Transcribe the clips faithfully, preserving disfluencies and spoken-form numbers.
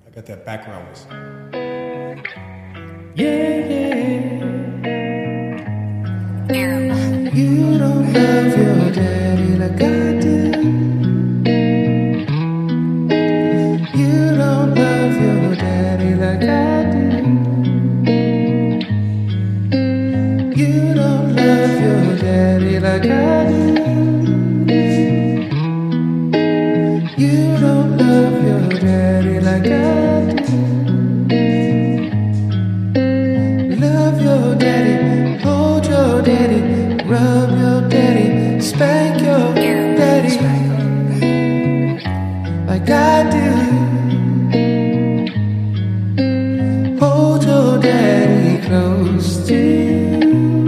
I got that background whistle. Yeah, yeah. You don't love your daddy like I do. You don't love your daddy like I do. You don't love your daddy like I do. You don't love your daddy like I do. Love your daddy, hold your daddy, rub your daddy, spank your daddy like I do. Hold your daddy close to you.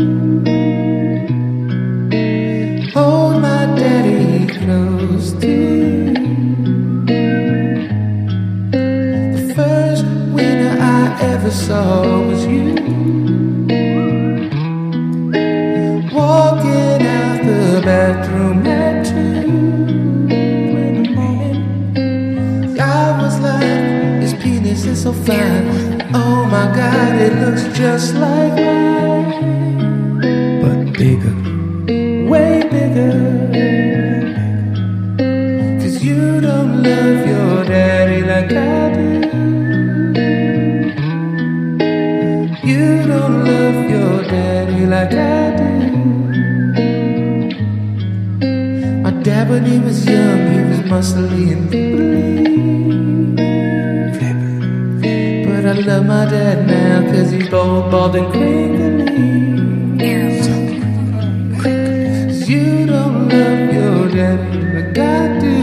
Hold my daddy close to you. The first winner I ever saw was you. Walking out the bathroom at two in the morning. I was like, his penis is so fine. Oh my God, it looks just like mine, but bigger, way bigger. Cause you don't love your daddy like I do. You don't love your daddy like I do. My dad when he was young, he was muscly and flippy. But I love my dad now cause he's bald, bald and crinkly. Cause you don't love your daddy like I do.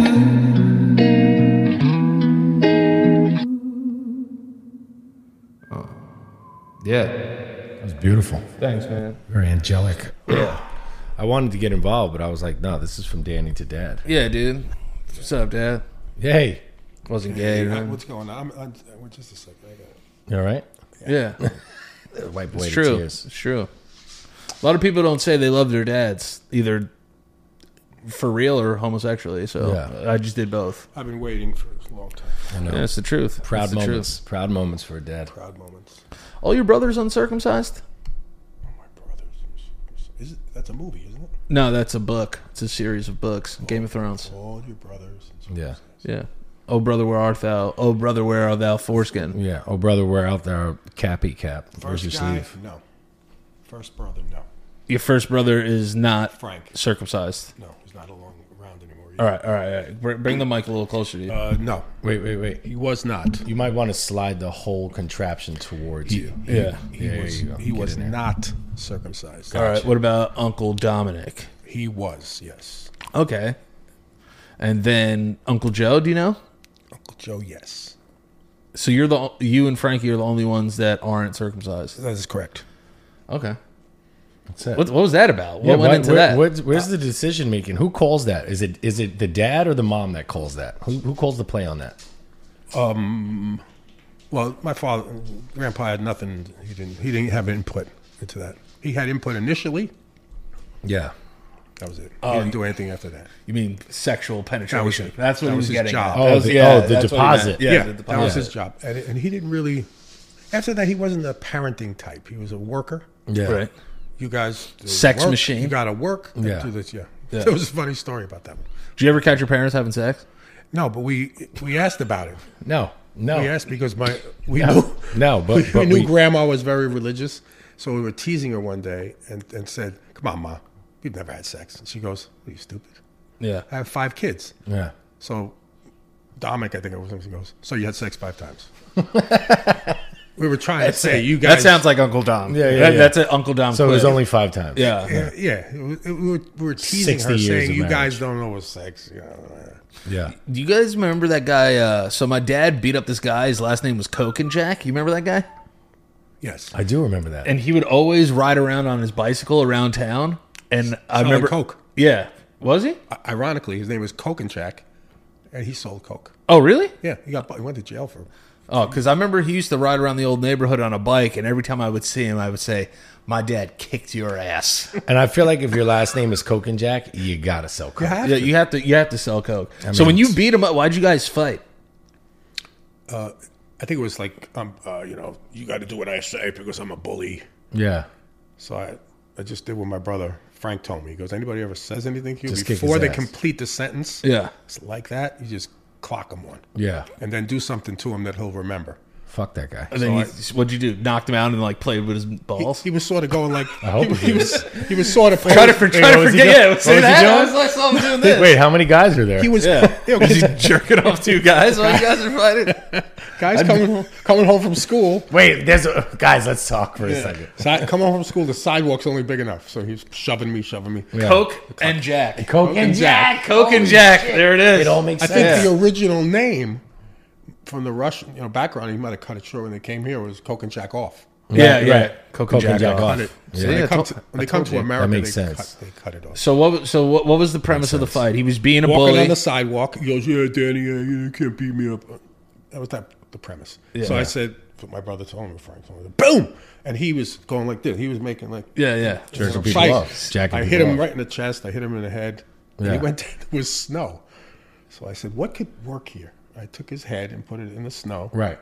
Yeah. That was beautiful. Thanks, man. Very angelic. Yeah. I wanted to get involved, but I was like, no, this is from Danny to Dad. Yeah, dude. What's up, Dad? Hey. Wasn't gay, Hey, man. what's going on? I'm, I'm, I'm, just a second. I got it. You all right? Yeah. Wipe It's away the true. tears. It's true. A lot of people don't say they love their dads, either for real or homosexually. So Yeah. I just did both. I've been waiting for a long time. I know. Yeah, it's the truth. Proud It's the moments. truth. Proud moments for a dad. Proud moments. All your brothers uncircumcised? Oh, my brothers. Is it, that's a movie, isn't it? No, that's a book. It's a series of books. Game of Thrones. All your brothers. And Yeah. Yeah. Oh, brother, where art thou? Oh, brother, where art thou? Foreskin. Yeah. Oh, brother, we're out there. Cappy cap. Where's your First guy, sleeve? no. First brother, no. Your first brother is not Frank, circumcised. no, he's not along around anymore. All right, all right, all right. Br- Bring the mic a little closer to you. Uh, no, Wait, wait, wait. he was not. You might want to slide the whole contraption towards you. yeah. He Yeah, there was, you go. he Get was in there. not circumcised. All right. What about Uncle Dominic? He was, yes. Okay. And then Uncle Joe, do you know? Uncle Joe, yes. So you're the you and Frankie are the only ones that aren't circumcised. That is correct. Okay. That's it. What, what was that about? What Yeah, went what- into where- that? where's- where's the decision making? Who calls that? Is it is it the dad or the mom that calls that? Who, who calls the play on that? Well, my father, Grandpa had nothing. He didn't. He didn't have input into that. He had input initially. Yeah. That was it. He didn't do anything after that. You mean sexual penetration? That was it. That's what That he was was his getting job. at. Oh, That was- the- yeah, oh, the that's what he deposit. meant. Yeah, Yeah, the that deposit. was his job, and, and he didn't really. After that, he wasn't a parenting type. He was a worker. Yeah. Right. You guys, uh, Sex work, machine. You got to work. and Yeah. Do this. Yeah. Yeah. There was a funny story about that one. Did you ever catch your parents having sex? No, but we we asked about it. No. No. We asked because my we No. knew No, but, we, but we knew we- Grandma was very religious, so we were teasing her one day and, and said, "Come on, Ma, we've never had sex." And she goes, "Are you stupid? Yeah. I have five kids." Yeah. So Dominic, I think it was, he goes, "So you had sex five times?" We were trying to say, "You guys." That sounds like Uncle Dom. Yeah, yeah, That- yeah. That's it, Uncle Dom. So it was quit. only five times. Yeah. Yeah, yeah. It was- it- we, were, we were teasing sixty her, years saying, of "You marriage. guys don't know what sex." You know, Yeah. Do you guys remember that guy? Uh, so my dad beat up this guy. His last name was Coke and Jack. You remember that guy? yes. I do remember that. And he would always ride around on his bicycle around town. And I Selling remember Coke. Yeah, was he? Ironically, his name was Coke and Jack, and he sold Coke. Oh, really? Yeah, he got he went to jail for. Oh, because I remember he used to ride around the old neighborhood on a bike, and every time I would see him, I would say, "My dad kicked your ass." And I feel like if your last name is Coke and Jack, you gotta sell Coke. have Yeah, to. you have to. You have to sell Coke. I so mean, when you it's- beat him up, why'd you guys fight? I think it was like, um, uh, you know, you got to do what I say because I'm a bully. Yeah. So I, I just did what my brother Frank told me. He goes, anybody ever says anything to you Just kick before his they ass. complete the sentence, Yeah. it's like that, you just clock him one, Yeah. and then do something to him that he'll remember. Fuck that guy. And then So you, what'd you do? Knocked him out and like played with his He, balls? he was sort of going like, I hope he, he he did. was, he was sort of Try to, for, Wait, try to what was he forget. doing? Yeah, What see was he that? doing? I was like, saw him doing this. Wait, how many guys are there? He was, Yeah. you know, Was he jerking off two guys while you guys are fighting? guys coming home, coming home from school. Wait, there's a, guys. Let's talk for a second. So I come home from school, the sidewalk's only big enough, so he's shoving me, shoving me. Yeah. Coke and Jack. Coke and Jack. Coke and Jack. There it is. It all makes I sense. think the original name from the Russian, you know, background, he might have cut it short when they came here, was Coke and Jack off. Yeah, Right, yeah. right. Coke, Coke and and Jack, Jack off. Cut it. So Yeah, when I they come told- to, when they I come told to you. America, That makes they, sense. cut, they cut it off. So what? So what? What was the premise of the fight? He was being a Walking bully. on the sidewalk, he goes, "Yeah, Danny, yeah, you can't beat me up." That was that the premise. So I said, "What my brother told me, Frank told me, boom!" And he was going like this. He was making like yeah, yeah. Jerking you know, people fight. off. Jacking I hit people him off. right in the chest. I hit him in the head. And Yeah. he went. It was snow. So I said, "What could work here?" I took his head and put it in the snow. Right.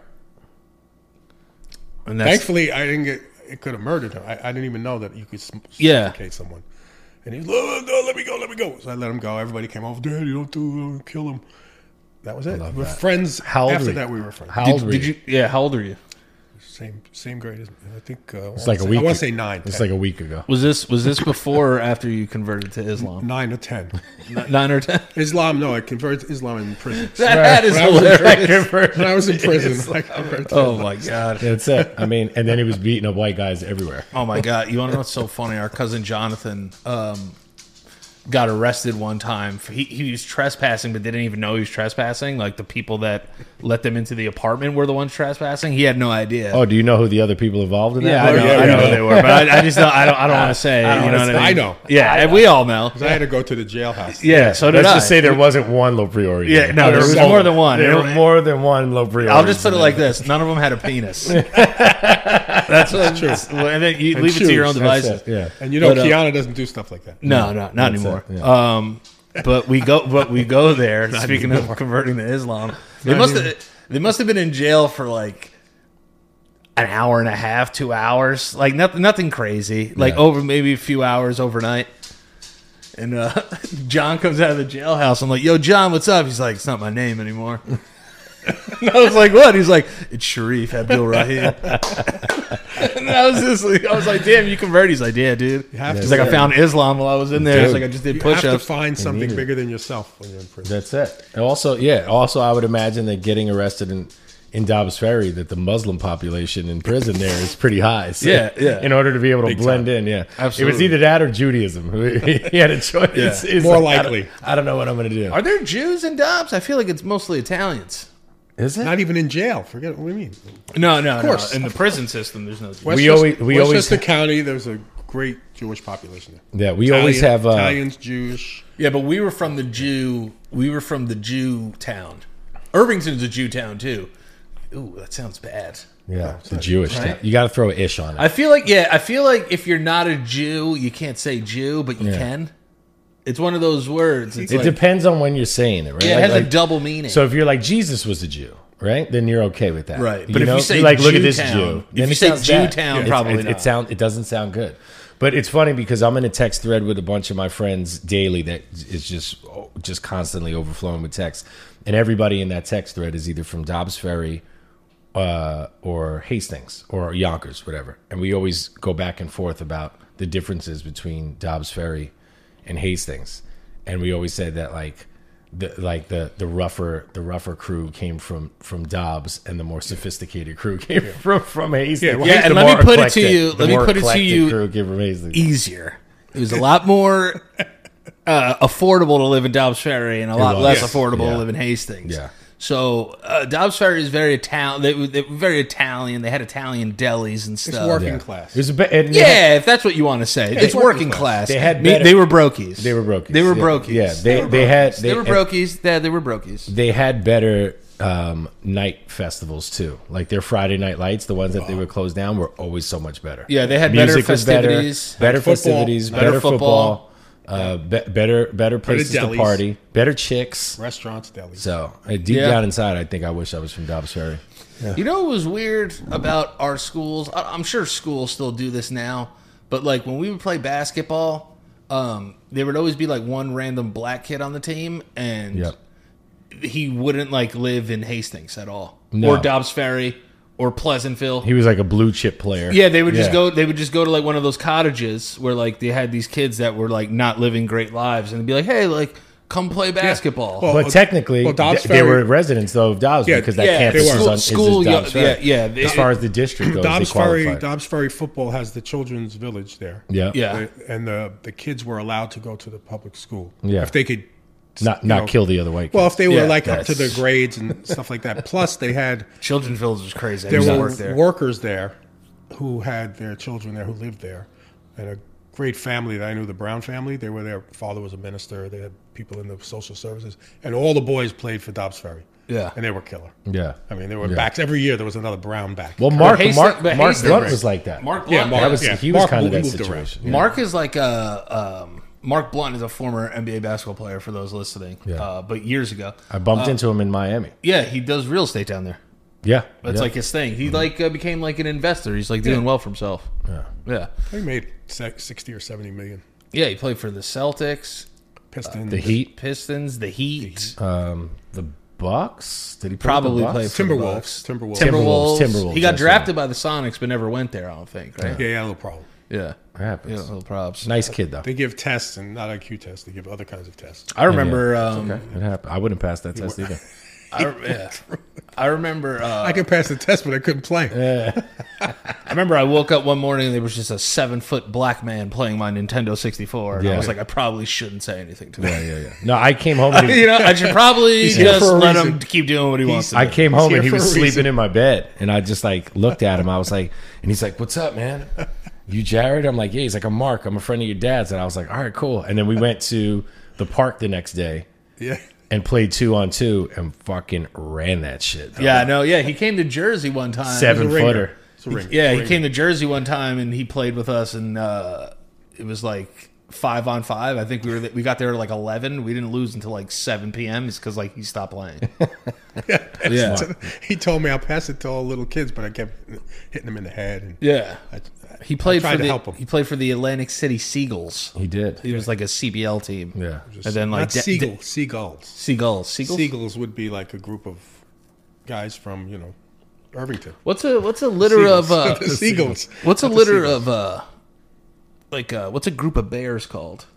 And that's, Thankfully, I didn't get. It could have murdered him. I, I didn't even know that you could sm- Yeah. suffocate someone. And he was, "Oh, no, let me go, let me go." So I let him go. Everybody came over. Daddy, don't do, don't kill him. That was it. love We were that. friends. How old After were you? that, we were friends. How old did, were did you? you? Yeah. How old are you? Same same grade as I think. Uh, It's like a I week. want to say nine. It's 10. like a week ago. Was this was this before or after you converted to Islam? nine or ten. N- Nine or ten? Islam. No, I converted to Islam in prison. That is When I was in hilarious. When I was in prison, I converted to Oh Islam. my god. That's it. I mean, and then he was beating up white guys everywhere. Oh my god. You want to know what's so funny? Our cousin Jonathan um, got arrested one time. He he was trespassing, but they didn't even know he was trespassing. Like the people that let them into the apartment were the ones trespassing. He had no idea. Oh, do you know who the other people involved in that? Yeah, I Oh, know, yeah, I know yeah. who they were, but I, I just don't. I don't. I don't want to say. I don't you know wanna what I say. mean? I know. Yeah, and we all know. 'Cause I had to go to the jailhouse. Yeah, so did Let's I. just say there wasn't one Lo Priori. Yeah, no, there was There more than one. There It- were more than one Lo Priori. I'll just put it like this: none of them had a penis. That's what. true. And then you And leave it to your own shoes. devices. Yeah. And you know, But, uh, Kiana doesn't do stuff like that. No, no, not That's anymore. it, yeah. Um, but we go, but we go there. Speaking of converting to Islam, they Not must even- have they must have been in jail for like an hour and a half, two hours, like nothing, nothing crazy, like Yeah. over maybe a few hours overnight. And uh, John comes out of the jailhouse. I'm like, "Yo, John, what's up?" He's like, "It's not my name anymore." And I was like, "What?" He's like, "It's Sharif Abdul Rahim." And I was just like, I was like, "Damn, you converted?" He's like, "Yeah, dude." have He's to- like, "I found Islam while I was in there." He's Dude. like, "I just did You have to push-ups." find something need it. bigger than yourself when you're in prison. That's it. And also, yeah. Also, I would imagine that getting arrested in in Dobbs Ferry, that the Muslim population in prison there is pretty high. So Yeah, yeah. In order to be able to Big blend time. in, yeah, It was Absolutely. either that or Judaism. He had a choice. Yeah. He's More like, I don't- likely. I don't know what I'm going to do. Are there Jews in Dobbs? I feel like it's mostly Italians. Is it? Not even in jail. Forget what do you mean? No, no, course. no. In the prison system, there's no Jews. Westchester, always- we always- Westchester County. There's a great Jewish population there. Yeah, we always Italian- have. Uh, Italians, Jewish. Yeah, but we were from the Jew. We were from the Jew town. Irvington's a Jew town too. Ooh, that sounds bad. yeah, the Jewish. town. You got to throw ish on it. I feel like yeah, I feel like if you're not a Jew, you can't say Jew, but you Yeah. can. It's one of those words. It's it like, depends on when you're saying it, right? yeah, it Like- has like- a double meaning. So if you're like Jesus was a Jew, right? Then you're okay with that, Right. But if know? you say You're like, look at this Jewtown- Jew. if Then you it say sounds bad. Jewtown, It's- probably it, not. It sound it doesn't sound good. But it's funny because I'm in a text thread with a bunch of my friends daily that is just just constantly overflowing with text, and everybody in that text thread is either from Dobbs Ferry, uh, or Hastings or Yonkers, whatever. And we always go back and forth about the differences between Dobbs Ferry and Hastings, and we always said that like the like the the rougher the rougher crew came from from Dobbs, and the more sophisticated crew came from from Hastings. Yeah, well, Yeah, and The let me more put it to eclectic- you- the let me more put it to eclectic you- crew came from Hastings. easier. It was a lot more uh, affordable to live in Dobbs Ferry and a lot was. less Yes. affordable Yeah. to live in Hastings. Yeah. So uh, Dobbs Ferry is very Italian. They, were- they were very Italian. They had Italian delis and It's stuff. working Yeah. class. It was a bit, and they Yeah, had- if that's what you want to say, it's it's working working class. class. They had Me- better- they were brokies. They were brokies. They were Yeah. brokies. Yeah, they- they had- They, they- were brokies. Yeah, they were brokies. they had better um, night festivals too. Like their Friday night lights, the ones that they would close down, were always so much better. Yeah, they had better Music was festivities. better, better Football. festivities, Better better, football. football. Uh, be- better, better places to delis. party, better chicks. Restaurants, delis. So uh, deep Yeah. down inside, I think I wish I was from Dobbs Ferry. You know what was weird about our schools? I- I'm sure schools still do this now, but like when we would play basketball, um, there would always be like one random black kid on the team, and Yep. he wouldn't like live in Hastings at all, No. or Dobbs Ferry, or Pleasantville. He was like a blue chip player. Yeah, they would just Yeah. go. They would just go to like one of those cottages where like they had these kids that were like not living great lives, and they'd be like, "Hey, like, come play basketball." Well, But technically, well, Dobbs th- they Ferry- were residents though of Dobbs Yeah, because that yeah, campus they were. is, on, School- is Dobbs yeah, Ferry. yeah, yeah. As far as the district goes, Dobbs they Ferry, qualified. Dobbs Ferry football has the children's village there. Yeah, Yeah. They- and the the kids were allowed to go to the public school. Yeah. if they could. Not you not know, kill the other white kids. Well, if they were Yeah, like up to that's- their grades and stuff like that. Plus, they had Children's Village was crazy. I there used to were work there. workers there who had their children there who lived there, and a great family that I knew, the Brown family. They were their father was a minister. They had people in the social services, and all the boys played for Dobbs Ferry. Yeah. and they were killer. yeah. I mean, there were Yeah. backs every year. There was another Brown back. Well, Mark Hastings- Mark but Mark Hastings- Blunt was like that. Mark yeah, Blunt, Mark, that was yeah. he was Mark kind of that moved around. situation. Yeah. Mark is like a um, Mark Blunt is a former N B A basketball player for those listening. Yeah. Uh, but years ago, I bumped into him in Miami. yeah, he does real estate down there. Yeah, That's yeah. like his thing. He like uh, became like an investor. He's like doing well for himself. Yeah. Yeah, They made se- sixty or seventy million. yeah. He played for the Celtics, Pistons, the Heat, Pistons, the Heat. um, the Bucks. Did he play Probably with the played Bucks? for the Timberwolves, Bucks. Timberwolves. Timberwolves. Timberwolves, He got that's drafted by the Sonics, but never went there. I don't think. Right? Yeah, yeah, no problem. Yeah. Happens. Yeah. Little props. Nice kid though. They give tests and not I Q tests. They give other kinds of tests. I remember. Um, Okay, it happened. I wouldn't pass that test either. I, yeah. I remember. Uh, I could pass the test, but I couldn't play. I remember I woke up one morning and there was just a seven foot black man playing my Nintendo sixty-four. And I Yeah. was like, I probably shouldn't say anything to him. Yeah, yeah, yeah. No, I came home and he, You know, I should probably here just for a let reason. him keep doing what he wants to do. I came home here and he for was a sleeping reason. in my bed, and I just like looked at him. I was like, and he's like, "What's up, man? You Jared?" I'm like, "Yeah." He's like, "I'm Mark. I'm a friend of your dad's." And I was like, "All right, cool." And then we went to the park the next day Yeah. and played two on two and fucking ran that shit. Yeah, no, yeah. He came to Jersey one time. Seven It's a ringer. footer. It's a ringer. Yeah, he Ringer. came to Jersey one time and he played with us, and uh, it was like five on five. I think we were we got there at like eleven. We didn't lose until like seven p.m. It's because like he stopped playing. Yeah. He told me I'll pass it to all little kids, but I kept hitting them in the head. And Yeah, I, he played tried for to the help him. he played for the Atlantic City Seagulls. He did. He was like a C B L team. Yeah. and then like not da- seagull, da- seagulls. seagulls, seagulls. Seagulls would be like a group of guys from you know Irvington. What's a what's a litter Seagulls. of uh, The seagulls. what's a Not the litter seagulls. of uh, like uh, what's a group of bears called?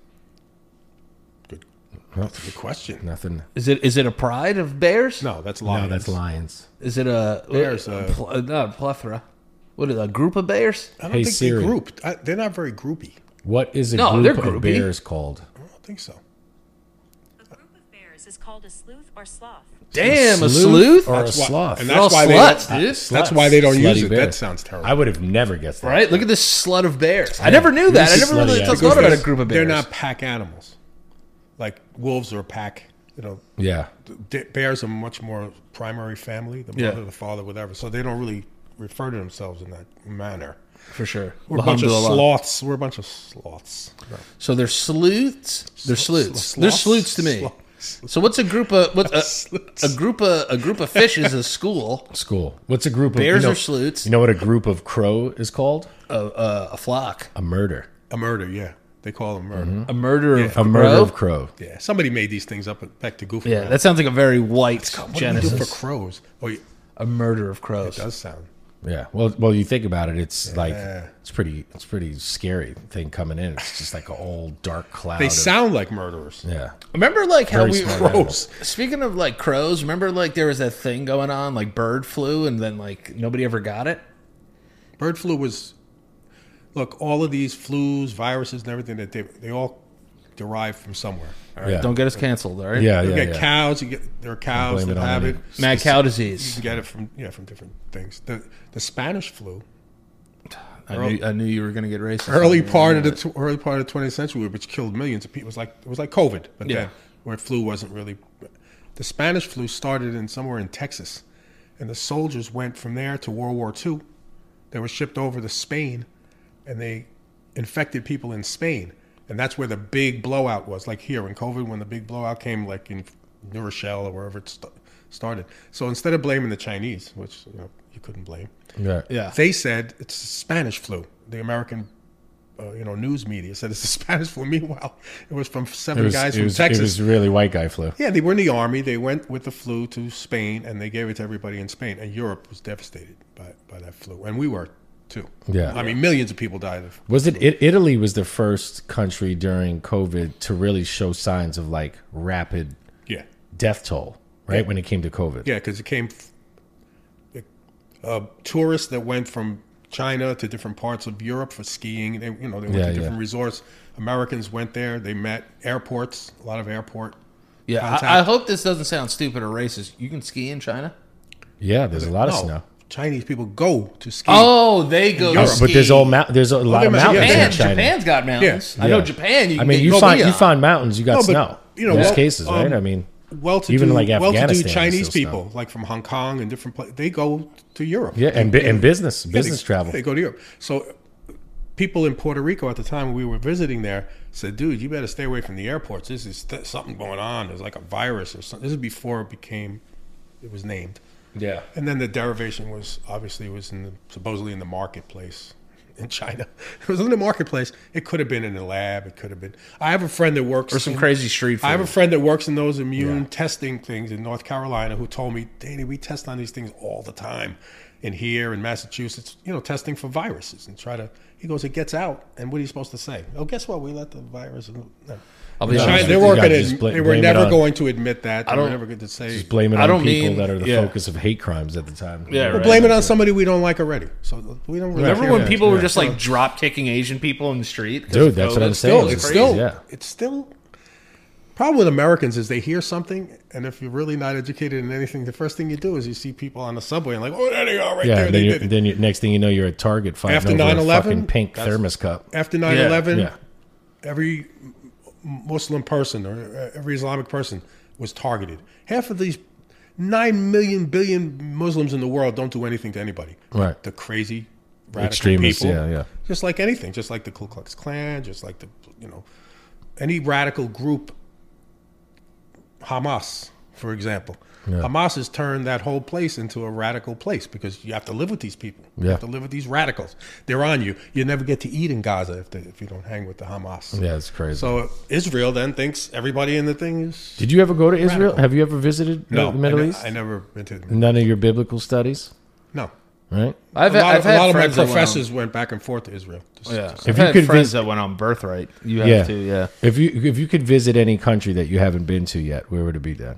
That's a good question. Nothing. Is it is it a pride of bears? No, that's No, lions. that's lions. Is it a Bears, A, uh, pl- not a plethora. What is it, a group of bears? I don't Hey, think Siri. they're grouped. I, they're not very groupy. What is a No, they're group of groupie. bears called? I don't think so. A group of bears is called a sleuth or sloth. Damn, a sleuth. or a That's why- sloth? and They're all that's why they sluts, don't, dude. That's why they don't Slutty use it. bears. That sounds terrible. I would have never guessed that. Right? Look at this slut of bears. I never knew that. I This never is really slutty thought ass. about a Because group of bears. They're not pack animals. Like wolves are a pack. You know, Yeah. d- bears are much more primary family, the Yeah. mother, the father, whatever. So they don't really refer to themselves in that manner. for sure. We're a bunch of Alhamdulillah. sloths. We're a bunch of sloths. No. So they're sleuths. They're sleuths. Sloths? They're sleuths to me. Sloths. So what's a group of what's a, Sleuths. a group of a group of fish is a school. School. What's a group of Bears you know, are sleuths. You know what a group of crow is called? A, a, a flock. A murder. A murder, yeah. They call them murder. A murder of A murder crow? of crow. Yeah, somebody made these things up back to goof Yeah, around. that sounds like a very white What do you do Genesis. for crows? Oh, yeah, A murder of crows. it does sound. Yeah. Well, well, you think about it. It's like Yeah. it's pretty. It's pretty scary thing coming in. It's just like a old dark cloud. They of- sound like murderers. Yeah. Remember, like how Very we smart Crows. Speaking of like crows, remember like there was that thing going on, like bird flu, and then like nobody ever got it. Bird flu was. Look, all of these flus, viruses, and everything that they they all derive from somewhere. All right. Yeah. Don't get us canceled, all right? Yeah. You Yeah. get yeah. cows. You get there are cows Blame that it on have any- it. Mad cow You disease. can get it from yeah from different things. The the Spanish flu, I knew, I knew you were going to get racist. early part of the tw- early part of the twentieth century, which killed millions of people. It was like it was like COVID, but Yeah. then where flu wasn't really. The Spanish flu started in somewhere in Texas, and the soldiers went from there to World War Two. They were shipped over to Spain, and they infected people in Spain. And that's where the big blowout was, like here in COVID, when the big blowout came, like in New Rochelle or wherever it st- started. So instead of blaming the Chinese, which you know you couldn't blame, Yeah. Yeah. they said it's Spanish flu. The American, uh, you know, news media said it's the Spanish flu. Meanwhile, it was from seven It was, guys it from was, Texas. It was really white guy flu. Yeah, they were in the army. They went with the flu to Spain, and they gave it to everybody in Spain. And Europe was devastated by, by that flu, and we were too. Yeah. I mean, millions of people died of. Was it, it Italy was the first country during COVID to really show signs of like rapid Yeah, death toll, right? Yeah. When it came to COVID. yeah, because it came. Uh, tourists that went from China to different parts of Europe for skiing. They, you know, they went Yeah, to different yeah. resorts. Americans went there. They met airports. A lot of airport. Yeah, Contact. I, I hope this doesn't sound stupid or racist. You can ski in China. Yeah, there's a lot of No, snow. Chinese people go to ski. Oh, they go. Europe. To But there's ski. all mount. There's a lot they of must- mountains yeah, in Japan, China. Japan's got mountains. Yeah. I know Yeah. Japan. You I can mean, get you your find ski you on. find mountains. You got No, but, snow. you know, in most well, cases, right? um, I mean, well-to-do, even like well-to-do Afghanistan, Chinese there's still people, snow. like from Hong Kong and different places, they go to Europe. yeah, and bu- and business Yeah, business they, travel. They go to Europe. So people in Puerto Rico at the time when we were visiting there said, dude, you better stay away from the airports. This is th- something going on. There's like a virus or something. This is before it became, it was named. Yeah. And then the derivation was obviously was in the, supposedly in the marketplace in China. It was in the marketplace. It could have been in the lab. It could have been. I have a friend that works Or some in- crazy street food. I have a friend that works in those immune testing things in North Carolina who told me, Danny, we test on these things all the time in here in Massachusetts, you know, testing for viruses and try to, he goes, it gets out. And what are you supposed to say? Oh, guess what? We let the virus. No. I'll be China, honest they with weren't you. going Yeah, just to, bl- they were blame it never on- going to admit that. They I were don't- never going to say. Just blame it I on don't people mean- that are the yeah. focus of hate crimes at the time. Yeah, Well, right. blame it on somebody we don't like already. So we don't really Remember care. when people were Yeah. just like drop kicking Asian people in the street? 'cause Dude, of that's what COVID? I'm saying. Still, It's it's crazy, still, yeah. it's still. Problem with Americans is they hear something, and if you're really not educated in anything, the first thing you do is you see people on the subway and like, oh, there they are, right Yeah, there. and They then, you, did it. then you, next thing you know, you're at Target fighting After over nine a eleven, fucking pink that's- thermos cup. After nine eleven, Yeah. every Muslim person or every Islamic person was targeted. Half of these nine million billion Muslims in the world don't do anything to anybody. Right. The crazy radical Extremists, people. yeah, yeah. Just like anything, just like the Ku Klux Klan, just like the, you know, any radical group, Hamas, for example. Yeah. Hamas has turned that whole place into a radical place because you have to live with these people. You Yeah. have to live with these radicals. They're on you. You never get to eat in Gaza if, they, if you don't hang with the Hamas. Yeah, it's crazy. So Israel then thinks everybody in the thing is Did you ever go to Israel? Radical. Have you ever visited the- no. the Middle I, ne- East? I never been to. None of your biblical studies, No, right? I've, a lot, I've of, a had lot of my friends that went on- professors went back and forth to Israel. Just- Yeah, just- I've If you had could friends vis- that went on Birthright. You have Yeah. to, yeah. If you if you could visit any country that you haven't been to yet, where would it be, Dan?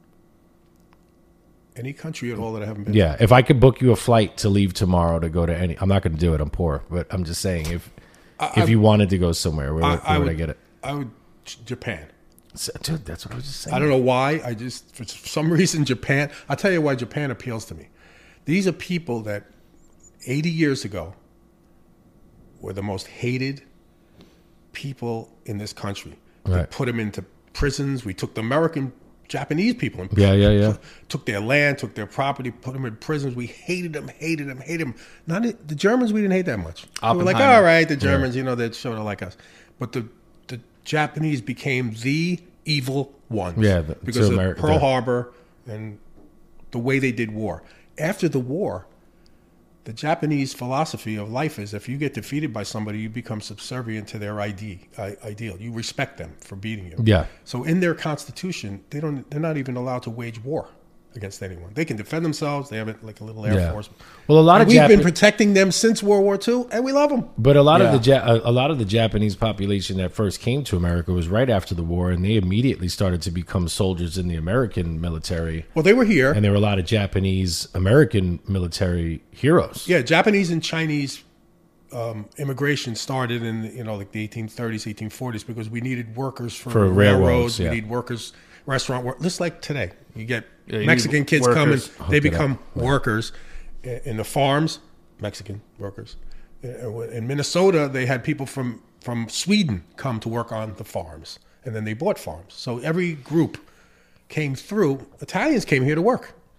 any country at all that I haven't been. Yeah, if I could book you a flight to leave tomorrow to go to any, I'm not going to do it. I'm poor, but I'm just saying if I, if you wanted to go somewhere, where, I, where I would would I get it? I would J- Japan. So- Dude, that's what I was just saying. I don't know why. I just for some reason Japan. I'll tell you why Japan appeals to me. These are people that eighty years ago were the most hated people in this country. They Right. put them into prisons. We took the American, Japanese people and Yeah, yeah, yeah. took their land, took their property, put them in prisons. We hated them, hated them, hated them. Not the Germans. We didn't hate that much. We were like, Oppenheimer. all right, the Germans, you know, they're sort of like us. But the the Japanese became the evil ones. Yeah, the- because to of Ameri- Pearl the- Harbor and the way they did war. After the war, the Japanese philosophy of life is if you get defeated by somebody, you become subservient to their ide- i- ideal. You respect them for beating you. Yeah. So in their constitution, they don't. They're not even allowed to wage war against anyone. They can defend themselves. They have it like a little air Yeah. force. Well, a lot And of we've Japan- been protecting them since World War Two, and we love them. But a lot of the Yeah. ja- a, a lot of the Japanese population that first came to America was right after the war, and they immediately started to become soldiers in the American military. Well, they were here. And there were a lot of Japanese American military heroes. Yeah, Japanese and Chinese um, immigration started in you know like the eighteen thirties, eighteen forties because we needed workers for, For railroads. railroads, yeah. We need workers, restaurant work. Just like today, you get Yeah, you Mexican need kids workers. coming. Hook They it become up. Yeah. workers I- in the farms. Mexican workers. Uh, In Minnesota, they had people from from Sweden come to work on the farms, and then they bought farms. So every group came through. Italians came here to work.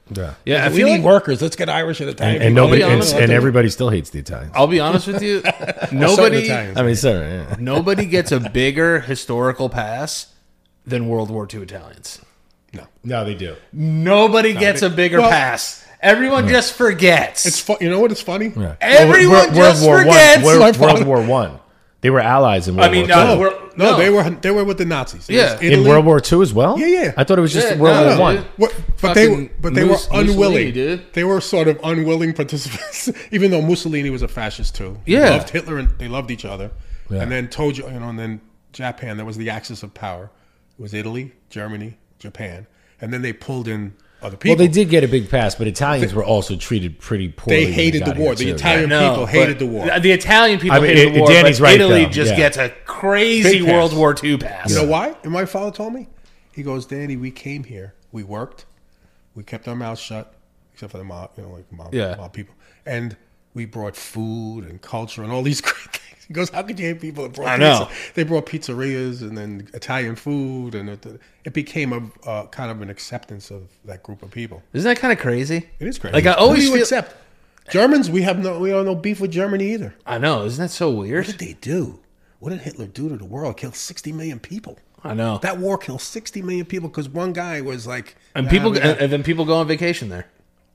Yeah. Yeah, I we feel need like workers. Let's get Irish and Italian. And, and people. nobody, I'll be and, honest and with you. everybody still hates the Italians. I'll be honest with you. Certain Nobody, Italians. I mean, sorry. Yeah. nobody gets a bigger historical pass than World War Two Italians. No, they do. Nobody gets a bigger well- pass. Everyone just forgets. It's fu- you know what? It's funny. Yeah. Everyone World, just World forgets. War One. World, My World father- War One. They were allies in World I mean, War no, Two. we're- No, no. they were they were with the Nazis. It Yeah. was In In Italy. World War Two as well. Yeah, yeah. I thought it was just Yeah, World no, War no, One. dude. What, but they Fucking but they Mus- were unwilling. Mussolini, dude. They were sort of unwilling participants, even though Mussolini was a fascist too. He Yeah. loved Hitler and they loved each other. Yeah. And then told you, you know, and then Japan. That was the axis of power. It was Italy, Germany, Japan, and then they pulled in other people. Well, they did get a big pass, but Italians were also treated pretty poorly. They when hated got the war. here, The too. Italian No, people but hated the war. The Italian people I mean, hated the it- war, Danny's but right, Italy though. just Yeah. gets a crazy Big pass. World War Two pass. You know why? And my father told me. He goes, Danny, we came here, we worked, we kept our mouths shut, except for the mob, you know, like mob, Yeah. mob people, and we brought food and culture and all these great things. He goes, how could you hate people that brought I pizza? know. They brought pizzerias and then Italian food, and it, it became a uh, kind of an acceptance of that group of people. Isn't that kind of crazy? It is crazy. Like, I Who always do you feel- accept. Germans, we have no, we have no beef with Germany either. I know. Isn't that so What weird? did they do? What did Hitler do to the world? Killed sixty million people. I know. That war killed sixty million people because one guy was like, And "Nah, people, we and, got- and then people go on vacation there.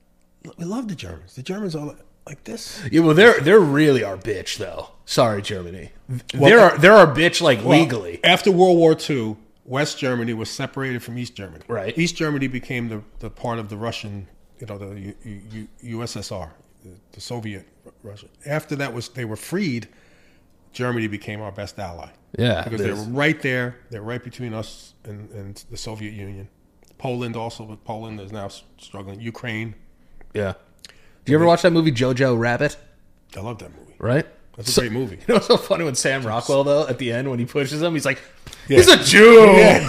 we love the Germans. The Germans are like this. Yeah, well, they're they're really our bitch, though. Sorry, Germany. Well, they're our, they're our bitch, like Well, legally. after World War Two, West Germany was separated from East Germany. Right. East Germany became the, the part of the Russian, you know, the U, U, U S S R, the, the Soviet Russia. After that was they were freed, Germany became our best ally. Yeah, because it they is. were right there. They're right between us and, and the Soviet Union. Poland also, but Poland is now struggling. Ukraine. Yeah. Do you ever watch that movie Jojo Rabbit? I love that movie. Right. That's a So- great movie. You know what's so funny when Sam Rockwell, though, at the end when he pushes him, he's like, "He's a Jew."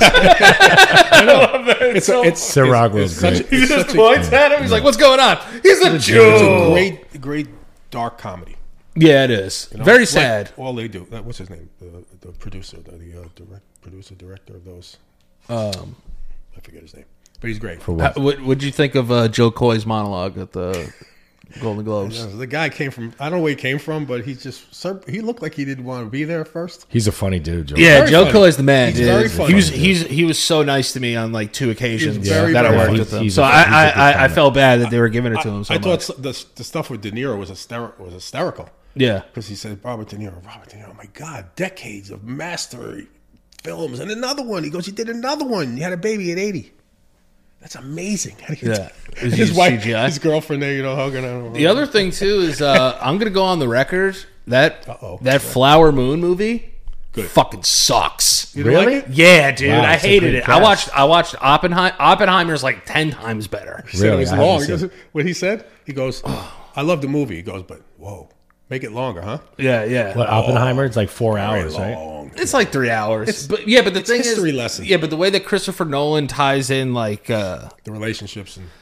It's a, it's Sir it's- Rockwell's it's such- great. He it's just such a- points at him. He's like, "What's going on?" He's a Jew. It's a great, great dark comedy. Yeah, it is. You know? Very Like, sad. all they do. That, what's his name? The, the producer, the, the uh, direct producer, director of those. Um, I forget his name, but he's great. For uh, what? what would you think of uh, Joe Coy's monologue at the Golden Globes? Yeah, the guy came from. I don't know where he came from, but he's just. He looked like he didn't want to be there at first. He's a funny dude, Joe. Yeah, Very Joe funny. Coy's the man. He's dude. very funny. He was he's he was so nice to me on like two occasions He's very, that I very worked funny. with him. He's So a- I he's a I, good I, I comic. felt bad that they were giving it to him so I much. thought the, the stuff with De Niro was hyster- was hysterical Yeah. because he said Robert De Niro, Robert De Niro. Oh my God, decades of master films and another one. He goes, he did another one. He had a baby at eighty. That's amazing. Yeah. And Is he his wife, C G I? his girlfriend there, you know, hugging her. The other thing too is uh, I'm gonna go on the record that Uh-oh. that Flower Moon movie Good. fucking sucks. You didn't Really? like it? Yeah, dude, Wow, I it's a hated great it. I cast. watched I watched Oppenheimer. Oppenheimer's like ten times better. He said it Really? was I haven't long. He seen goes, what he said? He goes, I love the movie. He goes, but whoa, make it longer, huh? Yeah, yeah. What, Oppenheimer? It's like four Very hours, right? long. It's like three hours. but yeah, but the it's thing history is, lesson. yeah, but the way that Christopher Nolan ties in like uh, The relationships and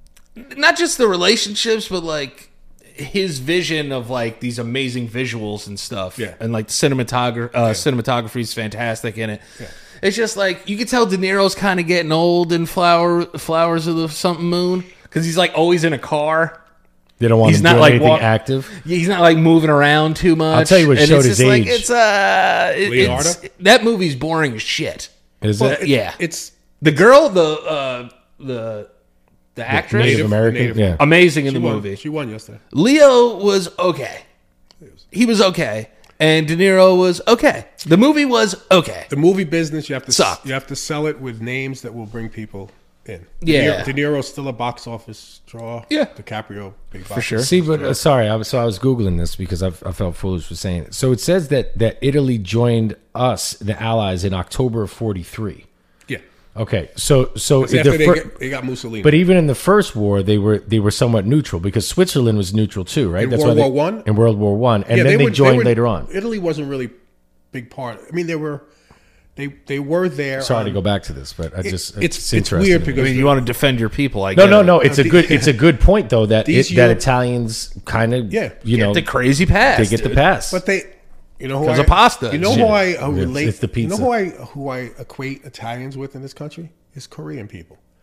not just the relationships, but like his vision of like these amazing visuals and stuff. Yeah. And like the cinematography, uh, cinematography is fantastic in it. It's just like you can tell De Niro's kind of getting old in Flower Flowers of the Something Moon because he's like always in a car. They don't want He's him not doing like anything walk- active. Yeah, he's not like moving around too much. I'll tell you what And showed it's his just like, age. it's uh, it- Leonardo? it's, that movie's boring as shit. Is well, it? it- yeah. it's The girl, the uh, the the actress, Native American? Native. Yeah. amazing in she the won. movie. She won yesterday. Leo was okay. He was okay, and De Niro was okay. The movie was okay. The movie business, you have to Sucked. you have to sell it with names that will bring people in. Yeah. De, Niro, De Niro's still a box office draw. Yeah. DiCaprio, big For sure. See, but uh, sorry, I was, so I was googling this because I, I felt foolish for saying it. So it says that that Italy joined us, the Allies, in October of forty-three. Yeah. Okay, so so It's the after they, fir- get, they got Mussolini. but even in the first war, they were they were somewhat neutral because Switzerland was neutral too, right? In That's World why they, War One? In World War One, and Yeah, then they, were- joined were- later on. Italy wasn't really big part. I mean, they were they they were there. Sorry on- to go back to this, but I just it's- it's, it's interesting. weird I because mean, you want to defend your people. I no, get no, it. no. It's a the- good it's a good point though that These it, that Europe- Italians kind of Yeah. you Get know the crazy pass. they get the dude. pass. But they, you know, who 'Cause I, of pasta. You know who Yeah. I uh, It's- relate. it's the You know pizza. who I who I equate Italians with in this country is Korean people,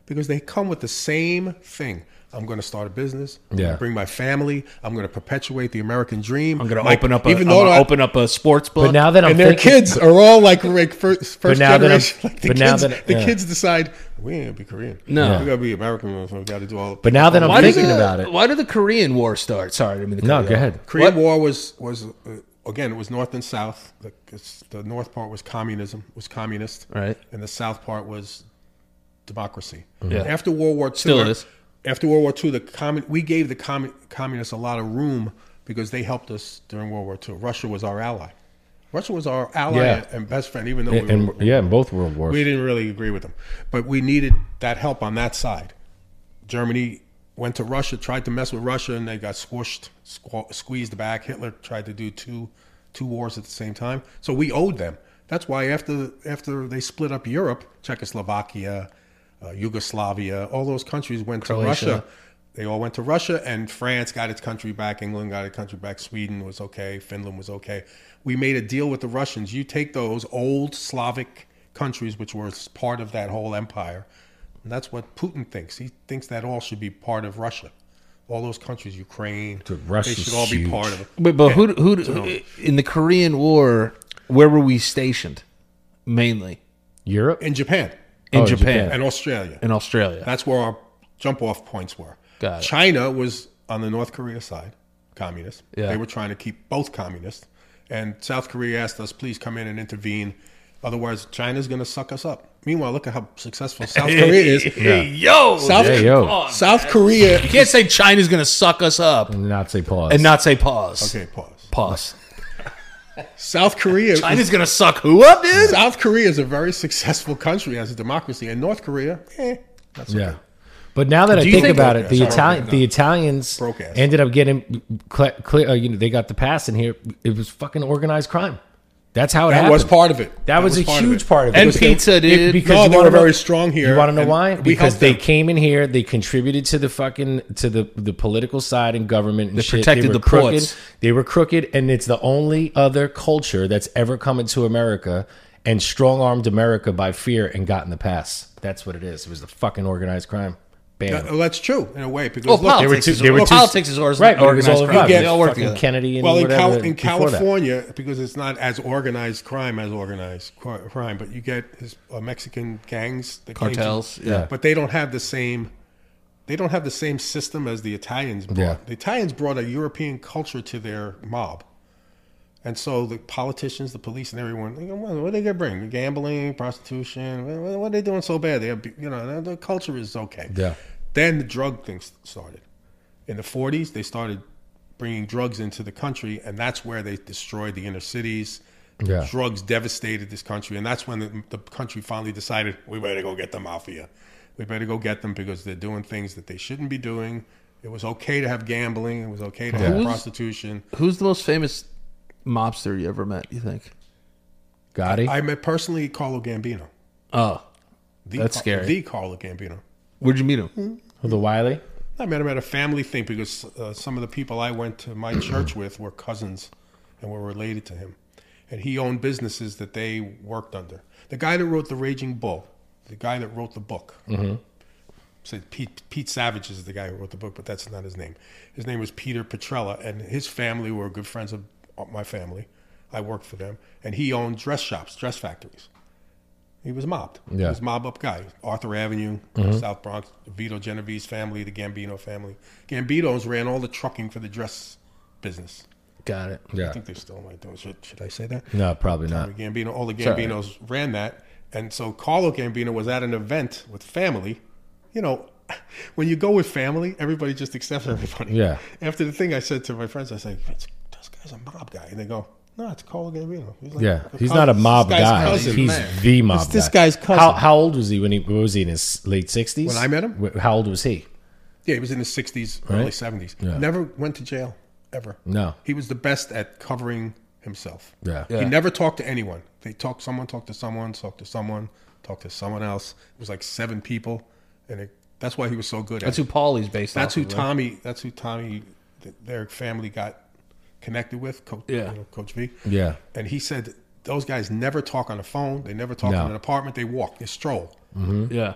because they come with the same thing. I'm going to start a business. I'm Yeah. going to bring my family. I'm going to perpetuate the American dream. I'm going to Like, open up a, even I'm though gonna I- open up a sports book. But now that I'm and their thinking, kids are all like, like first, first now that I'm- generation. Like the but now kids, that- the yeah. kids decide we ain't gonna be Korean. No. we gotta be American. We gotta do all. But now that I'm why did thinking the, about it, Why did the Korean War start? Sorry, I mean, no, go ahead. Korean War was was uh, again it was North and South. The, it's- the North part was communism, was communist, Right. and the South part was democracy. Yeah. After World War Two, Still is. After World War Two, the commun- we gave the commun- communists a lot of room because they helped us during World War Two. Russia was our ally. Russia was our ally Yeah. and best friend, even though And, we and were, yeah, in both world wars. we didn't really agree with them. But we needed that help on that side. Germany went to Russia, tried to mess with Russia, and they got squished, squ- squeezed back. Hitler tried to do two two wars at the same time. So we owed them. That's why after after they split up Europe, Czechoslovakia, uh, Yugoslavia, all those countries went Croatia. to Russia. They all went to Russia, and France got its country back. England got its country back. Sweden was okay. Finland was okay. We made a deal with the Russians. You take those old Slavic countries, which were part of that whole empire, and that's what Putin thinks. He thinks that all should be part of Russia. All those countries, Ukraine, Dude, Russia's they should all be huge. part of it. But, but who, who, So- who in the Korean War? Where were we stationed? Mainly Europe? In Japan in Oh, Japan, Japan. and Australia. in Australia. That's where our jump-off points were. Got it. China was on the North Korea side, communist. Yeah. They were trying to keep both communist. And South Korea asked us, please come in and intervene. Otherwise, China's going to suck us up. Meanwhile, look at how successful South Korea is. Hey, yo, South, Yeah, yo. come on. South Korea. You can't say China's going to suck us up Not say pause. and not say pause. Okay, pause. Pause. South Korea. is- China's going to suck who up, dude? South Korea is a very successful country as a democracy, and North Korea, eh, that's okay. Yeah. But now that I you think, think- about it, the Sorry, Italian, no. the Italians Broke ass. ended up getting clear. Clear, uh, you know, they got the pass in here. It was fucking organized crime. That's how it That happened. was part of it. That, was, a part of huge it. part of it. And Because they- pizza, dude. it- because No, you they wanna were know- very strong here, You want to know and why? we Because helped they them. came in here, they contributed to the fucking to the the political side and government. And They shit. protected they were the crooked. ports. They were crooked, and it's the only other culture that's ever come into America and strong armed America by fear and gotten the pass. That's what it is. It was the fucking organized crime. Bam. That- that's true in a way because Well, look, politics, two- is, they were well, two- politics is organized, Right, but it was organized all crime. about get They all work fucking together. Kennedy and well, in, whatever. Cal- in before that. California, because it's not as organized crime as organized cri- crime, but you get his, uh, Mexican gangs, that came to- Cartels, yeah. but they don't have the same. They don't have the same system as the Italians brought. Yeah. The Italians brought a European culture to their mob, and so the politicians, the police, and everyone, they go, well, what are they gonna bring? Gambling, prostitution. What what are they doing so bad? They have, you know, the culture is okay. Yeah. Then the drug thing started. In the forties, they started bringing drugs into the country, and that's where they destroyed the inner cities. Yeah. Drugs devastated this country, and that's when the, the country finally decided, we better go get the mafia. We better go get them because they're doing things that they shouldn't be doing. It was okay to have gambling. It was okay to have Who's- prostitution. Who's the most famous mobster you ever met, you think? Gotti. I met personally Carlo Gambino. Oh, The That's Car- scary. The Carlo Gambino. where'd you meet him? the Wiley. I met him at a family thing because uh, some of the people I went to my church with were cousins and were related to him. And he owned businesses that they worked under. The guy that wrote The Raging Bull, the guy that wrote the book, mm-hmm. said Pete, Pete Savage is the guy who wrote the book, but that's not his name. His name was Peter Petrella, and his family were good friends of my family. I worked for them. And he owned dress shops, dress factories. He was mobbed. He Yeah. was a mob-up guy. Arthur Avenue, South Bronx, Vito Genovese family, the Gambino family. Gambinos ran all the trucking for the dress business. Got it. I Yeah. think they still might do it. Should, should I say that? No, probably not. The Gambino, all the Sorry. Gambinos ran that. And so Carlo Gambino was at an event with family. You know, when you go with family, everybody just accepts everybody. Yeah. After the thing, I said to my friends, I said, this guy's a mob guy. And they go, no, it's Carlo Gambino. He's like Yeah, the he's cousin- not a this mob guy's guy. cousin, He's man. the mob It's this guy. guy's cousin. How, how old was he when he what was he in his late sixties? When I met him? How old was he? Yeah, he was in his sixties, early Right. seventies. Yeah. Never went to jail, ever. No. He was the best at covering himself. Yeah. Yeah. He never talked to anyone. They talked. Someone talked to someone. Talked to someone. Talked to someone else. It was like seven people, and it, that's why he was so good. That's at who it. Paulie's based That's off who of, right? Tommy. That's who Tommy. th- Their family got connected with. Coach, Yeah. you know, Coach V. Yeah. And he said those guys never talk on the phone. They never talk No. in an apartment. They walk. They stroll. Yeah.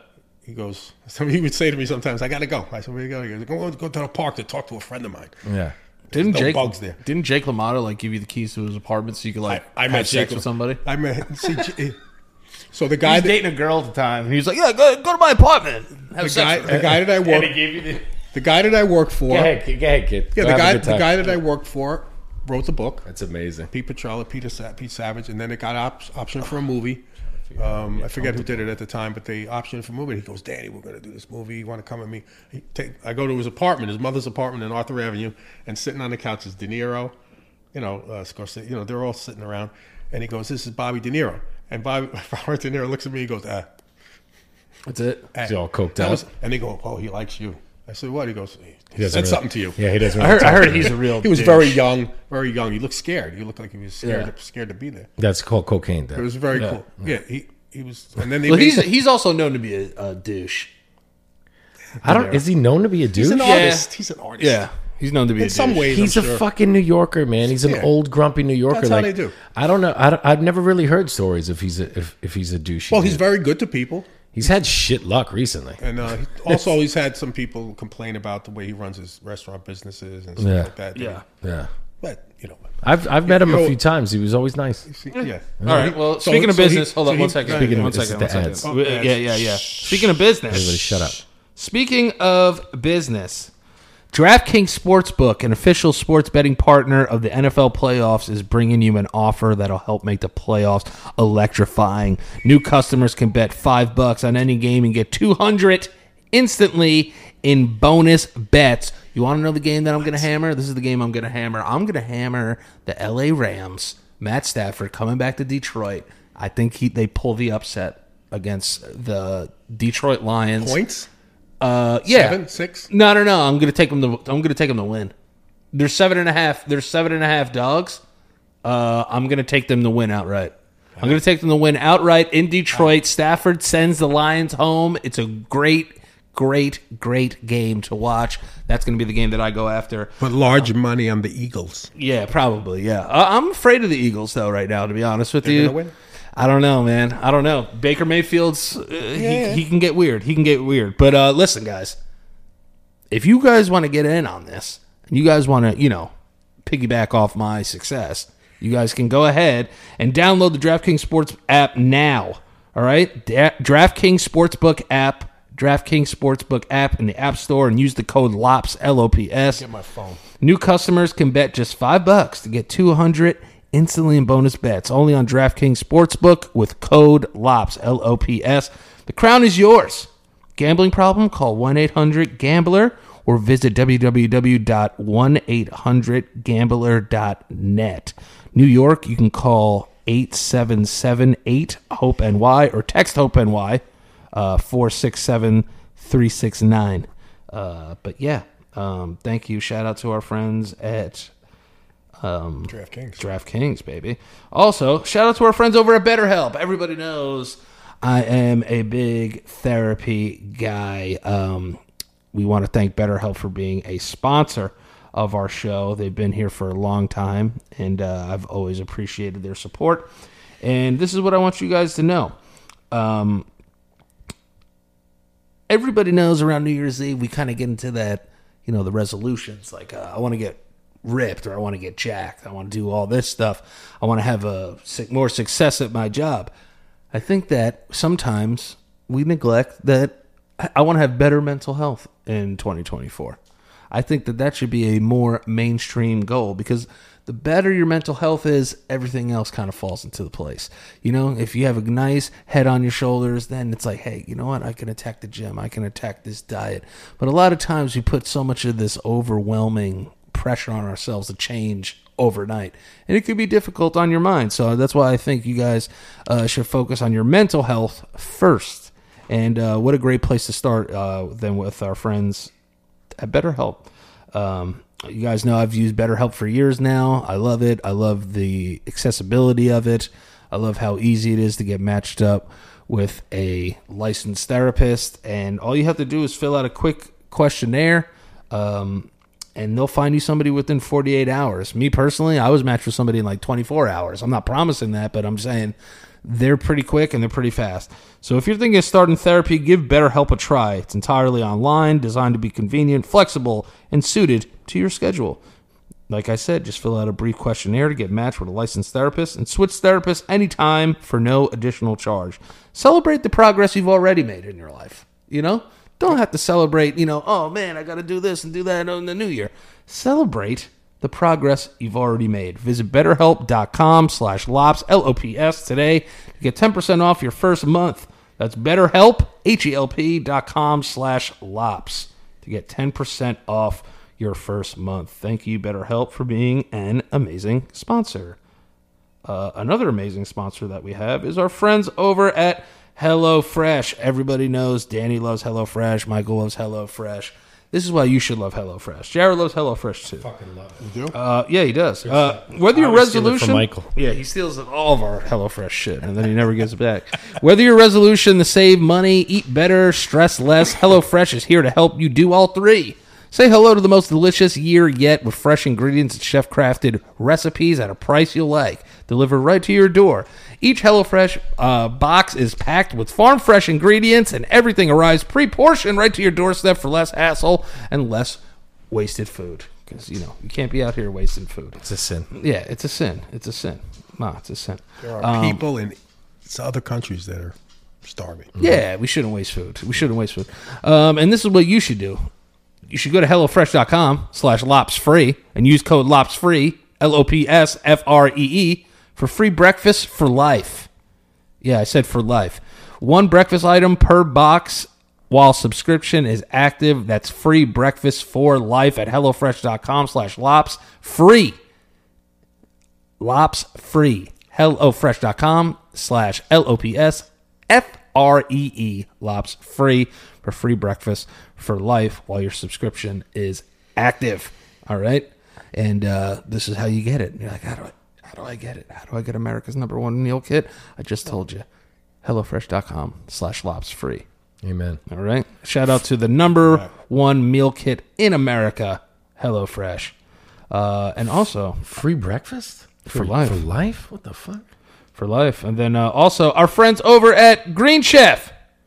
he goes, so he would say to me sometimes, I got to go. I said, where you go? He goes, go, go to the park to talk to a friend of mine. Yeah. Didn't no Jake bugs there. Didn't Jake LaMotta like give you the keys to his apartment so you could like I, I have met sex Jake with somebody? I met, see, J- so the He guy was that, dating a girl at the time, and he was like, "Yeah, go, go to my apartment." Have the sex guy, with the her." guy that I And worked, he gave you the. the guy that I worked for, Go ahead, kid. Go ahead, kid. yeah, Go the have a guy, good the time. guy that I worked for wrote the book. That's amazing. Pete Petrella, Peter Sa- Pete Savage, and then it got op- optioned for a movie. Um, I forget who did it at the time, but they optioned it for a movie. He goes, Danny, we're going to do this movie. You want to come with me? He take, I go to his apartment, his mother's apartment in Arthur Avenue, and sitting on the couch is De Niro, you know, uh, Scorsese, you know, they're all sitting around. And he goes, this is Bobby De Niro. And Bobby, Robert De Niro looks at me, he goes, ah. That's it. ah. He's all coked That out. was- and they go, oh, he likes you. I said, what? He goes, he, He doesn't said really- something to you. Yeah, he doesn't. I Really heard. I talk heard to he's you. a real. He was bitch. very young, very young. He looked scared. He looked like he was scared, Yeah. scared to be there. That's called cocaine. It Then. was very Yeah. cool. Yeah, he, he was, and then they Well, made, he's he's also known to be a, a douche. I don't. Is he known to be a dude? he's an Yeah. artist. He's an artist. Yeah, he's known to be In a some douche. ways, He's I'm a sure. fucking New Yorker, man. He's an Yeah. old, grumpy New Yorker. That's how like, they do. I don't know. I don't, I've never really heard stories if he's a, if, if he's a douchey. Well, he's dude. very good to people. he's had shit luck recently. And uh, he, also, he's had some people complain about the way he runs his restaurant businesses and stuff Yeah. like that. Yeah. Yeah, But, you know. I've I've met him You a know- few times. He was always nice. See, yeah. All right. Well, So- speaking of so he- business, hold so on he- one second. Speaking of- one this is second. the One second. ads. Oh, Yeah, ads. yeah, yeah, yeah. Speaking of business, Everybody, shut up. Speaking of business, DraftKings Sportsbook, an official sports betting partner of the N F L playoffs, is bringing you an offer that'll help make the playoffs electrifying. New customers can bet five bucks on any game and get two hundred instantly in bonus bets. You want to know the game that I'm going to hammer? This is the game I'm going to hammer. I'm going to hammer the L A Rams. Matt Stafford coming back to Detroit. I think he they pull the upset against the Detroit Lions. Points? Uh, yeah. Seven? Six? No, no, no. I'm gonna take them to. I'm gonna take them to win. There's seven and a half. There's seven and a half dogs. Uh, I'm gonna take them to win outright. I'm gonna take them to win outright in Detroit. Stafford sends the Lions home. It's a great, great, great game to watch. That's gonna be the game that I go after. But large money on the Eagles. Yeah, probably. Yeah, I- I'm afraid of the Eagles though. Right now, to be honest with They're you, gonna win? I don't know, man. I don't know. Baker Mayfield's uh, Yeah. he, he can get weird. He can get weird. But uh, listen, guys, if you guys want to get in on this, and you guys want to, you know, piggyback off my success, you guys can go ahead and download the DraftKings Sports app now. All right, Da- DraftKings Sportsbook app, DraftKings Sportsbook app in the App Store, and use the code L O P S L O P S. Get my phone. New customers can bet just five bucks to get two hundred instantly in bonus bets. Only on DraftKings Sportsbook with code L O P S L O P S. The crown is yours. Gambling problem? Call one eight hundred gambler or visit w w w dot one eight hundred gambler dot net. New York, you can call eight seven seven eight hope N Y or text HOPE-NY uh, four six seven three six nine. Uh, but yeah, um, thank you. Shout out to our friends at um, DraftKings. DraftKings, baby. Also, shout out to our friends over at BetterHelp. Everybody knows I am a big therapy guy. Um, we want to thank BetterHelp for being a sponsor of our show. They've been here for a long time, and uh, I've always appreciated their support. And this is what I want you guys to know. Um, everybody knows around New Year's Eve, we kind of get into that, you know, the resolutions. Like, uh, I want to get ripped, or I want to get jacked. I want to do all this stuff. I want to have a more success at my job. I think that sometimes we neglect that I want to have better mental health in twenty twenty-four. I think that that should be a more mainstream goal, because the better your mental health is, everything else kind of falls into the place. You know, if you have a nice head on your shoulders, then it's like, hey, you know what? I can attack the gym. I can attack this diet. But a lot of times we put so much of this overwhelming pressure on ourselves to change overnight, and it could be difficult on your mind. So that's why I think you guys uh, should focus on your mental health first. And uh, what a great place to start uh, than with our friends at BetterHelp. Um, you guys know I've used BetterHelp for years now. I love it. I love the accessibility of it. I love how easy it is to get matched up with a licensed therapist. And all you have to do is fill out a quick questionnaire, um, and they'll find you somebody within forty-eight hours. Me personally, I was matched with somebody in like twenty-four hours. I'm not promising that, but I'm saying They're pretty quick and they're pretty fast. So if you're thinking of starting therapy, give BetterHelp a try. It's entirely online, designed to be convenient, flexible, and suited to your schedule. Like I said, just fill out a brief questionnaire to get matched with a licensed therapist and switch therapists anytime for no additional charge. Celebrate the progress you've already made in your life. You know? Don't have to celebrate, you know, oh man, I got to do this and do that in the new year. Celebrate the progress you've already made. Visit betterhelp.com slash lops, L O P S, today to get ten percent off your first month. That's betterhelp, H-E-L-P dot com slash lops to get ten percent off your first month. Thank you, BetterHelp, for being an amazing sponsor. Uh, another amazing sponsor that we have is our friends over at HelloFresh. Everybody knows Danny loves HelloFresh. Michael loves HelloFresh. This is why you should love HelloFresh. Jared loves HelloFresh too. Fucking love it. You do? Uh, yeah, he does. Uh, whether I your always steal it resolution, from Michael. yeah, he steals all of our HelloFresh shit, and then he never gives it back. Whether your resolution to save money, eat better, stress less, HelloFresh is here to help you do all three. Say hello to the most delicious year yet with fresh ingredients and chef-crafted recipes at a price you'll like, delivered right to your door. Each HelloFresh uh, box is packed with farm-fresh ingredients, and everything arrives pre-portioned right to your doorstep for less hassle and less wasted food. Because, you know, you can't be out here wasting food. It's a sin. Yeah, it's a sin. It's a sin. No, it's a sin. There are Um, people in other countries that are starving. Yeah, we shouldn't waste food. We shouldn't waste food. Um, and this is what you should do. You should go to HelloFresh.com slash LopsFree and use code LopsFree, L O P S F R E E, for free breakfast for life. Yeah, I said for life. One breakfast item per box while subscription is active. That's free breakfast for life at HelloFresh.com slash Lops. Free. Lops free. HelloFresh.com slash L O P S F R E E. Lops free for free breakfast for life while your subscription is active. All right? And uh, this is how you get it. And you're like, how do I how do I get it? How do I get America's number one meal kit? I just told you. HelloFresh.com slash Lops free. Amen. All right? Shout out to the number one meal kit in America, HelloFresh. Uh, and also Free breakfast? For life. For life? What the fuck? for life. And then uh, also our friends over at Green Chef.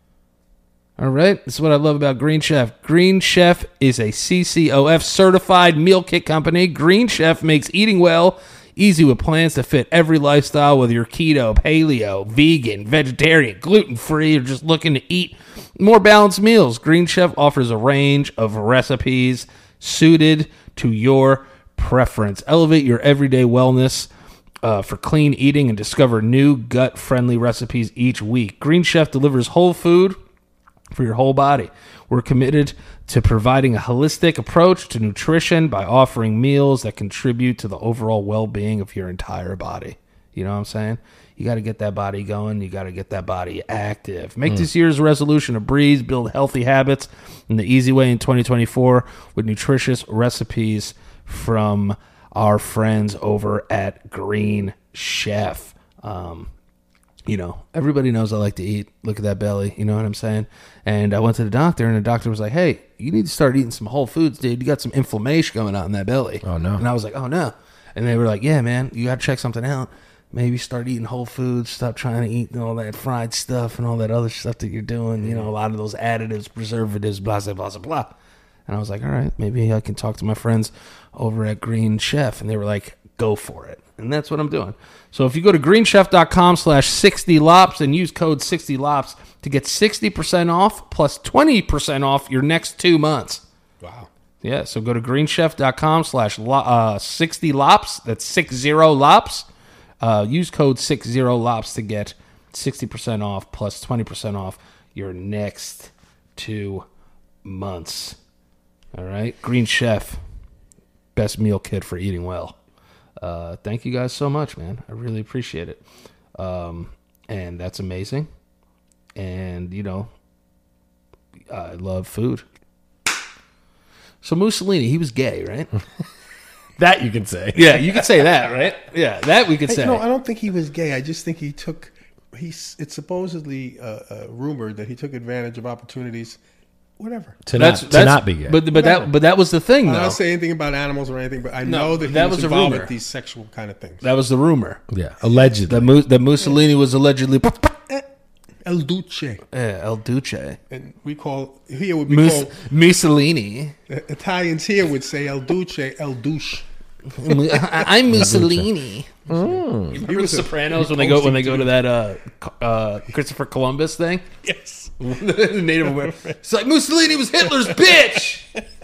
All right, this is what I love about Green Chef. Green Chef is a C C O F certified meal kit company. Green Chef makes eating well easy with plans to fit every lifestyle, whether you're keto, paleo, vegan, vegetarian, gluten-free, or just looking to eat more balanced meals. Green Chef offers a range of recipes suited to your preference. Elevate your everyday wellness uh, for clean eating and discover new gut-friendly recipes each week. Green Chef delivers whole food for your whole body. We're committed to providing a holistic approach to nutrition by offering meals that contribute to the overall well-being of your entire body. You know what I'm saying? You got to get that body going. You got to get that body active. Make this year's resolution a breeze. Build healthy habits in the easy way in twenty twenty-four with nutritious recipes from our friends over at Green Chef. Um, You know, everybody knows I like to eat. Look at that belly. You know what I'm saying? And I went to the doctor, and the doctor was like, hey, you need to start eating some whole foods, dude. You got some inflammation going on in that belly. Oh, no. And I was like, oh, no. And they were like, yeah, man, you got to check something out. Maybe start eating whole foods. Stop trying to eat all that fried stuff and all that other stuff that you're doing. You know, a lot of those additives, preservatives, blah, blah, blah, blah. And I was like, all right, maybe I can talk to my friends over at Green Chef. And they were like, go for it. And that's what I'm doing. So if you go to greenchef.com slash 60lops and use code sixty lops to get sixty percent off plus twenty percent off your next two months. Wow. Yeah, so go to greenchef.com slash 60lops. That's sixty lops. Uh, use code sixty lops to get sixty percent off plus twenty percent off your next two months. All right? Green Chef, best meal kit for eating well. Uh, thank you guys so much, man. I really appreciate it. Um, and that's amazing. And, you know, I love food. So Mussolini, he was gay, right? That you can say. Yeah, you could say that, right? Yeah, that we could Hey, say. you know, I don't think he was gay. I just think he took. He's. It's supposedly uh, uh, rumored that he took advantage of opportunities whatever. To That's not that's to not be gay. But but that but that was the thing I though. don't say anything about animals or anything, but I No, know that he that was, was a involved rumor. with these sexual kind of things. That was the rumor. yeah, allegedly. That Mu- that Mussolini was allegedly El Duce, yeah, El Duce. and we call here would be Mus- called Mussolini. uh, Italians here would say El Duce, El Douche. I'm Mussolini. He Remember was the a- Sopranos he when they go when they posted go to that uh, Co- uh, Christopher Columbus thing? Yes. The Native American. It's like Mussolini was Hitler's bitch.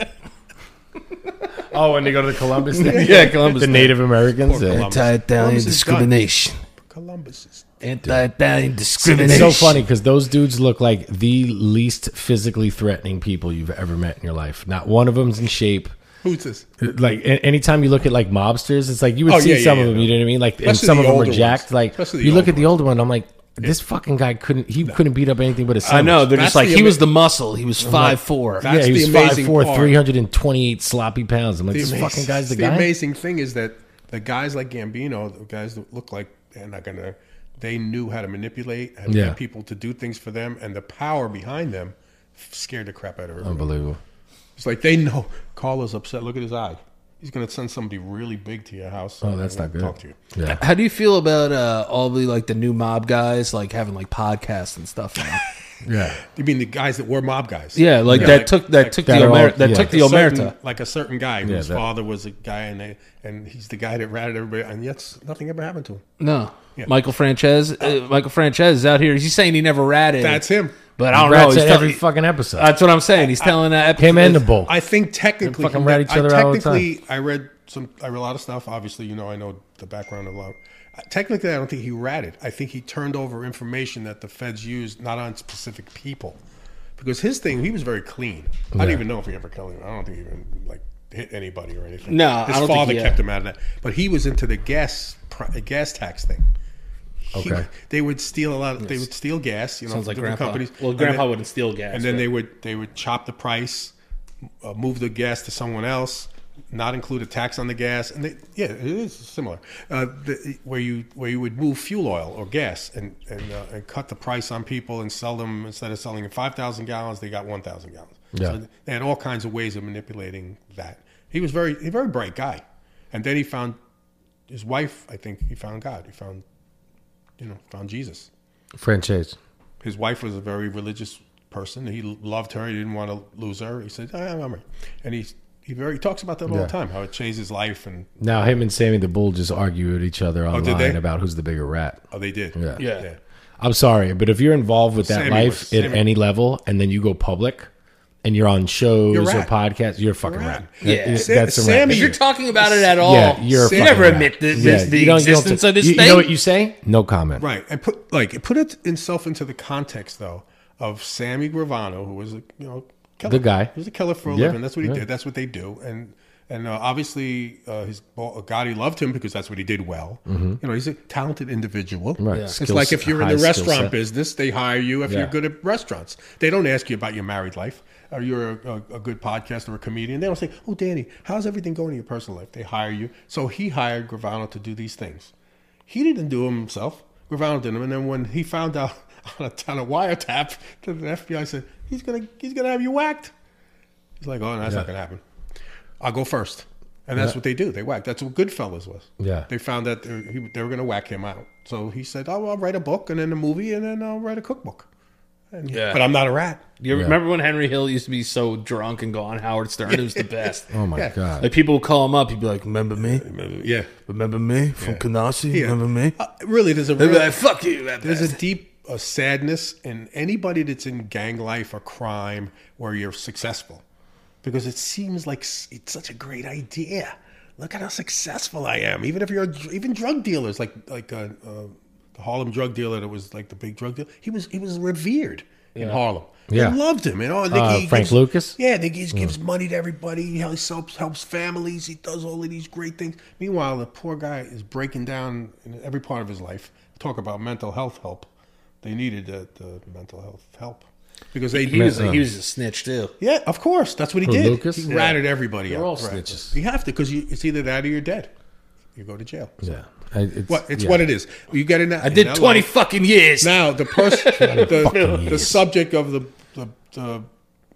Oh, when they go to the Columbus thing? Yeah, Columbus The thing. Native Americans. Poor yeah. Columbus. Anti-Italian Columbus is discrimination. Columbus is Anti-Italian It's discrimination. so funny because those dudes look like the least physically threatening people you've ever met in your life. Not one of them's in shape. who's this? Like a- anytime you look at like mobsters, it's like you would Oh, see yeah, yeah, some yeah, of them. no. You know what I mean? Like, and Especially some the of them older are jacked. ones. Like Especially the you look older at the older one, I'm like, this fucking guy couldn't. He couldn't beat up anything but a I sandwich. know. They're That's just like, the he ama- was the muscle. He was five four. That's Yeah, he the was amazing five four, part. three hundred and twenty-eight sloppy pounds. I'm like, The this amazing- fucking guy's the, the guy. amazing thing is that the guys like Gambino, the guys that look like they're not gonna, they knew how to manipulate, how to Yeah. get people to do things for them, and the power behind them scared the crap out of everybody. Unbelievable. It's like they know Carlos upset. Look at his eye. He's gonna send somebody really big to your house. Oh, that's and not good. Talk to you. Yeah. How do you feel about uh, all the like the new mob guys like having like podcasts and stuff now? Yeah. You mean the guys that were mob guys? Yeah, like Yeah, that like- took that like- took that the are all- Omer- that yeah. took the a certain- Omerta. like a certain guy Yeah, whose that- father was a guy, and they, and he's the guy that ratted everybody, and yet nothing ever happened to him. No, Yeah. Michael Frances. Uh, Michael Frances is out here. He's saying he never ratted. That's him. but I don't Rats know. He's at tell- every fucking episode. that's what I'm saying. He's telling that Him and the bull. I think technically, fucking he- rat each I, other out all the time. technically, I read some. I read a lot of stuff. Obviously, you know, I know the background of a lot. Technically, I don't think he ratted. I think he turned over information that the feds used, not on specific people, because his thing, he was very clean. I don't even know if he ever killed him. I don't think he even like hit anybody or anything. No, I his don't think father he kept had. him out of that. But he was into the gas pri- gas tax thing. He- Okay. they would steal a lot. Of, they would steal gas. You know, Sounds like different grandpa. companies. Well, And grandpa then- wouldn't steal gas. and then but- they would they would chop the price, uh, move the gas to someone else, not include a tax on the gas, and they, yeah, it is similar. Uh, the, where you where you would move fuel oil or gas and and, uh, and cut the price on people and sell them, instead of selling five thousand gallons, they got one thousand gallons. Yeah. So they had all kinds of ways of manipulating that. He was very a very bright guy, and then he found his wife. I think he found God. He found you know found Jesus. Franchise. His wife was a very religious person. He loved her. He didn't want to lose her. He said, "I am right," and he he very he talks about that all Yeah. the time. How it changed his life, and Now him and Sammy the Bull just argue with each other Oh, did online they? about who's the bigger rat. oh, they did. Yeah. Yeah. yeah. I'm sorry, but if you're involved with that Sammy life was- at Sammy- any level and then you go public and you're on shows You're or rat. podcasts, you're a fucking You're rat. rat. Yeah. That- Sa- that's a rat. Sammy- if you're talking about it at all, Yeah, you're a you fucking never rat. admit the, Yeah, this, the you don't- you don't existence say- of this you, thing. you know what you say? No comment. Right, and put like put it itself into the context though of Sammy Gravano, who was a you know killer. Good guy. He was a killer for a Yeah, living. That's what he yeah. did. That's what they do, and and uh, obviously uh, his well, God, he loved him because that's what he did well. You know, he's a talented individual. Right. Yeah. It's Skills- like if you're in high the skill restaurant set. business, they hire you if Yeah. you're good at restaurants. They don't ask you about your married life. Or you're a, a, a good podcaster or a comedian. They don't say, "Oh, Danny, how's everything going in your personal life?" They hire you. So he hired Gravano to do these things. He didn't do them himself. Gravano did them, and then when he found out on a, on a wiretap, the F B I said, "He's gonna he's gonna have you whacked." He's like, "Oh, no, that's Yeah. not gonna happen. I'll go first." And that's Yeah. what they do. They whack. That's what Goodfellas was. Yeah. They found that they, he, they were going to whack him out. So he said, "Oh, I'll write a book and then a movie and then I'll write a cookbook." And, Yeah. But I'm not a rat. You Yeah. remember when Henry Hill used to be so drunk and go on Howard Stern? It was the best. Oh my Yeah. god. Like people would call him up. He'd be like, "Remember me? Yeah. Remember me from Canarsie? Yeah. Remember me?" Uh, really, there's a They'd be real, like, "Fuck you." That there's a bastard." deep uh, sadness in anybody that's in gang life or crime where you're successful, because it seems like s- it's such a great idea. Look at how successful I am. Even if you're a, even drug dealers, like like uh, uh, the Harlem drug dealer that was like the big drug dealer. He was he was revered in Harlem. Yeah. They loved him. You know, and Uh, he Frank gives- Lucas? Yeah, they, he gives money to everybody. He helps helps families. He does all of these great things. Meanwhile, the poor guy is breaking down in every part of his life. Talk about mental health help. They needed the, the mental health help because they He was a, he was a snitch too. yeah, of course. That's what he Who, did. Lucas? He Yeah. ratted everybody They're out. all Right. snitches. You have to because you, it's either that or you're dead. You go to jail. Yeah. I- It's, What it's yeah. what it is. You get in that. I did twenty fucking years. Now the person, the, Fucking the years. subject of the the, the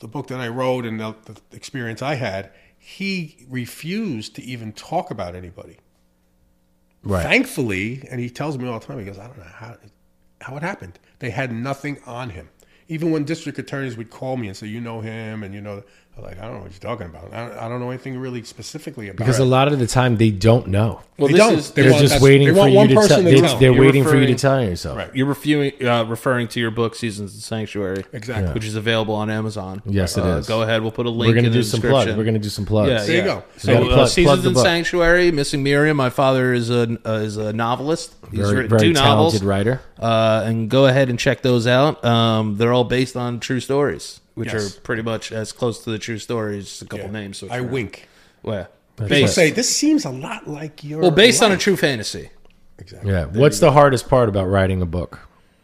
the book that I wrote and the, the experience I had, he refused to even talk about anybody. Right. Thankfully, and he tells me all the time, he goes, I don't know how how it happened. They had nothing on him. Even when district attorneys would call me and say, you know him, and you know, I'm like, I don't know what you're talking about. I don't, I don't know anything really specifically about Because it. a lot of the time they don't know. Well, They this don't. is They They're want- just that's- waiting they for want you one to person tell. to They, tell. they're You're waiting for you to referring- tell yourself. Right. You're reviewing, uh, referring to your book, Seasons in Sanctuary, Exactly. which is available on Amazon. Yes, it uh, is. Go ahead, we'll put a link. We're gonna in do the some description. plugs. We're gonna do some plugs. Yeah, There you yeah. go. So, Yeah, uh, plug- plug Seasons the in book. Sanctuary, Missing Miriam. My father is a uh, is a novelist. He's Very, written very two novels. talented writer. Uh, and go ahead and check those out. Um, they're all based on true stories, which Yes. are pretty much as close to the true stories. Just a couple Yeah. names. So I far. wink. Well, People based, say, this seems a lot like your well, based on a life." true fantasy. Exactly. Yeah. What's the hardest part about writing a book?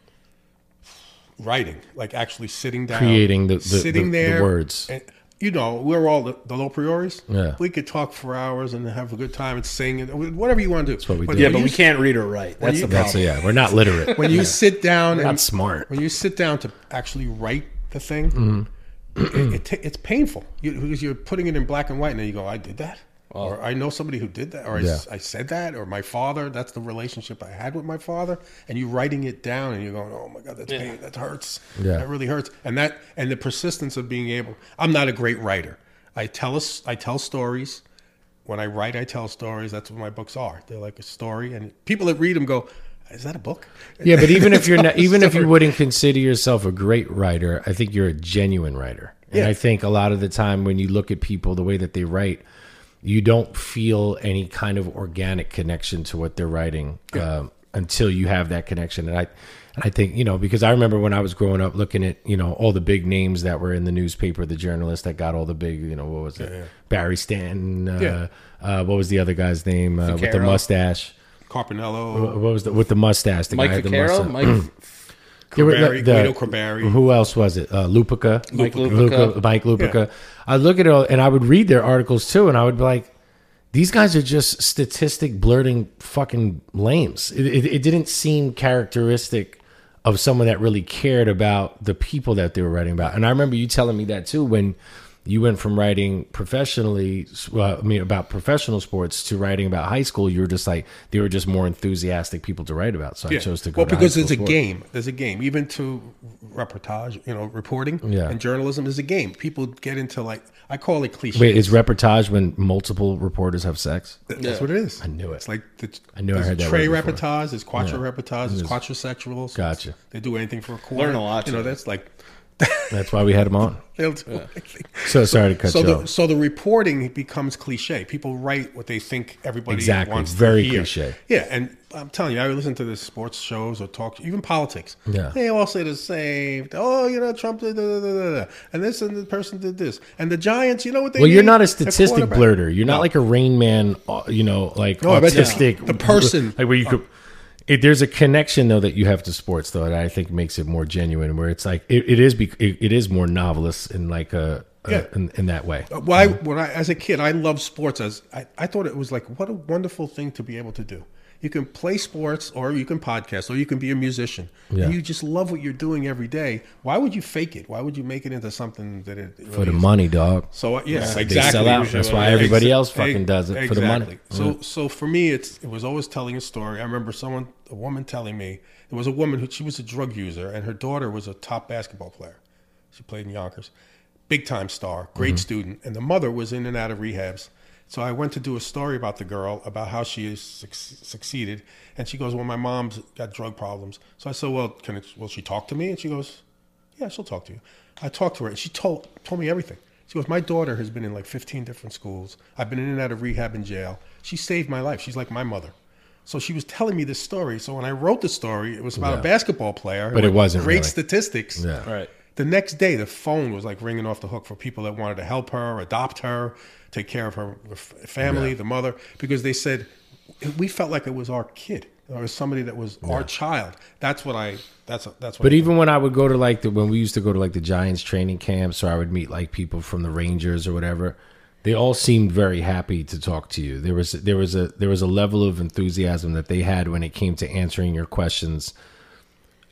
Writing, like actually sitting down. Creating the- the- sitting the- the there, words. And, you know, we're all the, the low prioris. Yeah. We could talk for hours and have a good time and sing and whatever you want to do. That's what we do. Yeah, when but you we can't read or write. That's you- the That's problem. yeah. We're not literate. When you sit down, not and, smart. When you sit down to actually write the thing, Mm-hmm. it, it, ta- it's painful you, because you're putting it in black and white, and then you go, "I did that," or "I know somebody who did that," or I, Yeah. s- I said that," or "My father." That's the relationship I had with my father, and you writing it down, and you're going, "Oh my God, that's pain. That hurts. Yeah. That really hurts." And that and the persistence of being able. I'm not a great writer. I tell us. I tell stories. When I write, I tell stories. That's what my books are. They're like a story, and people that read them go, "Is that a book?" Yeah, but even if you're It's not, all a even if you story. wouldn't consider yourself a great writer, I think you're a genuine writer. And Yeah. I think a lot of the time when you look at people, the way that they write, you don't feel any kind of organic connection to what they're writing um, until you have that connection. And I, and I think, you know, because I remember when I was growing up looking at, you know, all the big names that were in the newspaper, the journalists that got all the big, you know, what was it? Yeah, yeah. Barry Stanton. Uh, Yeah. uh, what was the other guy's name uh, with the Vaccaro. mustache? Carpinello, What was the with the mustache? The Mike guy with the Vaccaro, mustache. Mike, There were Crabari, the- Guido Crabari. Who else was it? Uh, Lupica. Mike Luca- Lupica. Mike Lupica. I look at it all, and I would read their articles too, and I would be like, these guys are just statistic blurting fucking lames. It, it, it didn't seem characteristic of someone that really cared about the people that they were writing about. And I remember you telling me that too when you went from writing professionally, uh, I mean, about professional sports to writing about high school. You were just like, they were just more enthusiastic people to write about. So I Yeah. chose to go well to because high there's a school sports. game. There's a game. Even to reportage, you know, reporting Yeah. and journalism is a game. People get into like I call it cliche. Wait, is reportage when multiple reporters have sex? That's what it is. I knew it. It's like the, I knew I there's heard that tray word before. reportage, there's quattro Yeah. reportage, there's quattrosexuals. Gotcha. They do anything for a quarter. Learn a lot You know, today. that's like That's why we had him on. they'll do anything. So sorry to cut So you the off. so the reporting becomes cliche. People write what they think everybody Exactly. wants Very to hear. cliche. Yeah, and I'm telling you, I listen to the sports shows or talk, even politics. Yeah. They all say the same. Oh, you know, Trump did, da, da, da, da, da. and this and the person did this, and the Giants. You know what they? Well, you're need? not a A statistic quarterback. blurter. You're not No. like a Rain Man, uh, you know, like No, I bet the- autistic. the person- like where you could. It, there's a connection though that you have to sports though that I think makes it more genuine. Where it's like it, it is, bec- it, it is more novelist in like a, a Yeah. in, in that way. Well, I, when I, as a kid, I loved sports. As I, I thought it was like, what a wonderful thing to be able to do. You can play sports, or you can podcast, or you can be a musician. Yeah. And you just love what you're doing every day. Why would you fake it? Why would you make it into something that it For really the is? money, dog. So uh, yes, They exactly. sell out. That's why everybody Exa- else fucking ex- does it for the money. exactly. So, so for me, it's it was always telling a story. I remember someone, a woman, telling me there was a woman who she was a drug user, and her daughter was a top basketball player. She played in Yonkers, big time star, great Mm-hmm. student, and the mother was in and out of rehabs. So I went to do a story about the girl, about how she has suc- succeeded, and she goes, "Well, my mom's got drug problems." So I said, "Well, can it, will she talk to me?" And she goes, "Yeah, she'll talk to you." I talked to her, and she told told me everything. She goes, "My daughter has been in like fifteen different schools. I've been in and out of rehab and jail. She saved my life. She's like my mother." So she was telling me this story. So when I wrote the story, it was about Yeah. a basketball player, But it with wasn't great really. statistics. Yeah. Right. The next day, the phone was like ringing off the hook for people that wanted to help her, adopt her, take care of her f- family, Yeah. the mother, because they said we felt like it was our kid or somebody that was our child. That's what I. That's that's what. But I even when I would go to like the when we used to go to like the Giants training camps, or I would meet like people from the Rangers or whatever, they all seemed very happy to talk to you. There was there was a there was a level of enthusiasm that they had when it came to answering your questions.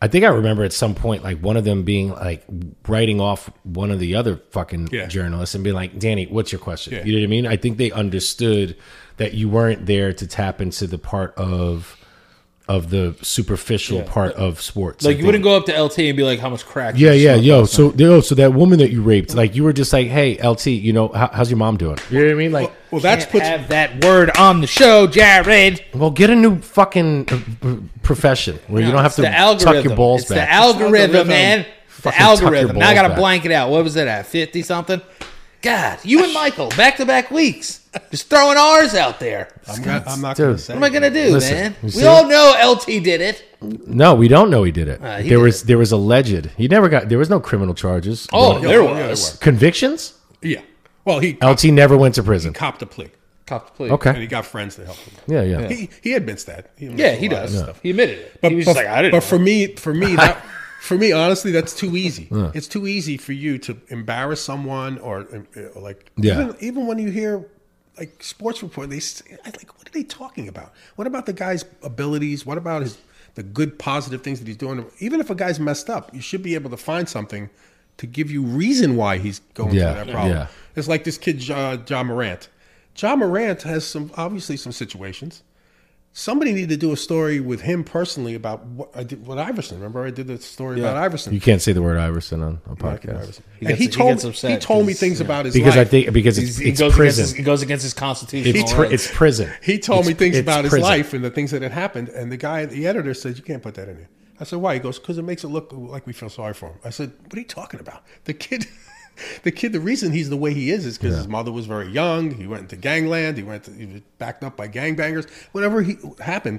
I think I remember at some point like one of them being like writing off one of the other fucking Yeah. journalists and being like, Danny, what's your question? Yeah. You know what I mean? I think they understood that you weren't there to tap into the part of of the superficial part of sports. Like I you think. wouldn't go up to L T and be like, "How much crack?" Yeah, you yeah, smoked yo. last So, night?" yo, so that woman that you raped, like, you were just like, "Hey, L T, you know, how, how's your mom doing?" You know what I mean? Like, Well, that's Can't puts have that word on the show, Jared. well, get a new fucking uh, profession where you don't have It's to the algorithm. tuck your balls it's back. the algorithm, algorithm. man. It's the Fucking tuck your algorithm. Now I balls got to back. blank it out. What was it at? fifty something? God, you and Michael, back to back weeks. Just throwing R's out there. I'm, not, I'm not Dude. going to say. What am I going to do, Listen, man? you We see? all know L T did it. No, we don't know he did it. Uh, he there did was it. there was alleged. He never got. There was no criminal charges. Oh, Yeah, there oh, yeah, was. Convictions. Yeah. Well, he L T never went to prison. copped a plea, Cop the plea. Okay. and he got friends to help him. Yeah, yeah. He he admits that. He admits Yeah, a he lot of does. stuff. He admitted it. But, he was but, just like, I didn't but know. for me, for me, that, for me, honestly, that's too easy. It's too easy for you to embarrass someone, or, uh, like, Yeah. even, even when you hear like sports report, they say, I like, what are they talking about? What about the guy's abilities? What about his the good, positive things that he's doing? Even if a guy's messed up, you should be able to find something to give you reason why he's going Yeah, through that problem. yeah. It's like this kid, uh, John Morant. John Morant has some obviously some situations. Somebody needed to do a story with him personally about what I did with Iverson. Remember, I did the story about Iverson. You can't say the word Iverson on a Michael podcast Iverson. He and gets- he he told gets upset he told me 'cause, things yeah. about his because life. I think because it's he it's goes against prison. his, he goes against his constitutional It's pri- rights. it's prison. He told It's- me things it's about his prison. life and the things that had happened. And the guy, the editor, says you can't put that in here. I said, why? He goes, because it makes it look like we feel sorry for him. I said, what are you talking about? The kid, the kid. The reason he's the way he is is because his mother was very young. He went into gangland. He went. To, he was backed up by gangbangers. Whatever he happened.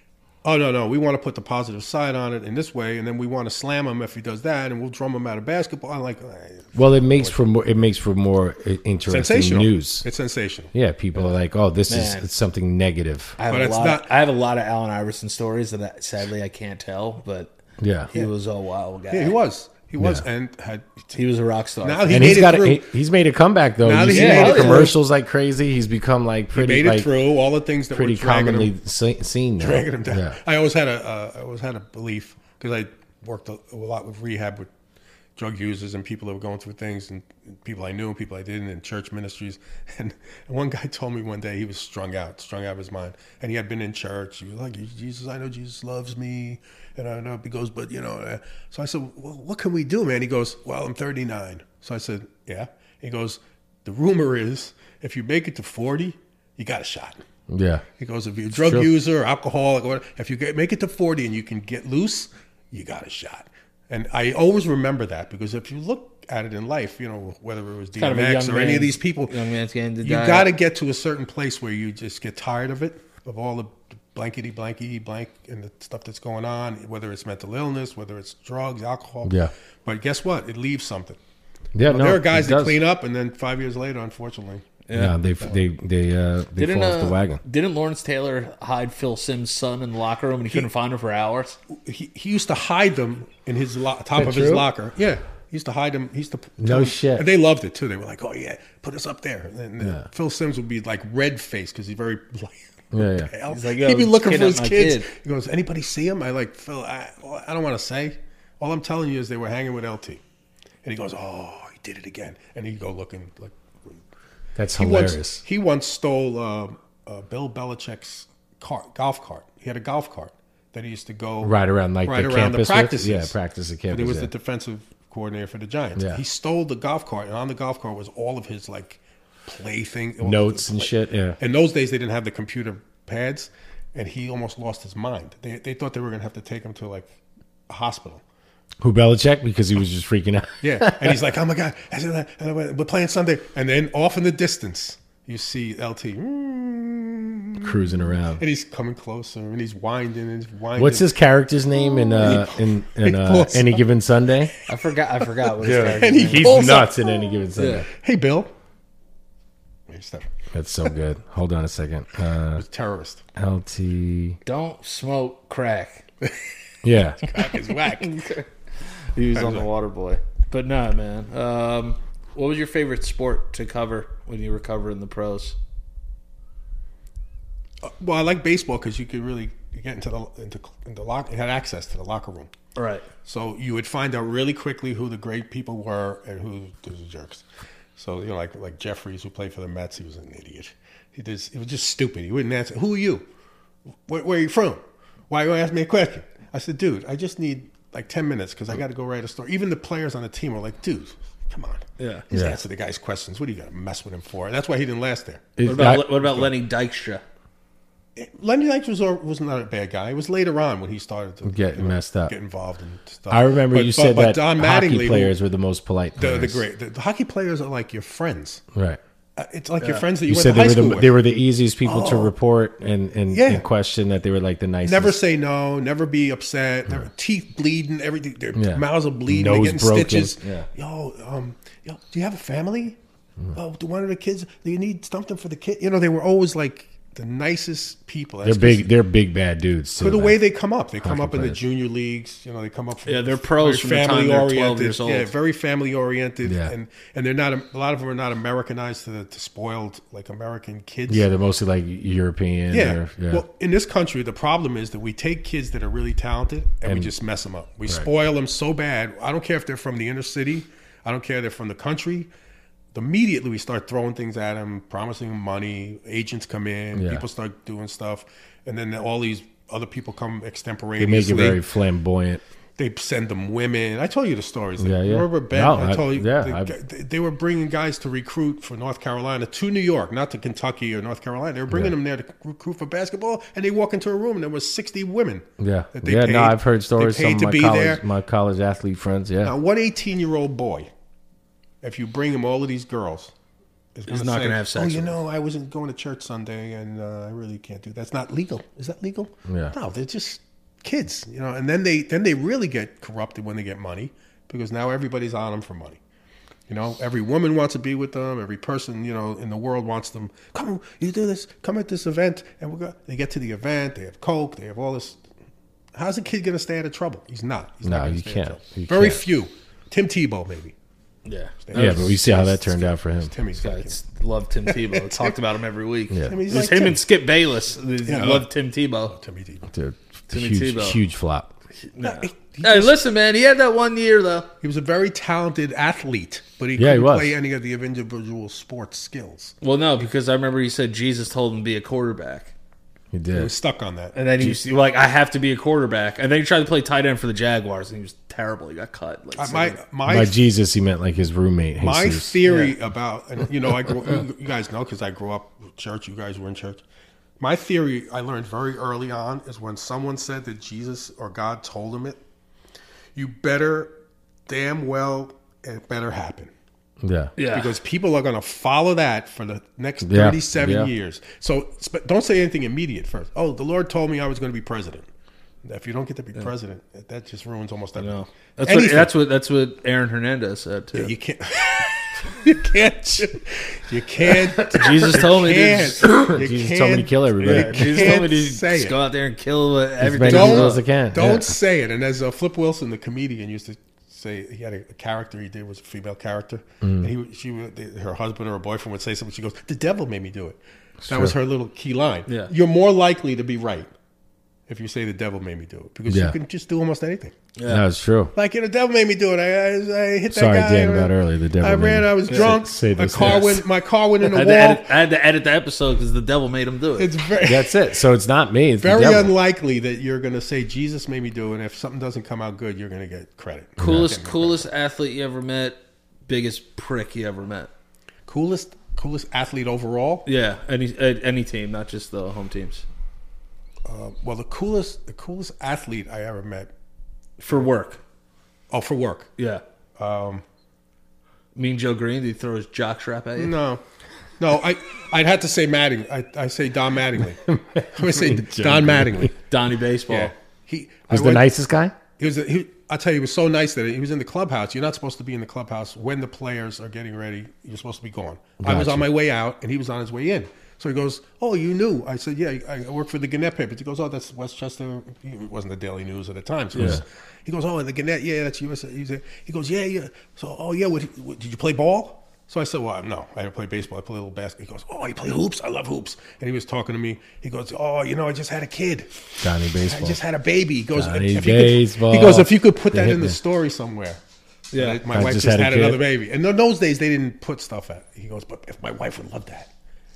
Oh no, no, we want to put the positive side on it in this way, and then we want to slam him if he does that, and we'll drum him out of basketball. I'm like, eh, Well, it makes for more. It makes for more uh, interesting sensational news. It's sensational. Yeah, people are like, "Oh, this Man. is something negative." I have, But a it's lot not- of, I have a lot of Allen Iverson stories that I, sadly I can't tell, but Yeah, he was a wild guy. Yeah, he was. He was, Yeah. and had. He was a rock star. Now he and made he's it got through. he, he's made a comeback though. Now You that he see made him it in through. commercials like crazy. He's become like He pretty made it like through all the things that pretty were dragging commonly him, se- seen now. dragging him down. Yeah. I always had a, uh, I always had a belief because I worked a, a lot with rehab with drug users and people that were going through things, and people I knew and people I didn't, and church ministries. And one guy told me one day he was strung out, strung out of his mind, and he had been in church. He was like, "Jesus, I know Jesus loves me." And I know he goes, but you know, uh, so I said, well, what can we do, man? He goes, well, I'm thirty-nine. So I said, yeah. He goes, the rumor is if you make it to forty, you got a shot. Yeah, He goes, if you're a drug true. user or alcoholic or whatever, if you get, make it to forty and you can get loose, you got a shot. And I always remember that because if you look at it in life, you know, whether it was kind of a D M X young or any of man's- these people, young man's game to you die. got to get to a certain place where you just get tired of it, of all the blankety blankety blank and the stuff that's going on, whether it's mental illness, whether it's drugs, alcohol. Yeah. But guess what? It leaves something. yeah. Well, no, there are guys it that does. clean up, and then five years later, unfortunately, Yeah, they they they uh, they Didn't, fall off uh, the wagon. didn't Lawrence Taylor hide Phil Simms' son in the locker room and he, couldn't find him for hours? he, he used to hide them in his lo- top that of his true? locker. Yeah, he used to hide them. He used to No them- shit. And they loved it too. They were like, "Oh yeah, put us up there." And then Yeah. Phil Simms would be like red faced because he's very Yeah, yeah. pale. He's like, "Yo, He'd be looking for kidnap his my kids. kid." He goes, "Anybody see him?" I like Phil. I, well, I don't want to say. All I'm telling you is they were hanging with L T, and he goes, "Oh, he did it again." And he'd go looking like. That's He hilarious. once, he once stole uh, uh, Bill Belichick's cart, golf cart. He had a golf cart that he used to go Right around like right the around campus the with? practices. Yeah, practice at campus. And he was yeah. the defensive coordinator for the Giants. Yeah. He stole the golf cart, and on the golf cart was all of his like plaything Notes and shit. Yeah, In those days, they didn't have the computer pads, and he almost lost his mind. They they thought they were going to have to take him to like a hospital. who Belichick because he was just freaking out. Yeah, and he's like, "Oh my god, we're playing Sunday," and then off in the distance, you see L T, mm, Cruising around. and he's coming closer, and he's winding and he's winding. What's his character's name in uh in, in uh, pulls Any up. Given Sunday? I forgot. I forgot what his character's And he name He's pulls up. nuts in Any Given Sunday. Yeah. Hey, Bill. Hey, Steph. That's so good. Hold on a second. Uh, He's a terrorist. L T. Don't smoke crack. Yeah. Crack is whack. He was on the Water Boy. But no, man. Um, what was your favorite sport to cover when you were covering the pros? Well, I like baseball because you could really you get into the into, into lock. You had access to the locker room, Right. so you would find out really quickly who the great people were and who the jerks. So you know, like like Jeffries, who played for the Mets, he was an idiot. He just, it was just stupid. He wouldn't answer. Who are you? Where, where are you from? Why are you asking me a question? I said, dude, I just need like ten minutes because I got to go write a story. Even the players on the team were like, dude, come on. Yeah. Just Yeah. answer the guy's questions. What are you going to mess with him for? And that's why he didn't last there. What about, what about Lenny Dykstra? Lenny Dykstra was, was not a bad guy. It was later on when he started to Get messed up. get involved in stuff. I remember But- you but- said but that Don hockey Mattingly, who- players were the most polite the, players. the great. The, the hockey players are like your friends. Right. Uh, It's like your friends that you, You went said to high they were school the with. they were the easiest people to Oh. report and and, Yeah. and question. That they were like the nicest. Never say no. Never be upset. Never, teeth bleeding. Everything. Their Yeah. mouths are bleeding. Nose They're getting broken. stitches. Yeah. Yo, um, yo, do you have a family? Oh, do one of the kids? Do you need something for the kid? You know, they were always like the nicest people. They're That's big. They're big bad dudes too. For the man. way they come up, they come Hockey up in the players. junior leagues. You know, they come up. From, Yeah, they're pros very from the time they're twelve family-oriented. years old. Yeah, very family oriented, Yeah. and and they're not. A lot of them are not Americanized to, the, to spoiled like American kids. Yeah, they're mostly like European. Yeah. Or, yeah. Well, in this country, the problem is that we take kids that are really talented and, we And- just mess them up. We spoil them so bad. I don't care if they're from the inner city. I don't care if they're from the country. Immediately, we start throwing things at them, promising them money. Agents come in. Yeah. People start doing stuff. And then all these other people come they extemporaneously. make it very flamboyant. They send them women. I told you the stories. Yeah, yeah. Remember Ben? No, I I- told you. yeah, they, I- they- they were bringing guys to recruit for North Carolina to New York, not to Kentucky or North Carolina. They were bringing Yeah. them there to recruit for basketball, and they walk into a room and there was sixty women. Yeah, that they yeah. paid- no, I've heard stories They paid from to my be college, there. my college athlete friends. Yeah, Now, what eighteen-year-old boy, if you bring him all of these girls, is He's gonna not say, gonna have sex Oh, you with know, I wasn't going to church Sunday, and uh, I really can't do that. That's not legal. Is that legal? Yeah. No, they're just kids, you know. And then they then they really get corrupted when they get money, because now everybody's on them for money. You know, every woman wants to be with them. Every person, you know, in the world wants them. Come, you do this. Come at this event, and we're going. They get to the event. They have coke. They have all this. How's a kid going to stay out of trouble? He's not. He's No, not gonna you stay out of can't. trouble. You Very can't. few. Tim Tebow, maybe. Yeah. yeah. But we see how that turned out for him. Timmy's got him. Guys love Tim Tebow. Talked about him every week. Yeah. Timmy's It was like him Tim. and Skip Bayless. Yeah. Love Tim Tebow. Timmy Tebow. Dude, Timmy huge, Tebow. huge flop. No, he, he Hey, just- listen, man. He had that one year though. he was a very talented athlete, but he Yeah, he couldn't was. play any of the individual sports skills. Well, no, because I remember he said Jesus told him to be a quarterback, He He did. was stuck on that. and then he was like, "I have to be a quarterback." And then he tried to play tight end for the Jaguars, and he was terrible. He got cut. Like, Uh, so- my my By Jesus, he meant like his roommate. my Jesus. theory about, and you know, I grew, you, you guys know because I grew up in church. You guys were in church. My theory I learned very early on is when someone said that Jesus or God told him it, you better damn well it better happen. Yeah. yeah, Because people are going to follow that for the next Yeah, thirty-seven yeah. years. So sp- don't say anything immediate first. Oh, the Lord told me I was going to be president. If you don't get to be president, that just ruins almost everything. no. That's what, Anything. that's what that's what Aaron Hernandez said too. You can't. you can't. You can't. Jesus told me to can't, just, you Jesus told me to can't- kill everybody. you yeah, Jesus told me to can't say just it. go out there and kill uh, many everything. people Don't, as I can. don't Yeah. say it. And as uh, Flip Wilson, the comedian, used to say, he had a, a character he did was a female character, Mm. and he would- she would, her husband or her boyfriend would say something. She goes, "The devil made me do it." That was her little key line. Yeah. You're more likely to be right if you say the devil made me do it, because Yeah. you can just do almost anything. No, it's true. Like, you know, the devil made me do it. I, I, I hit that Sorry, guy. Dan, I- about earlier. The devil I made ran. me- I was Yeah. drunk. Say my this car next. went. My car went in the I wall. had, to edit, I had to edit the episode because the devil made him do it. It's very, That's it. So it's not me. It's very the devil. unlikely that you're going to say Jesus made me do it. And if something doesn't come out good, you're going to get credit. coolest You're not getting coolest athlete you ever met, biggest prick you ever met. credit. coolest, coolest athlete overall. Yeah, any uh, any team, not just the home teams. Uh, well, the coolest, the coolest athlete I ever met. For work. Oh, for work. Yeah. Um, Mean Joe Green, did he throw his jock strap at you? no, no. I I'd have to say Mattingly. I I say Don Mattingly. I would say Don Mattingly. Donnie Baseball. Yeah, he Was I the went- nicest guy? He was. A, he, I'll tell you, he was so nice that he was in the clubhouse. You're not supposed to be in the clubhouse when the players are getting ready. You're supposed to be gone. I was Gotcha. on my way out, and he was on his way in. So he goes, "Oh, you knew?" I said, "Yeah, I work for the Gannett papers." He goes, "Oh, that's Westchester." It wasn't the Daily News at the time. So he goes- Yeah. he goes, "Oh, and the Gannett, yeah, that's U S A." He said- he goes, "Yeah, yeah." So, oh yeah, what, what, did you play ball? So I said, well, no, I don't play baseball. I play a little basketball. He goes, oh, you play hoops? I love hoops. And he was talking to me. He goes, oh, you know, I just had a kid. Johnny I Baseball. just had a baby. He goes, Johnny if you could, Baseball. he goes, if you could put that The in the Hitman. story somewhere. Yeah. That my I wife just just, had a had, kid. another baby. And in those days, they didn't put stuff at. He goes, but if my wife would love that.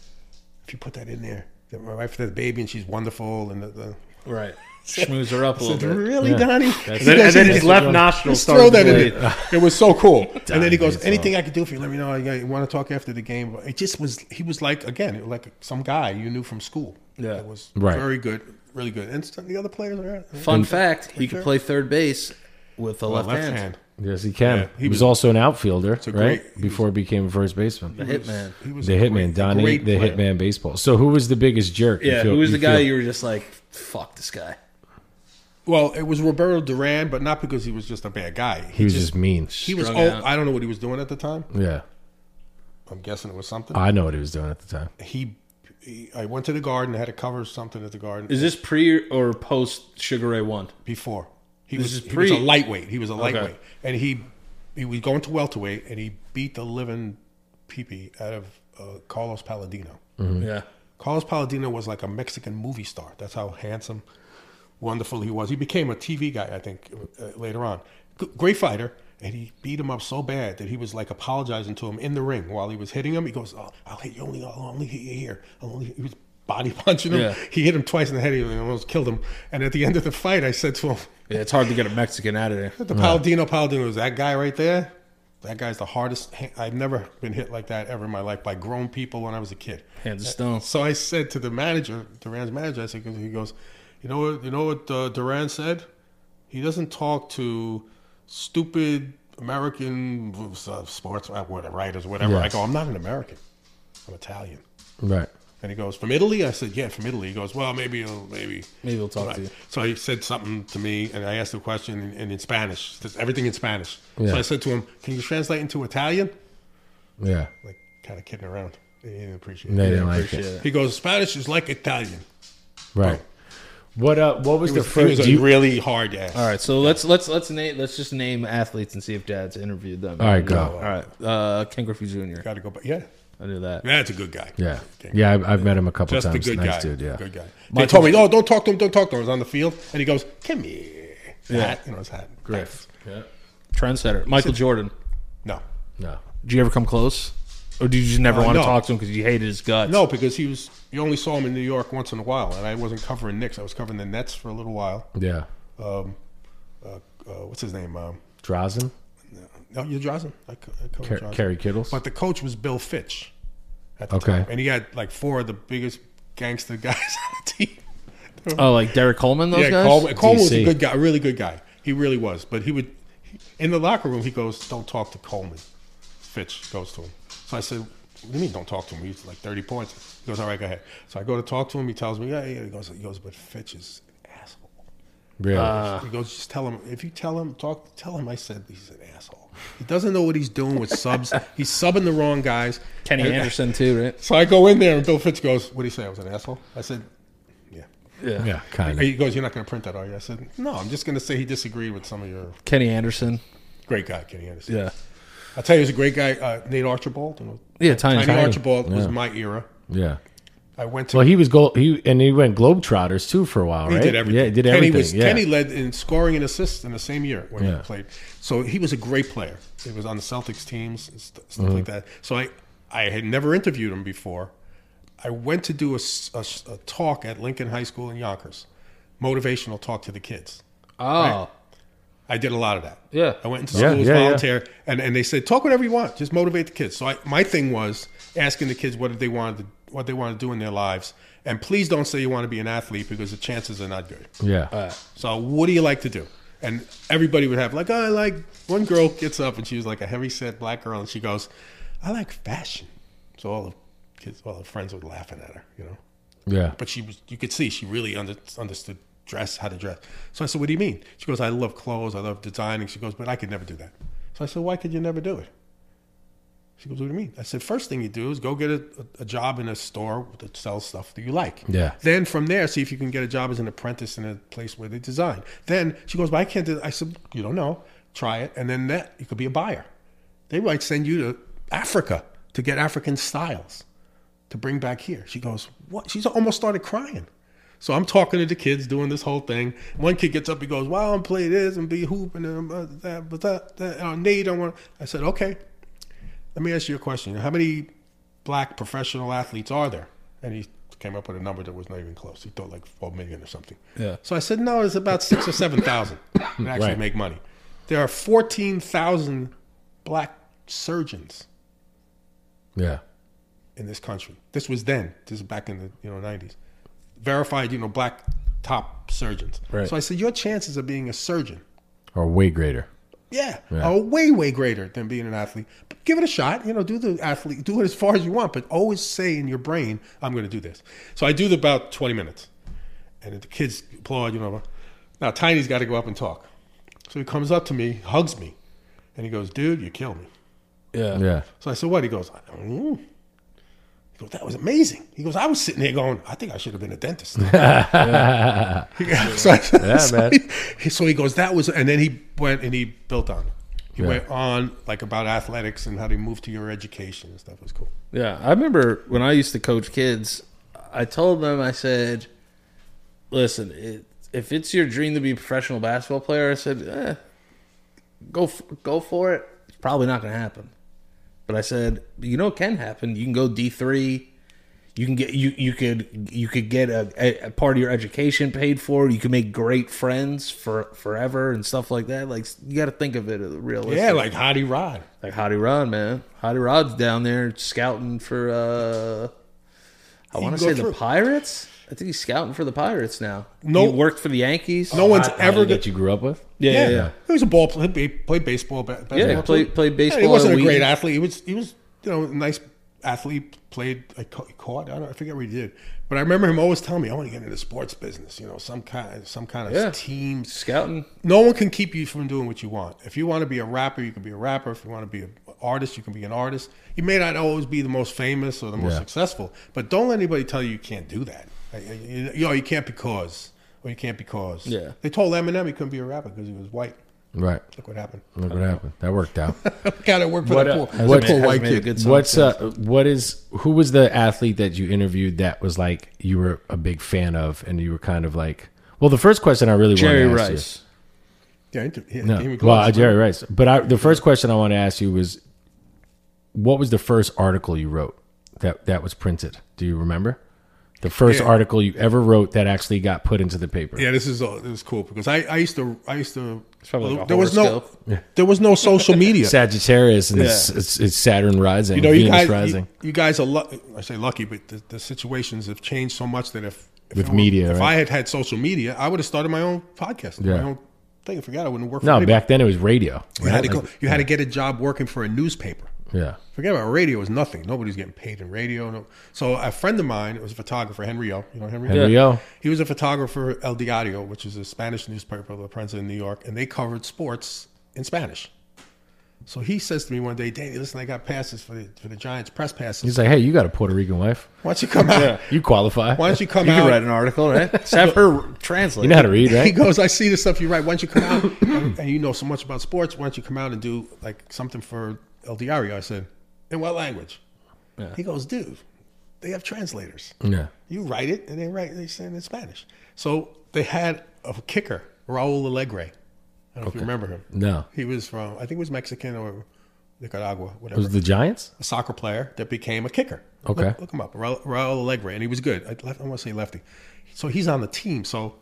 If you put that in there, that my wife had a baby and she's wonderful. And the, the Right. Schmooze her up a I little said, bit. really, Yeah. Donnie? And He then, goes, and then "Yeah, his left just nostril throw started that in bleed. there. It was so cool. And then he goes, Baseball. anything I could do for you, let me know. I want to talk after the game. It just was, he was like, again, like some guy you knew from school. Yeah. It was Right. very good, really good. And the other players are Fun fact, he Sure. could play third base with a Well, left, hand. Yes, he can. Yeah, he, he was, was- also an outfielder, a right? great- he Before he became a first baseman. The Hitman. He was The a Hitman, great- Donnie, great the player. Hitman Baseball. So who was the biggest jerk? you Yeah, feel- who was you the guy feel? you were just like, fuck this guy? Well, it was Roberto Duran, but not because he was just a bad guy. He was just mean. he was. strung Oh, out. I don't know what he was doing at the time. Yeah, I'm guessing it was something. I know what he was doing at the time. he, he, I went to the garden. I had to cover something at the garden. Is this pre or post Sugar Ray One? before. He This was, is he was a pre- lightweight. He was a lightweight, and he he was going to welterweight, and he beat the living pee-pee out of uh, Carlos Palladino. Yeah. Carlos Palladino was like a Mexican movie star. That's how handsome, wonderful he was. He became a T V guy, I think, uh, later on. G- great fighter, and he beat him up so bad that he was like apologizing to him in the ring while he was hitting him. He goes, oh, "I'll hit you only. I'll only hit you here. I'll only." He was body punching him. Yeah. He hit him twice in the head. He almost killed him. And at the end of the fight, I said to him, Yeah, it's hard to get a Mexican out of there. "The Palladino, Palladino is that guy right there. That guy's the hardest. I've never been hit like that ever in my life by grown people when I was a kid." Hands of stone. So I said to the manager, Duran's manager, I said, he goes, you know what, you know what uh, Duran said? He doesn't talk to stupid American uh, sports uh, whatever, writers, whatever. Yeah. I go, I'm not an American. I'm Italian. Right. And he goes, from Italy? I said, yeah, from Italy. He goes, well, maybe he'll, maybe. Maybe he'll talk Right. to you. So he said something to me, and I asked him a question in, in, in Spanish. There's everything in Spanish. Yeah. So I said to him, can you translate into Italian? Yeah. Like, kind of kidding around. He didn't appreciate They it. didn't like Appreciate it. it. He goes, Spanish is like Italian. Right. What uh? What was He the was, he first? was a do you- really hard ass. All right, so let's let's let's name let's just name athletes and see if Dad's interviewed them. All right, go. All right, uh, Ken Griffey Junior Got to go back. Yeah. I knew that. That's a good guy. yeah. Okay. Yeah. I've, I've met him a couple Just a times. good nice guy. dude. Yeah. Good guy. They Michael- told me, oh, don't talk to him. Don't talk to him. I was on the field. And he goes, come here. Yeah. Hat, you know, his hat. Griff. Yeah. Trendsetter. Michael Jordan. No. No. Did you ever come close, or did you just never Uh, want to no. talk to him because you hated his guts? No, because he was, you only saw him in New York once in a while. And I wasn't covering Knicks. I was covering the Nets for a little while. Yeah. Um, uh, uh, what's his name? Um, Drazen. no, you're Drazen. I, co- I covered Car- Drazen. Kerry Kittles. But the coach was Bill Fitch at the Okay. time. And he had like four of the biggest gangster guys on the team. Oh, like Derek Coleman, those yeah, guys. Coleman, Coleman was D C. a good guy, a really good guy. He really was. But he would, he, in the locker room, he goes, don't talk to Coleman. Fitch goes to him. So I said, what do you mean don't talk to him? He's like thirty points. He goes, all right, go ahead. So I go to talk to him. He tells me, yeah, yeah. He goes, he goes, but Fitch is an asshole. Really. He goes, just tell him. If you tell him, talk, tell him I said he's an asshole. He doesn't know what he's doing with subs. He's subbing the wrong guys. Kenny And- Anderson too, right? So I go in there and Bill Fitch goes, what do you say? I was an asshole? I said, yeah. yeah. Kind of. He goes, you're not going to print that, are you? I said, no, I'm just going to say he disagreed with some of your Kenny Anderson. great guy, Kenny Anderson. Yeah. I'll tell you, he's a great guy. Uh, Nate Archibald. You know, Yeah, Tiny Tiny Tiny. Archibald was Yeah. my era. Yeah. I went to. Well, he was gold. He and he went Globetrotters too for a while, he right? did everything. Yeah, he did Kenny everything. was yeah. Kenny led in scoring and assists in the same year when Yeah. he played. So he was a great player. He was on the Celtics teams and st- stuff Mm-hmm. like that. So I, I had never interviewed him before. I went to do a, s- a s- a talk at Lincoln High School in Yonkers, motivational talk to the kids. Oh, Right. I did a lot of that. Yeah. I went into Yeah, schools, yeah, yeah. volunteer, and, and they said, talk whatever you want, just motivate the kids. So I, my thing was asking the kids what they wanted to, what they want to do in their lives, and please don't say you want to be an athlete because the chances are not good. Yeah. So what do you like to do? And everybody would have like, oh, I like. One girl gets up and she was like a heavy set black girl, and she goes, I like fashion. So all the kids, all the friends were laughing at her, you know. yeah. But she was, you could see she really under, understood dress, how to dress. So I said, what do you mean? She goes, I love clothes, I love designing. She goes, but I could never do that. So I said, why could you never do it? She goes, what do you mean? I said, first thing you do is go get a, a job in a store that sells stuff that you like. Yeah. Then from there, see if you can get a job as an apprentice in a place where they design. Then she goes, but I can't do that. I said, you don't know. Try it. And then that, you could be a buyer. They might send you to Africa to get African styles to bring back here. She goes, what? She's almost started crying. So I'm talking to the kids doing this whole thing. One kid gets up, he goes, well, I'm play this and be hooping and uh, that, but that, that uh, Nate, I want. I said, okay, let me ask you a question. How many black professional athletes are there? And he came up with a number that was not even close. He thought like four million or something. Yeah. So I said, no, it's about six or seven thousand that actually Right. make money. There are fourteen thousand black surgeons Yeah. in this country. This was then. This is back in the you know nineties. Verified, you know, black top surgeons. Right. So I said, your chances of being a surgeon, Or way greater. yeah, Yeah. are way, way greater than being an athlete. But give it a shot. You know, do the athlete, do it as far as you want, but always say in your brain, I'm going to do this. So I do the about twenty minutes. And the kids applaud, you know. Now, Tiny's got to go up and talk. So he comes up to me, hugs me, and he goes, dude, you kill me. Yeah. Yeah. So I said, what? He goes, I don't know. He goes, that was amazing. He goes, I was sitting there going, I think I should have been a dentist. Yeah. so, I, Yeah, so, man. he, so he goes, that was, and then he went and he built on it. He Yeah. went on like about athletics and how to move to your education and stuff. It was cool. Yeah, I remember when I used to coach kids, I told them, I said, listen, it, if it's your dream to be a professional basketball player, I said, eh, go, f- go for it. It's probably not going to happen. But I said, you know, it can happen. You can go D three. You can get you you could you could get a, a, a part of your education paid for. You can make great friends for forever and stuff like that. Like you got to think of it as realistic. Yeah, like Hottie Rod. Like Hottie Rod, man. Hottie Rod's down there scouting for, uh, I He want can to go say through. the Pirates. I think he's scouting for the Pirates now. No- he worked for the Yankees. No one's Hottie ever that you grew up with? yeah, yeah, yeah. He was a ball player. He played baseball. ba- basketball Yeah, too. played- played baseball he wasn't at a great Wheaton. athlete. He was, he was, you know, a nice athlete. Played, I ca- caught. I don't. I forget what he did. But I remember him always telling me, "I want to get into the sports business. You know, some kind, some kind of Yeah. team. Scouting. No one can keep you from doing what you want. If you want to be a rapper, you can be a rapper. If you want to be an artist, you can be an artist. You may not always be the most famous or the most Yeah. successful, but don't let anybody tell you you can't do that. You know, you can't because, or you can't because. Yeah. They told Eminem he couldn't be a rapper because he was white. Right. Look what happened. Look what happened. That worked out. Got to work for What, that uh, poor, what- that poor Has white made a kid. good song What's since. uh what is who was the athlete that you interviewed that was like you were a big fan of and you were kind of like well the first question I really Jerry wanted to ask Rice. Yeah, inter- yeah, you no Amy well Close. uh, Jerry Rice but I, the first question I want to ask you was what was the first article you wrote that that was printed? Do you remember the first Yeah. article you ever wrote that actually got put into the paper? Yeah, this is uh, this is cool because I, I used to I used to probably like a there was no horoscope. there was no social media. Sagittarius and it's, it's, it's Saturn rising, You know, you Venus guys, rising. you, you guys are lucky. I say lucky, but the, the situations have changed so much that if, if With it were- media, if right? I had had social media, I would have started my own podcast, Yeah. my own thing. Forget I wouldn't work. For No, anybody. back then it was radio. you had to right? go. You had to get a job working for a newspaper. Yeah. Forget about radio; it was nothing. Nobody's getting paid in radio. No. So a friend of mine was a photographer, Henry O. You know Henry? Henry O. He was a photographer, El Diario, which is a Spanish newspaper, La Prensa in New York, and they covered sports in Spanish. So he says to me one day, Danny, listen, I got passes for the, for the Giants, press passes. He's like, hey, you got a Puerto Rican wife. Why don't you come out? You qualify. Why don't you come You out? can write an article, right? Just have her translate. You know how to read, He right? goes, I see the stuff you write. Why don't you come out? and, and you know so much about sports. Why don't you come out and do like something for El Diario? I said, in what language? Yeah. He goes, dude, they have translators. Yeah. You write it, and they write. They say it in Spanish. So they had a kicker, Raul Alegre. I don't know if you remember him. No. He was from, I think it was Mexican or Nicaragua, It whatever. was the Giants? a soccer player that became a kicker. Okay. Look, look him up, Raul, Raul Alegre, and he was good. I, left, I want to say lefty. So he's on the team. So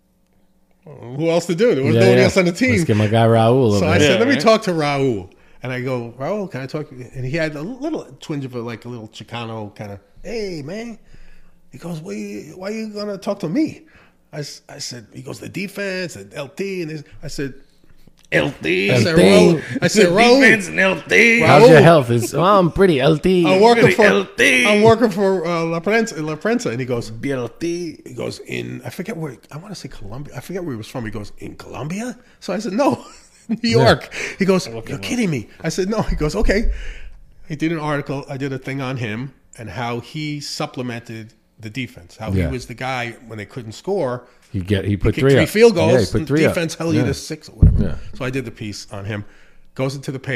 uh, who else to do? There was Yeah, nobody yeah. else on the team. Let's get my guy Raul over So I there. said, let me right? talk to Raul. And I go, Raul, can I talk? And he had a little twinge of a, like a little Chicano kind of, hey, man. He goes, why you, why you going to talk to me? I, s- I said, he goes, the defense, and L T. And this. I said, L T. I said, L T. Raul. I said, Raul. Defense and L T. Raul. How's your health? It's, oh, I'm pretty L T. I'm working for L T. I'm working for uh, La Prensa, La Prensa, and he goes, L T. he goes in. I forget where. I want to say Colombia. I forget where he was from. He goes in Colombia. So I said no, New York. He goes, you're kidding me. I said no. He goes, okay. He did an article. I did a thing on him and how he supplemented the defense. How Yeah. he was the guy when they couldn't score. He get he put Kicked three three up. field Yeah, goals. he put and three up. defense held Yeah. you to six or whatever. Yeah. So I did the piece on him. Goes into the paper.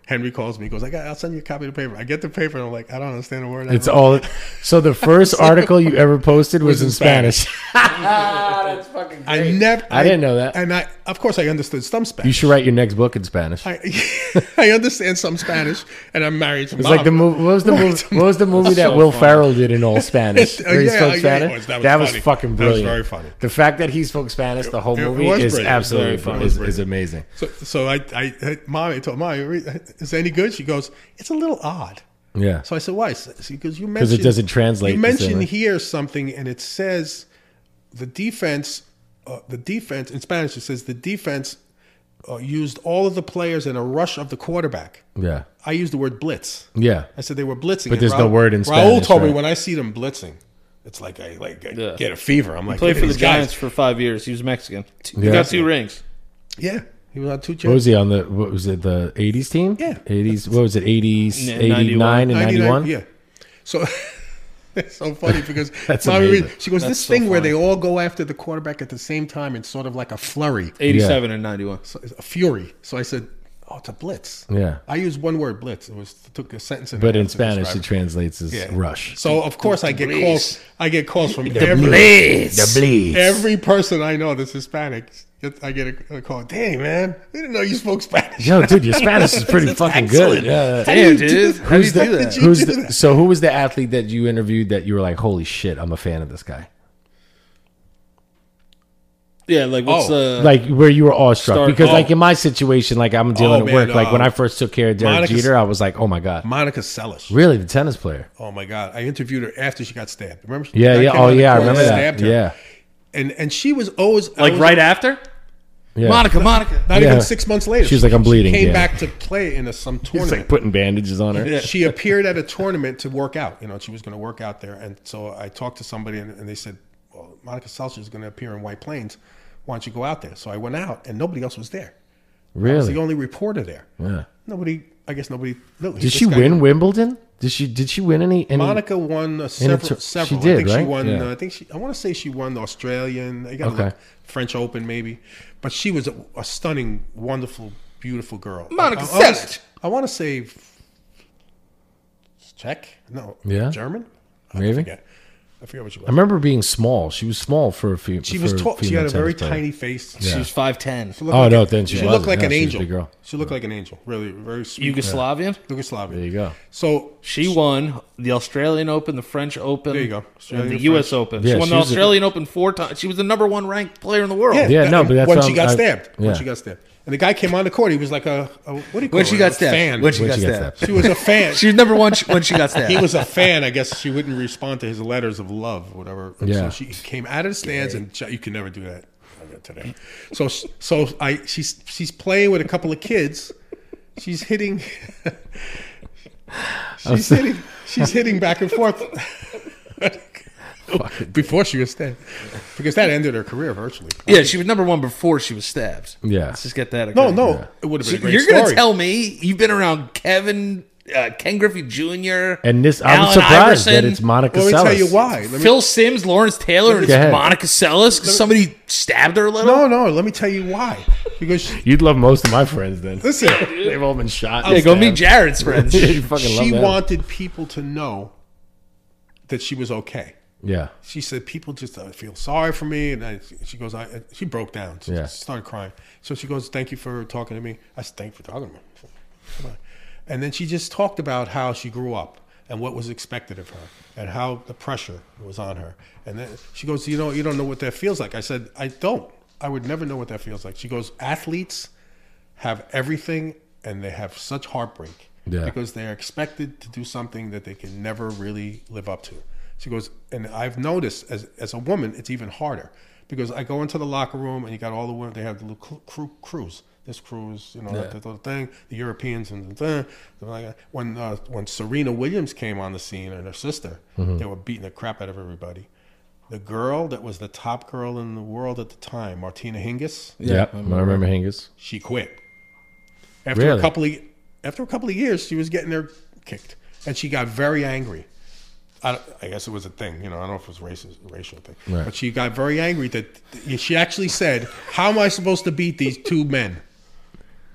Henry calls me. He goes, I got, I'll send you a copy of the paper. I get the paper, and I'm like, I don't understand a word. I It's wrote. all. So the first article you ever posted was, Was in in Spanish. That's fucking great. I never. I didn't know that. And I, of course, I understood some Spanish. You should write your next book in Spanish. I, I understand some Spanish, and I'm married to It's mom. like the movie. What was the movie? What was the movie that so Will funny. Ferrell did in all Spanish? Oh, Where he yeah, spoke yeah, Spanish. that was- That that was, was funny. fucking That was brilliant. very funny. The fact that he spoke Spanish the whole It- it movie was is brilliant. absolutely It was very fun. funny. Is, It was is amazing. So, so I, I, I, mom, I told mom, is it any good? She goes, it's a little odd. Yeah. So I said, why? She goes, you 'Cause mentioned it doesn't translate You the same mentioned way. here something, and it says the defense, uh, the defense in Spanish. It says the defense uh, used all of the players in a rush of the quarterback. Yeah. I used the word blitz. Yeah. I said they were blitzing, But and there's no word in Raul Spanish, told me right? when I see them blitzing, it's like I like I Yeah. get a fever. I'm like, Played look for at the these guys. Giants for five years. He was Mexican. He Yeah. got two rings. Yeah, he was on two. What was he on the? What was it? The eighties team? Yeah. eighties. What was it? eighties, N- eighty-nine, and ninety-one. Yeah. So it's so funny because That's Mommy amazing. Reed- she goes, That's this so thing where funny. they all go after the quarterback at the same time in sort of like a flurry, eighty-seven and ninety-one. so it's a fury. So I said, oh, it's a blitz. Yeah. I used one word, blitz. It was took a sentence, and But a in half to Spanish, describe it translates as Yeah. rush. So of course I get blitz. calls. I get calls from The every blitz. The blitz. every person I know that's Hispanic. I get a, a call. Dang, man, we didn't know you spoke Spanish. Yo, dude, your Spanish is pretty fucking good. excellent. Yeah. How do you Damn, do dude. that? How do you Who's do the, that? you who's do the, that? so who was the athlete that you interviewed that you were like, holy shit, I'm a fan of this guy? Yeah, like what's Oh. the Like where you were awestruck? Start- because oh. like in my situation, like I'm dealing Oh, at work. man, like when uh, I first took care of Derek Monica- Jeter, I was like, oh my god, Monica Seles. really, the tennis player? Oh my God! I interviewed her after she got stabbed. Remember? Yeah, The guy yeah. came Oh on the yeah, I court and remember that. stabbed her. Yeah, and and she was always I like was- right after? yeah. Monica, Monica. Not Yeah. even six months later. She was like, I'm bleeding, She came yeah. back to play in a, some He's tournament. like putting bandages on her. She appeared at a tournament to work out. You know, she was going to work out there, and so I talked to somebody, and, and they said, "Well, Monica Seles is going to appear in White Plains. Why don't you go out there?" So I went out, and nobody else was there. I was Really? the only reporter there. Yeah. Nobody. I guess nobody. No, Did she win Wimbledon? Did she? Did she win any? any Monica won uh, several. tur- several. she did, I think she right? won. Yeah. Uh, I think she. I want to say she won the Australian. I got Okay. look, French Open maybe, but she was a, a stunning, wonderful, beautiful girl. Monica I, I, I, wanna- Seles. I want to say Czech. No. Yeah? German. I Maybe. forget. I forget what she was. I remember being small. She was small for a few. she for was a tall. She female had a very tennis player. tiny face. She was five ten. She looked Oh like no, a- then she, she wasn't. looked like Yeah, an she was a angel. big girl. She looked like an angel. Really, very sweet. Yugoslavian. Yugoslavia. There you go. So She won the Australian Open, the French Open. There you go. Australian, And the U S French. Open. Yeah, she won she the was a- Australian Open four times. She was the number one ranked player in the world. yeah, Yeah, that- no, but that's when what she I'm- got I- stabbed. yeah. When she got stabbed, and the guy came on the court. He was like a, a what do you call When it? she got A stabbed. Fan. When she When got she got stabbed. stabbed. She was a fan. She was number one sh- when she got stabbed. He was a fan. I guess she wouldn't respond to his letters of love, whatever. And Yeah. So she came out of the stands, and you can never do that today. So, so I she's she's playing with a couple of kids. She's hitting. she's hitting. She's hitting back and forth. Before she was stabbed, because that ended her career virtually. Yeah, she was number one before she was stabbed. Yeah. Let's just get that. No, okay. no, it would have been a great You're story. going to tell me you've been around Kevin, uh, Ken Griffey Junior And this, I'm Allen surprised that Iverson, it's Monica Let me Seles. tell you why. Let me, Phil Simms, Lawrence Taylor, and Go ahead. it's Monica Seles because somebody stabbed her a little. no, no. Let me tell you why. Because she, You'd love most of my friends then. listen, They've all been shot. Yeah, go meet Jared's friends. You fucking love she that. wanted people to know that she was okay. Yeah. She said people just uh, feel sorry for me, and I, she goes, I, she broke down. She Yeah. just started crying. So she goes, "Thank you for talking to me." I said, "Thank you for talking to me." Come on. And then she just talked about how she grew up and what was expected of her, and how the pressure was on her. And then she goes, "You know, you don't know what that feels like." I said, "I don't. I would never know what that feels like." She goes, "Athletes have everything, and they have such heartbreak Yeah. because they're expected to do something that they can never really live up to." She goes, and I've noticed as as a woman, it's even harder because I go into the locker room and you got all the women. They have the little cl- crew, crews. This crew is, you know, Yeah. that little thing. The Europeans and the thing. When uh, when Serena Williams came on the scene and her sister, Mm-hmm. they were beating the crap out of everybody. The girl that was the top girl in the world at the time, Martina Hingis, Yeah. I remember Hingis. she quit. After Really? a couple of after a couple of years, she was getting her kicked, and she got very angry. I, I guess it was a thing, you know. I don't know if it was racist, racial thing, Right. but she got very angry that she actually said, "How am I supposed to beat these two men?"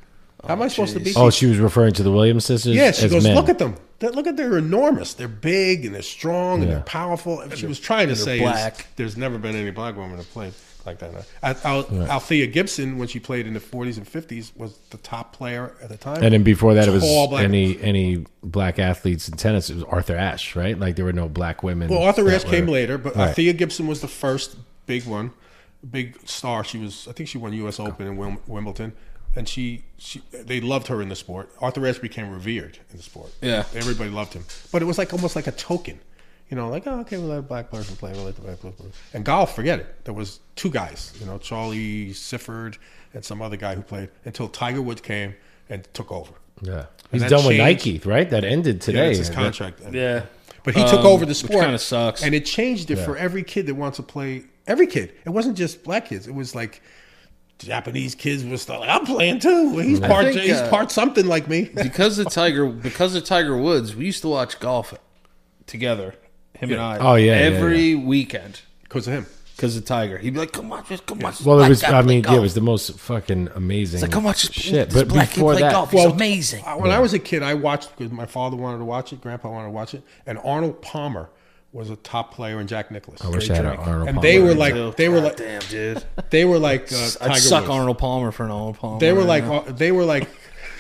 How am I supposed to be? Oh, she was referring to the Williams sisters. Yeah, she as goes, men. look at them. They- Look at they're enormous. They're big and they're strong and Yeah. they're powerful. And she was trying to say, is, black. there's never been any black woman that played like that. Al- Al- Althea Gibson, when she played in the forties and fifties, was the top player at the time. And then before that, it was Tall black- any any black athletes in tennis. It was Arthur Ashe, right? Like there were no black women. Well, Arthur that Ashe came were- later, but Right. Althea Gibson was the first big one, big star. She was, I think, she won U S Open in Wim- Wimbledon, and she, she, they loved her in the sport. Arthur Ashe became revered in the sport. Yeah. Everybody loved him, but it was like almost like a token, you know, like, oh, okay, we'll let a black person play, we'll let the black person play. And golf, forget it. There was two guys, you know, Charlie Sifford and some other guy who played until Tiger Woods came and took over. Yeah, he's that done with changed- Nike, right? That ended Yeah, today. that's his That- contract. Yeah. But he took Um, over the which sport. kinda sucks. And it changed it for every kid that wants to play. Every kid. It wasn't just black kids. It was like Japanese kids were still like, I'm playing too. He's part think, he's uh, part something like me. because of Tiger, because of Tiger Woods, we used to watch golf together, him and I. Oh, yeah, yeah, every weekend Because of him. because of Tiger. He'd be like, "Come on, just come on." Well, it black was. guy I play mean, yeah, golf." it was the most fucking amazing. It's like, come on, just shit. This But black kid before play that, golf. Well, He's amazing. I- When I was a kid, I watched because my father wanted to watch it, Grandpa wanted to watch it, and Arnold Palmer was a top player in Jack Nicklaus. I wish I had an Arnold and Palmer. they were right like, now. they were like, Damn, dude. they were like uh, Tiger I'd suck Woods. Arnold Palmer for an Arnold Palmer. They were right like, now. uh, they were like,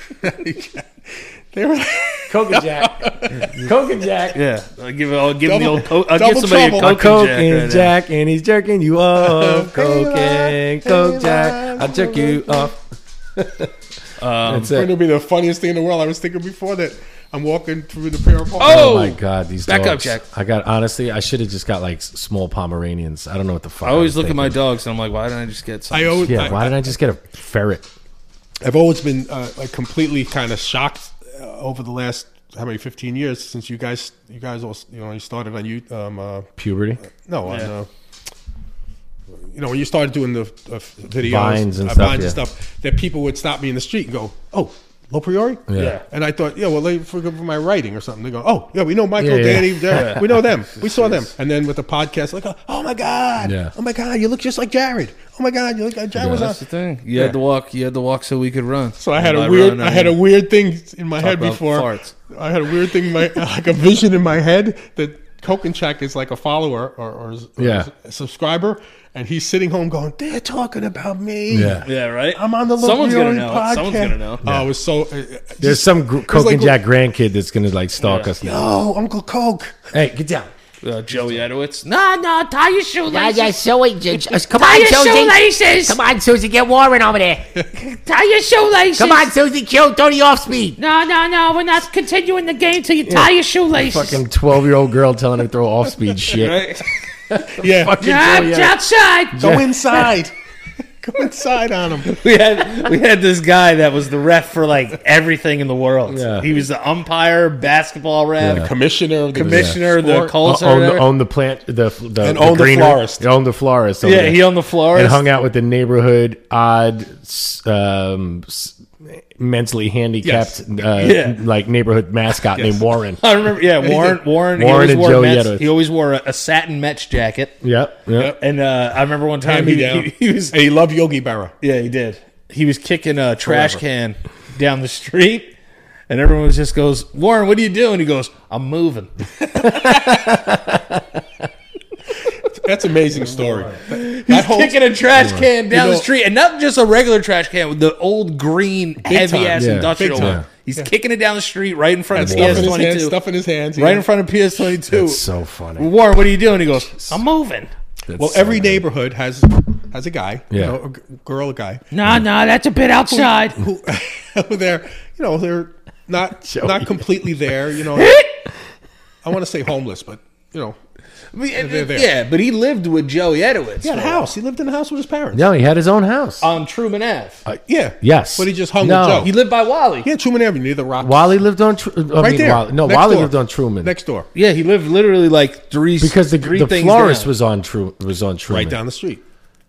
they were like, Coke and Jack. Coke and Jack. yeah. I'll give I'll give him the Double- old Coke. I'll double give somebody trouble. a A Coke, Coke and Jack. and right Jack, and he's jerking you off. Coke and Coke Jack, I'll jerk you off. Um, That's going it. to be the funniest thing in the world. I was thinking before that I'm walking through the pair of Oh! Oh my god, these Back up, dogs. Jack. I got honestly, I should have just got like s- small Pomeranians. I don't know what the fuck. I always was look at my thinking. dogs and I'm like, why didn't I just get some? I always, Yeah, I, why didn't I just get a ferret? I've always been uh, like completely kind of shocked uh, over the last how many fifteen years since you guys you guys all you know you started on you um uh, Puberty. no on Yeah. uh, you know when you started doing the uh, videos Vines and uh, stuff, Vines yeah. and stuff that people would stop me in the street and go, oh, Lo Priori. Yeah. And I thought, yeah, well, they forgive for my writing or something. They go, oh, yeah, we know Michael, Yeah, yeah. Danny, they're- we know them, we saw them. And then with the podcast, like, oh my god, Yeah. oh my god, you look just like Jared. Oh my god, you look like Jared was on. That's the thing. You had to walk. You had to walk so we could run. So I had And a by weird, run, I had a mean weird thing in my talk head about before. farts. I had a weird thing, in my like a vision in my head that Kokenchak is like a follower or, or, or Yeah. a subscriber, and he's sitting home going, "They're talking about me." Yeah. Yeah, right. I'm on the Someone's Lopriori gonna know. podcast. Someone's gonna know. Oh, it was so. Uh, There's just- some gr- was Coke like- and Jack grandkid that's gonna like stalk Yeah. us now. Oh, Uncle Coke. Hey, get down. Uh, Joey Edowitz. No, no, tie your Yeah, shoelaces. yeah, Susie. j- j- Come Tie on, your Susie. shoelaces. Come on, Susie. Get Warren over there. Tie your shoelaces. Come on, Susie. Q. Throw the off speed. No, no, no. We're not continuing the game till you tie your shoelaces. Fucking twelve year old girl telling her to throw off speed shit. Right? Yeah, Fucking Yeah, Joey it's Edowitz. outside. go inside. Go inside on him. We had we had this guy that was the ref for like everything in the world. Yeah. He was the umpire, basketball ref, Yeah. Commissioner of the commissioner, the sport. Colts. O- own, the, own the plant, the the, And the own the greener- florist. Owned the florist. over Yeah, there. he owned the florist. and hung out with the neighborhood odd, s- um, s- mentally handicapped, Yes. uh, Yeah. like neighborhood mascot named Warren. I remember. Yeah, Warren. Warren. he Warren always and wore Joey Mets, Edowitz. He always wore a, a satin Mets jacket. Yep, yep. Yep. And uh, I remember one time Hand me he, down. he, he was. And he loved Yogi Berra. Yeah, he did. He was kicking a trash Forever. can down the street, and everyone just goes, "Warren, what are you doing?" He goes, "I'm moving." That's an amazing story. He's That whole- kicking a trash can down You know- the street, and not just a regular trash can, with the old green heavy time. ass Yeah. industrial Big time. one. He's kicking it down the street right in front of stuff P in S his hands. twenty-two. Stuff in his hands. Right yeah. in front of P S twenty-two. That's so funny. Warren, what are you doing? He goes, "I'm moving." That's Well, so every funny. neighborhood has has a guy, you Yeah. know, a g- girl, a guy. No, no, that's a bit outside. Who, who they're, you know, they're not Joey. not completely there. You know, I want to say homeless, but you know, they're there. Yeah, but he lived with Joey Edowitz. he had a for house. He lived in a house with his parents. No, he had his own house. on Truman Ave. Uh, yeah. Yes. But he just hung No. with Joe. He lived by Wally. yeah, Truman Avenue near the Rock. Wally lived on. Tr- I right mean, there. Wally, no, Next Wally door. lived on Truman. Next door, Yeah, he lived literally like three because the three the things florist down. was on Tru- was on Truman. right down the street.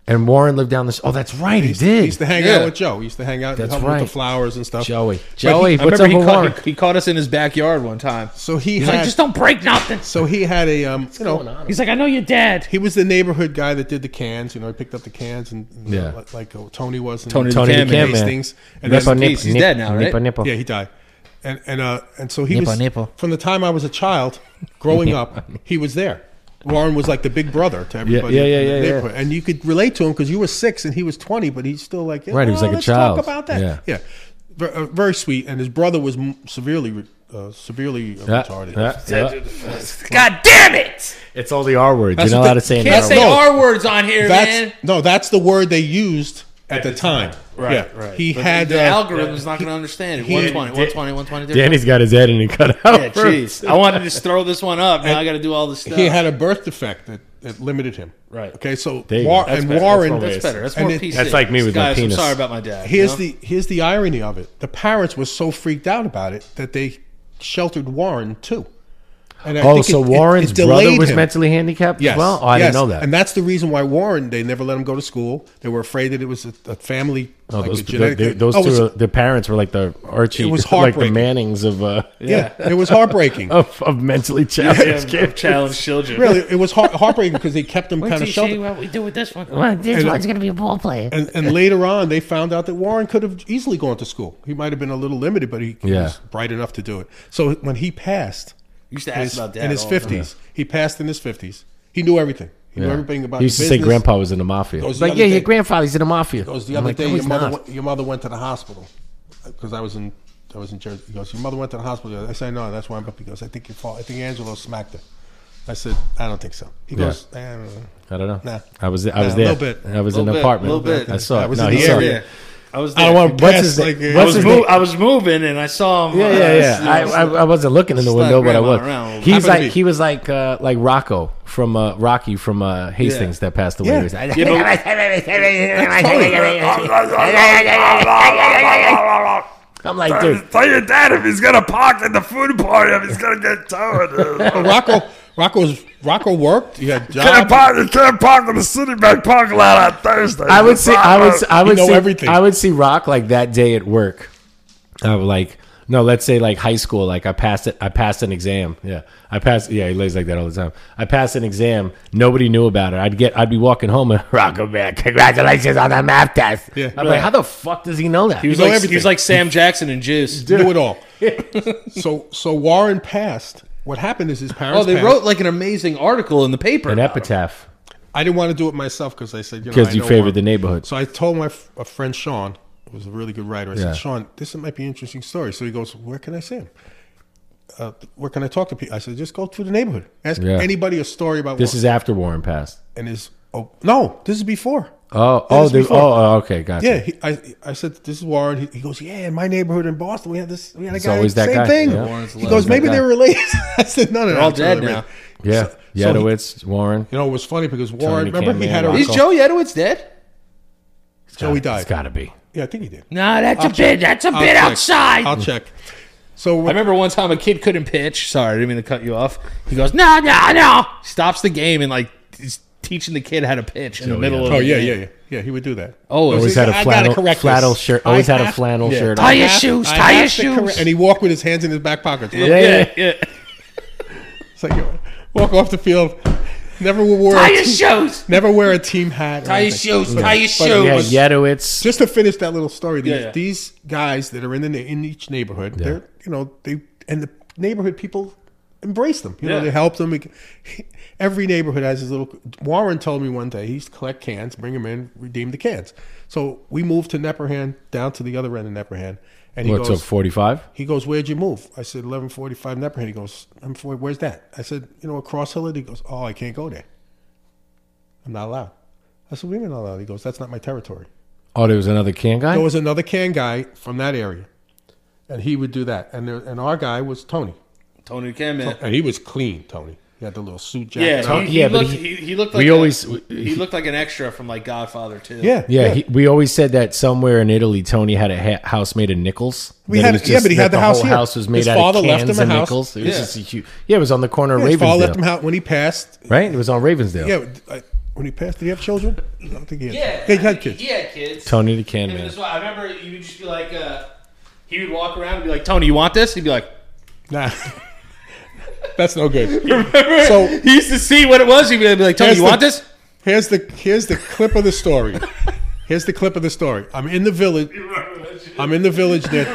And Warren lived down this. Oh, that's right, he He did. used to hang Yeah. out with Joe. He used to hang out and That's help him with right. the flowers and stuff. Joey. But Joey, he- I what's remember up he with caught, Warren? he, he caught us in his backyard one time. So he He's had. like, just don't break nothing. so he had a um. You know, He's like, I know your dad. he was the neighborhood guy that did the cans. You know, he picked up the cans and you know, Yeah. like, like uh, Tony was. In Tony the Tony the Can Man. Can Man. Hastings. And Rest then, in peace. He's dead now, right? Nipple, nipple. yeah, he died. And and uh and so he Nipple, was nipple. from the time I was a child, growing up, he was there. Warren was like the big brother to everybody. yeah, yeah, in the yeah, neighborhood. And you could relate to him because you were six and he was twenty, but he's still like, yeah, Right, he was well, like a let's child. Talk about that. Yeah. Yeah, Ver- uh, very sweet. And his brother was m- severely, uh, severely uh, Yeah, retarded. yeah, yeah. God damn it! It's all the R words. That's You're not what allowed the- to say Can't no. say No. R words on here, That's man. no, that's the word they used at, the time. Right, yeah. right. He But had the uh, algorithm's not going to understand it. he- one twenty, one twenty, one twenty. Danny's got his head and he cut out. Yeah, jeez. I wanted to just throw this one up. Now I got to do all this stuff. He had a birth defect that, that limited him. Right. Okay, so There you War- go. That's and better. Warren. That's That's better. That's And more it- P C. That's like me with my Guys, penis. I'm sorry about my dad. Here's you know? the here's the irony of it. The parents were so freaked out about it that they sheltered Warren too. And I Oh, think so it- it- Warren's it brother delayed was him. mentally handicapped Yes. as well? Oh, I yes. didn't know that. And that's the reason why Warren, they never let him go to school. They were afraid that it was a, a family. Oh, like those, a genetic they- thing. those Oh, it two, was- are- the parents were like the Archie, It was like the heartbreaking. Mannings of uh, yeah, it was heartbreaking. of, of mentally challenged Yeah, kids. challenged children. Really, it was heart, heartbreaking because they kept him Wait kind till of you see sheltered. what we do with this one. Well, this And- one's gonna be a ball player. And, and later on, they found out that Warren could have easily gone to school. He might have been a little limited, but he, he Yeah. was bright enough to do it. So when he passed, used to in ask his, about dad in his all the time. fifties, he passed in his fifties. He knew everything. He knew Yeah. everything about He used the to say business. grandpa was in the mafia. Goes the Like, other yeah, day- your grandfather's in the mafia. goes the I'm other like, day. no, Your he's mother, not. went, your mother went to the hospital because I was in, I was in Jersey. He goes, your mother went to the hospital. I said, no, that's why I'm up. He goes, I think your fault. I think Angelo smacked her. I said, I don't think so. He Yeah. goes, eh, I don't know. I don't know. Nah. I was I was Nah, a there. little bit. I was in Little the bit, apartment. little bit. I saw I it. was no, in he the saw area. it. I was I there. don't want. What's passed his like name? a- I What's was, his move, name? I was moving and I saw him. Yeah, uh, yeah, yeah. I, I, I wasn't looking in the Slap window, but I grandma was. around. He's Happened to like be. he was like uh, like Rocco from uh, Rocky from uh, Hastings that passed away. Yeah. He was like, I'm like, dude. Tell your dad if he's gonna park in the food party, he's gonna get towed. But Rocco, Rocco was Rocco worked. He had Can't jobs. park, you can't park in the Citibank parking lot on Thursday. I would see, I would, I would know see, everything. I would see Rock like that day at work. I would like, no, let's say like high school. Like I passed it, I passed an exam. Yeah, I passed. Yeah, he lays like that all the time. I passed an exam. Nobody knew about it. I'd get, I'd be walking home and Rocco, man, congratulations on the math test. Yeah. I'm like, how the fuck does he know that? He was know like everything. he was like Sam Jackson in Juice. do it all. so so Warren passed. What happened is his parents. Oh, they passed. wrote like an amazing article in the paper. An about him. epitaph I didn't want to do it myself because I said, you know, because I you know favored Warren. the neighborhood. So I told my f- a friend Sean, who was a really good writer. I Yeah. said, Sean, this might be an interesting story. So he goes, where can I see him? Uh, where can I talk to people? I said, just go through the neighborhood. Ask Yeah. anybody a story about This Warren. is after Warren passed. and his. Oh no, this is before. Oh, Yeah, oh, this the, before. oh, oh, okay, gotcha. Yeah, he, I I said this is Warren. He, he goes, yeah, in my neighborhood in Boston, we had this. We had a It's guy. always that same guy. thing. Yeah. Warren's He always goes, that maybe guy. they're related. I said, no, no, no. They're all it's really dead now. related. Yeah, So- so he- Yadowitz, Warren. You know, it was funny because Warren. the Remember, he Can had a. Man, Is Rocco. Joe Yedowitz dead? Joey It's died. got to be. Yeah, I think he did. No, that's I'll a bit. check. That's a I'll bit check. outside. I'll check. So I remember one time a kid couldn't pitch. Sorry, I didn't mean to cut you off. He goes, no, no, no. Stops the game and like he's teaching the kid how to pitch in the Joey middle of Oh the yeah, game. yeah, yeah, yeah. He would do that. Oh, Always is had I a gotta flannel, correct flannel this. shirt. Always I had a have- flannel yeah. shirt. Tie on. your have- shoes. I Tie your have to correct- shoes. And he walked with his hands in his back pockets. Yeah, yeah, yeah. It's like you walk off the field. Never wear Tie a your team, shoes. never wear a team hat. or Tie your anything. shoes. Tie your Yeah, shoes. Yadowitz. Just to finish that little story, these, Yeah, yeah. these guys that are in the na- in each neighborhood, they're you know they and the neighborhood people embrace them. You know, Yeah. they help them. Every neighborhood has his little. Warren told me one day he used to collect cans, bring them in, redeem the cans. So we moved to Nepperhan, down to the other end of Nepperhan, and he What's up, goes, forty-five? he goes, where'd you move? I said, eleven forty-five Nepperhan. He goes, I'm for, where's that? I said, you know, across Hillard. He goes, oh, I can't go there. I'm not allowed. I said, what do you mean not allowed? He goes, that's not my territory. Oh, there was another can guy? There was another can guy from that area, and he would do that. And there, and our guy was Tony, Tony the Can Man. and he was clean. Tony, he had the little suit jacket. Yeah, on. he, he Yeah, but looked, he- he, he looked we like a- always- he looked like an extra from like Godfather too. yeah, Yeah, He, we always said that somewhere in Italy, Tony had a ha- house made of nickels. We That had- it was yeah, but he that had the house whole here. house was made His out father of left cans him a and house. nickels. It was Yeah. just a huge. Yeah, it was on the corner of Yeah, his father left him Ravensdale. out when he passed. Right? It was on Ravensdale. Yeah, I, when he passed, did he have children? I don't think he had. Yeah, he had kids. He had kids. Tony the Can And Man. that's why I remember you would just be like, uh, he would walk around and be like, Tony, you want this? He'd be like, Nah, that's no good. remember? So- he used to see what it was. He'd be like, Tony, Here's you the- want this? Here's the here's the clip of the story. Here's the clip of the story. I'm in the village. I'm in the village there.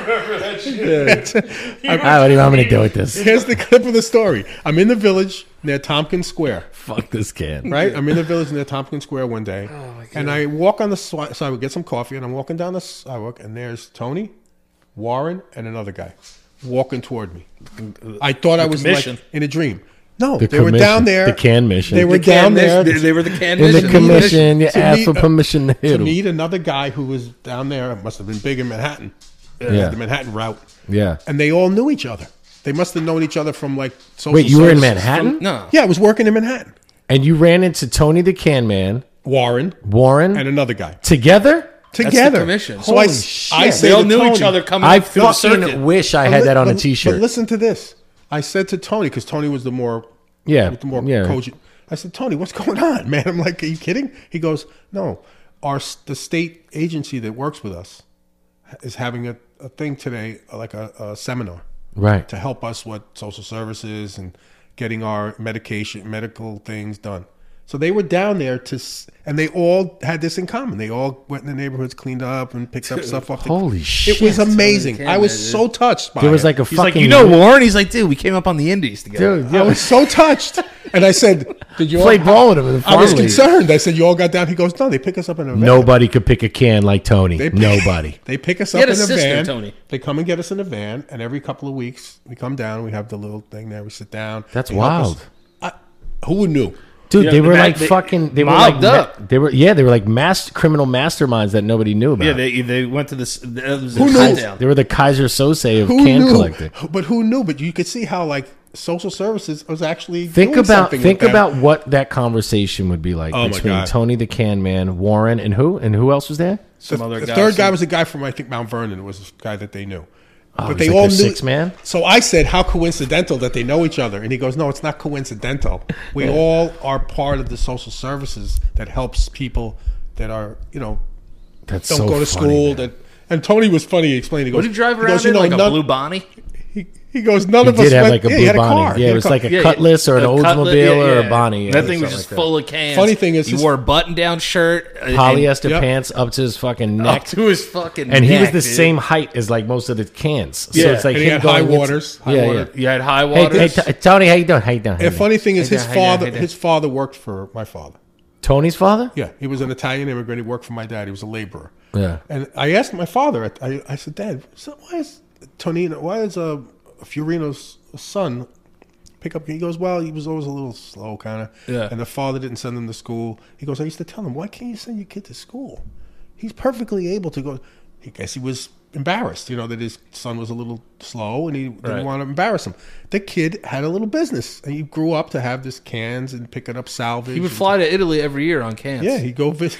Ah, what do you want me to do with this? Here's the clip of the story. I'm in the village near Tompkins Square. Fuck this can. Right? I'm in the village near Tompkins Square one day. And I walk on the swi- sidewalk, get some coffee, and I'm walking down the sidewalk, and there's Tony, Warren, and another guy walking toward me. I thought I was commission. like in a dream. No, The they were commission. down there. The can mission. They were The can down there mission- They were the can In the mission. commission, you to asked meet- for permission to to hit him. meet another guy who was down there. It must have been big in Manhattan. Yeah. The Manhattan route. Yeah. And they all knew each other. They must have known each other from like social Wait, you were in services. Manhattan? No. Yeah, I was working in Manhattan. And you ran into Tony the Can Man, Warren Warren, and another guy. together? Together. commission. So I, Holy I shit. say They all to knew Tony, each other coming I through the circuit. fucking wish I But had li- that on a but- t-shirt. But listen to this. I said to Tony, because Tony was the more yeah. with the more yeah. cogent. I said, Tony, what's going on, man? I'm like, are you kidding? He goes, no. Our s- the state agency that works with us is having a, a thing today, like a, a seminar Right. to help us with social services and getting our medication, medical things done. So they were down there to, s- and they all had this in common. They all went in the neighborhoods, cleaned up, and picked up stuff off. The, Holy It shit. was amazing. Can I was man, so touched by There was it. like a He's fucking like, you know Warren? He's like, dude, we came up on the Indies together. dude, I was so touched, and I said, "Did you all, Played ball with him in the I was farm league. concerned. I said, "You all got down." He goes, "No, they pick us up in a van. nobody could pick a can like Tony. They pick- Nobody. They pick us He up had in a a sister, van. Tony. They come and get us in a van, and every couple of weeks we come down. We have the little thing there. We sit down. That's They help wild. us. I, who knew? Dude, Yeah, they the were ma- like they fucking they were like mobbed ma- up. they were yeah, they were like mass criminal masterminds that nobody knew about. Yeah, they they went to this. It was Who a knew? countdown. They were the Kaiser Sose of Who can knew? collecting. But who knew? But you could see how like social services was actually Think doing about something think with that. about what that conversation would be like Oh, my between God. Tony the Can Man, Warren, and who and who else was there? The, Some other the guy, third guy some- was a guy from I think Mount Vernon. It was a guy that they knew. Oh, but he's they like all their knew. six man. So I said, "How coincidental that they know each other?" And he goes, "No, it's not coincidental. We all are part of the social services that helps people that are, you know, That's don't so go to funny, school." man. That and Tony was funny. He explained. He goes, Would he drive he around goes, you in know, like a none- blue Bonnie? He, he goes, "None He of us did have went- like a yeah, blue he had Bonnie. car. He Yeah, had it was car. like a Yeah, Cutlass or an a Cutlass- Oldsmobile yeah, or yeah. a Bonnie. Yeah, That thing was something just like that. full of cans. Funny thing is he his- wore a button-down shirt, and- Polyester Yep. pants up to his fucking up neck. to his fucking. And he was neck, the dude. same height as like most of the cans. So Yeah, it's like and he him had high going into- waters. High yeah, water. You had high yeah. Hey, waters. hey, T- Tony, how you doing? How you doing? How you And doing? funny thing is, Hey, his Dan, hey, Dan, father, hey, Dan. his father worked for my father. Tony's father? Yeah, he was an Italian immigrant. He worked for my dad. He was a laborer. Yeah. And I asked my father, I, I said, Dad, so why is Tonino, why is uh, Fiorino's son pick up? He goes, well, he was always a little slow, kind of. Yeah. And the father didn't send him to school. He goes, I used to tell him, why can't you send your kid to school? He's perfectly able to go. I guess he was embarrassed, you know, that his son was a little slow and he didn't Right. want to embarrass him. The kid had a little business and he grew up to have this cans and picking up salvage. He would and- fly to Italy every year on cans. Yeah, he'd go visit.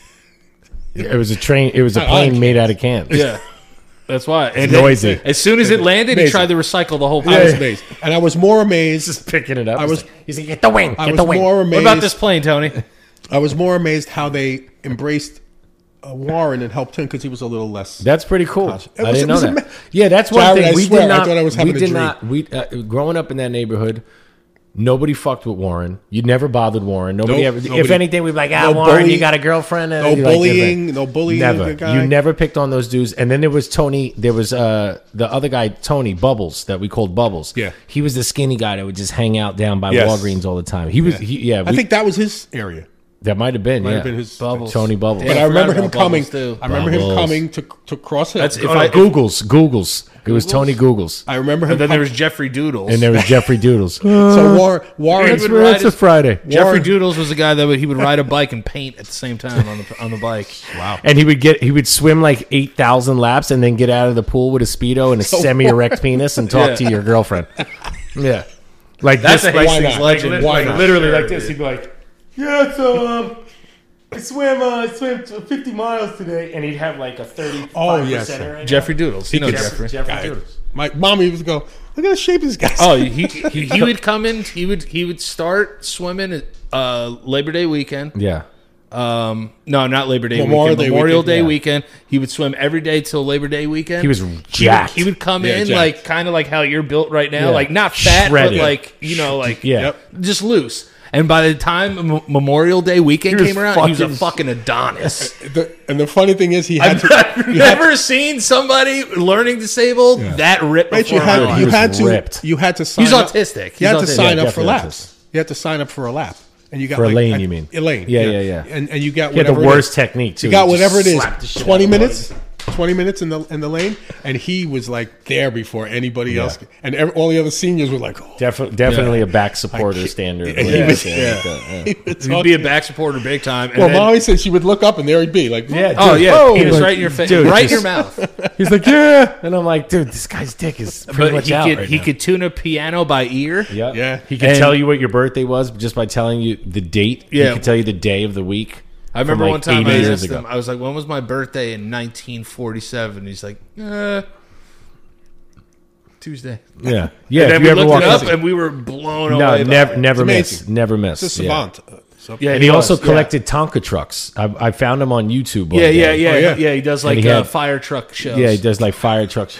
It was a train. It was a I plane like made out of cans. yeah. That's why. And noisy. As soon as it landed, he Amazing. tried to recycle the whole I was plane. amazed. And I was more amazed. Just picking it up. I was He's like, get the wing, I get was the wing. more What amazed. about this plane, Tony? I was more amazed how they embraced uh, Warren and helped him because he was a little less. That's pretty cool. It I was- didn't it know was that. ama- Yeah, that's one Jared, thing I we swear, did I not. thought I was we having a did dream. not. We uh, growing up in that neighborhood. Nobody fucked with Warren. You never bothered Warren. Nobody Nope, ever. If nobody. anything, we'd be like, ah, No Warren, bully- you got a girlfriend. And no you're like, bullying, different. no bullying. Never. The guy. You never picked on those dudes. And then there was Tony. There was uh the other guy, Tony Bubbles, that we called Bubbles. Yeah. He was the skinny guy that would just hang out down by Yes. Walgreens all the time. He was. He, yeah. I we- think that was his area. that might have been. Might yeah. have been his Bubbles. Tony Bubbles. But Yeah, I I remember forgot him about coming. Bubbles, too. I remember him Bubbles. coming to to Cross Hill. That's if Oh, I- Googles. Googles. It was Tony Googles. I remember him. And then there com- was Jeffrey Doodles. And there was Jeffrey Doodles. so Warren. Warren That's That's, would ride that's a his- Friday. Jeffrey Warren- Doodles was the guy that would, he would ride a bike and paint at the same time on the on the bike. wow. And he would get he would swim like eight thousand laps and then get out of the pool with a speedo and a semi erect penis and talk Yeah. to your girlfriend. Yeah, like That's this, a like, Hastings not? legend. Why Like, not? literally sure, like this. dude. He'd be like, "Yeah, so um, I swam uh, I swam fifty miles today," and he'd have like a thirty. Oh, yes. Jeffrey Doodles. You know could- Jeffrey. Jeffrey Guy. Doodles. My mommy would go, look at the shape of this guy. Oh, he, he he would come in. He would he would start swimming uh, Labor Day weekend. Yeah, Um, no, not Labor Day Memorial weekend. Day Memorial weekend, Day yeah. weekend. He would swim every day till Labor Day weekend. He was He would, jacked. he would come Yeah, in jacked. like kind of like how you're built right now, Yeah. like not fat, Shredded. but like you know, like Yeah. Yep. just loose. And by the time M- Memorial Day weekend He was came around, he was a fucking- fucking Adonis. The, and the funny thing is, he had I've, to. I've you had never seen somebody learning disabled that ripped Right, before you my had eyes. you was had to ripped. you had to sign. He's up. autistic. You He's had to autistic. sign Yeah, up for definitely laps. You had to sign up for a lap, and you got For a like, lane, I- you mean? Elaine? Yeah, yeah, yeah. And and you got He had the whatever it worst is. technique too. You got He just whatever it is. slapped the shit out Twenty of minutes. Twenty minutes in the in the lane, and he was like there before anybody else, and every, all the other seniors were like, "Oh, Definitely, definitely a back supporter standard. He was- yeah. He was He'd be a back supporter big time. And Well, then- Mommy said she would look up, and there he'd be like, Yeah, oh dude. yeah, Oh, he was like, right in your face, dude, right in just- your mouth. He's like, yeah, and I'm like, dude, this guy's dick is pretty But much he out could right he now. could tune a piano by ear. Yep. Yeah. He could And- tell you what your birthday was just by telling you the date. Yeah. He could tell you the day of the week. I remember from, one like, time I eighty years asked ago. him, I was like, when was my birthday in nineteen forty-seven? He's like, uh, Tuesday. Yeah, yeah. And then if we you ever looked walk it up up, and we were blown no, away. by never, it. never It's miss, amazing. never miss. it's a Yeah. savant." Uh, so- Yeah, And he also was, yeah. collected Tonka trucks. I, I found him on YouTube. one Yeah, yeah, day. yeah, Oh, yeah, yeah. He does And like he uh, had- fire truck shows. Yeah, he does like fire trucks.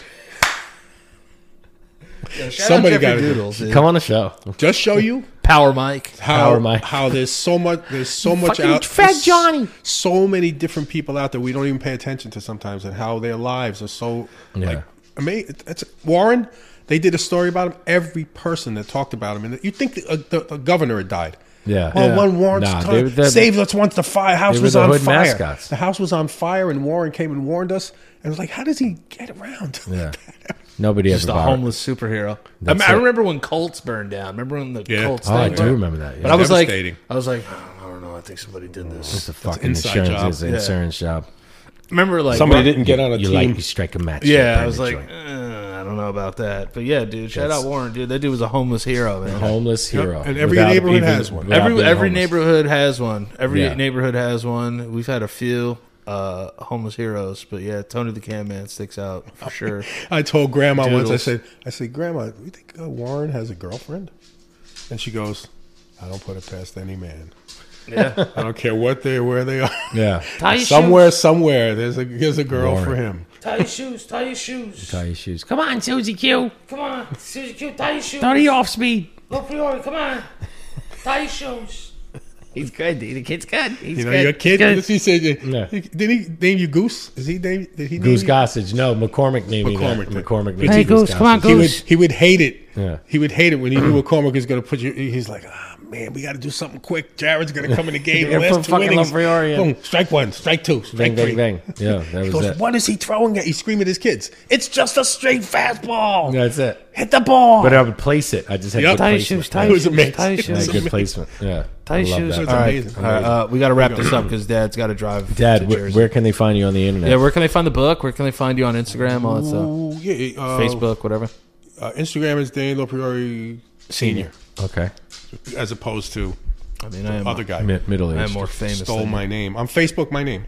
Somebody got Jeffrey it. Doodles. dude. Come on the show. Just show you Power Mike. how Power Mike. how there's so much there's so much Fucking out Fat there's Johnny. so many different people out there we don't even pay attention to sometimes, and how their lives are so Yeah. like amazing. It's Warren. They did a story about him. Every person that talked about him, and you think the, uh, the, the governor had died. Yeah. Well, Yeah. one Warren's Nah, time, they were the- saved us once the fire house they were was the on hood fire. mascots. The house was on fire, and Warren came and warned us. And it was like, how does he get around? Yeah. Nobody Just ever a bought it. homeless superhero. I, That's mean, I it. remember when Colts burned down. Remember when the Yeah. Colts? Oh, I thing do burned? remember that. But Yeah. I was like, Devastating. I was like, I don't know. I think somebody did this. It's a fucking inside insurance, job. it's an Yeah. insurance job. Remember, like Somebody Ro- didn't get on a You team. like you strike a match. Yeah, burn I was the like, joint. eh, I don't know about that. But yeah, dude, shout That's- out Warren, dude. That dude was a homeless hero, man. homeless hero. And every without neighborhood even- has one. without Every being every homeless. neighborhood has one. Every Yeah. neighborhood has one. We've had a few uh, homeless heroes, but yeah, Tony the Can Man sticks out for sure. I told Grandma once. I Doodles. said, "I said, Grandma, you think uh, Warren has a girlfriend?" And she goes, "I don't put it past any man. Yeah, I don't care what they where they are. Yeah. somewhere, somewhere, there's a there's a girl Warren. for him." Tie your shoes, tie your shoes. Tie your shoes. Come on, Susie Q. Come on, Susie Q, tie your shoes. thirty off speed. Look for you, come on. Tie your shoes. He's good, dude. The kid's good. He's You know, good. your kid. Good. He said, Yeah. "Did he name you Goose? Is he name? Did he name Goose you? Gossage. No, McCormick named me McCormick that. did. McCormick named Hey, me Goose, come on, Gossage. He would Goose. he would hate it. Yeah. He would hate it when he knew McCormick was going to put you. He's like, ah, man, we got to do something quick. Jared's going to come in the game. Yeah, the put last two fucking innings. Lafriori in. Boom, strike one, strike two, strike Bang, three. bang, bang. Yeah, that He was goes, it. what is he throwing at? He's screaming at his kids. It's just a straight fastball. That's it. Hit the ball. But I would place it. I just had Yep. good Tie your placement. shoes, tie It your was shoes, amazing. tie your It Yeah, was shoes. good placement. Yeah. Tie I your love shoes. that. It's all right, amazing. all right. Uh, we got to wrap this up because Dad's got to drive. Dad, to where, Jersey. where can they find you on the internet? Yeah, where can they find the book? Where can they find you on Instagram? All that stuff. Ooh, yeah, uh, Facebook, whatever. Uh, Instagram is Daniel Priori Senior, Okay. as opposed to I mean, I am other guy. Mi- middle I am aged. more famous. Stole than my you. name on Facebook. My name.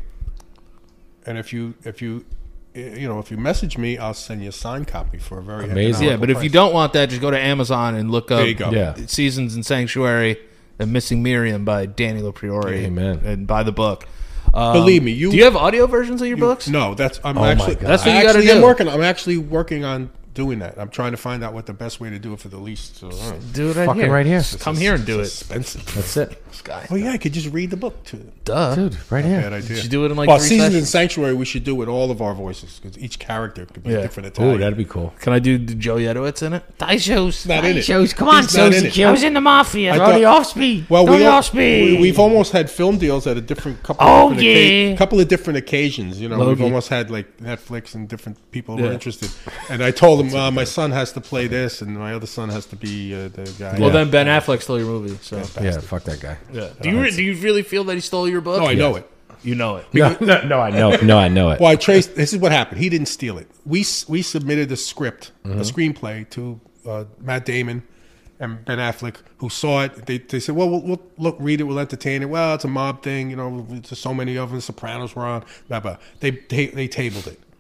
And if you if you you know if you message me, I'll send you a signed copy for a very Amazing. Yeah, but if you don't want that, just go to Amazon and look up There you go. Yeah. Seasons in Sanctuary and Missing Miriam by Danny LaPriori. Amen. And buy the book. Um, Believe me, you- do you have audio versions of your books? No, that's I'm Oh my actually God. That's what I you gotta actually am do. working. I'm actually working on doing that. I'm trying to find out what the best way to do it for the least. So, uh, Do it right Fucking here. right here. Come here and do it. expensive. That's it. Oh yeah, I could just read the book too. Duh. Dude, right Bad here. idea. You should do it in like well, three Seasons in sessions. Sanctuary, we should do with all of our voices because each character could be Yeah. a different Oh, Italian. that'd be cool. Can I do Joe Yedowitz in it? Tie your shoes. not tie in your it. shoes. Come on, He's not in Susie it. Q. I was in the mafia. I thirty thought- off speed. Well, we thirty all, off speed. we, we've almost had film deals at a different couple. Oh, of different yeah. occa- couple of different occasions. You know, we've Logie. almost had like Netflix and different people who Yeah. are interested. And I told them, uh, my son has to play this, and my other son has to be uh, the guy. Well, then Ben Affleck stole your movie. So Yeah, fuck that guy. yeah. Do you re- do you really feel that he stole your book? No, I know it. You know it. No, no, no, I know. No, I know it. Well, I traced. This is what happened. He didn't steal it. We s- we submitted a script, Mm-hmm. a screenplay to uh, Matt Damon and Ben Affleck, who saw it. They they said, "Well, we'll, we'll look, read it, we'll entertain it." Well, it's a mob thing, you know. There's so many of them. Sopranos were on. Blah blah. They they they tabled it.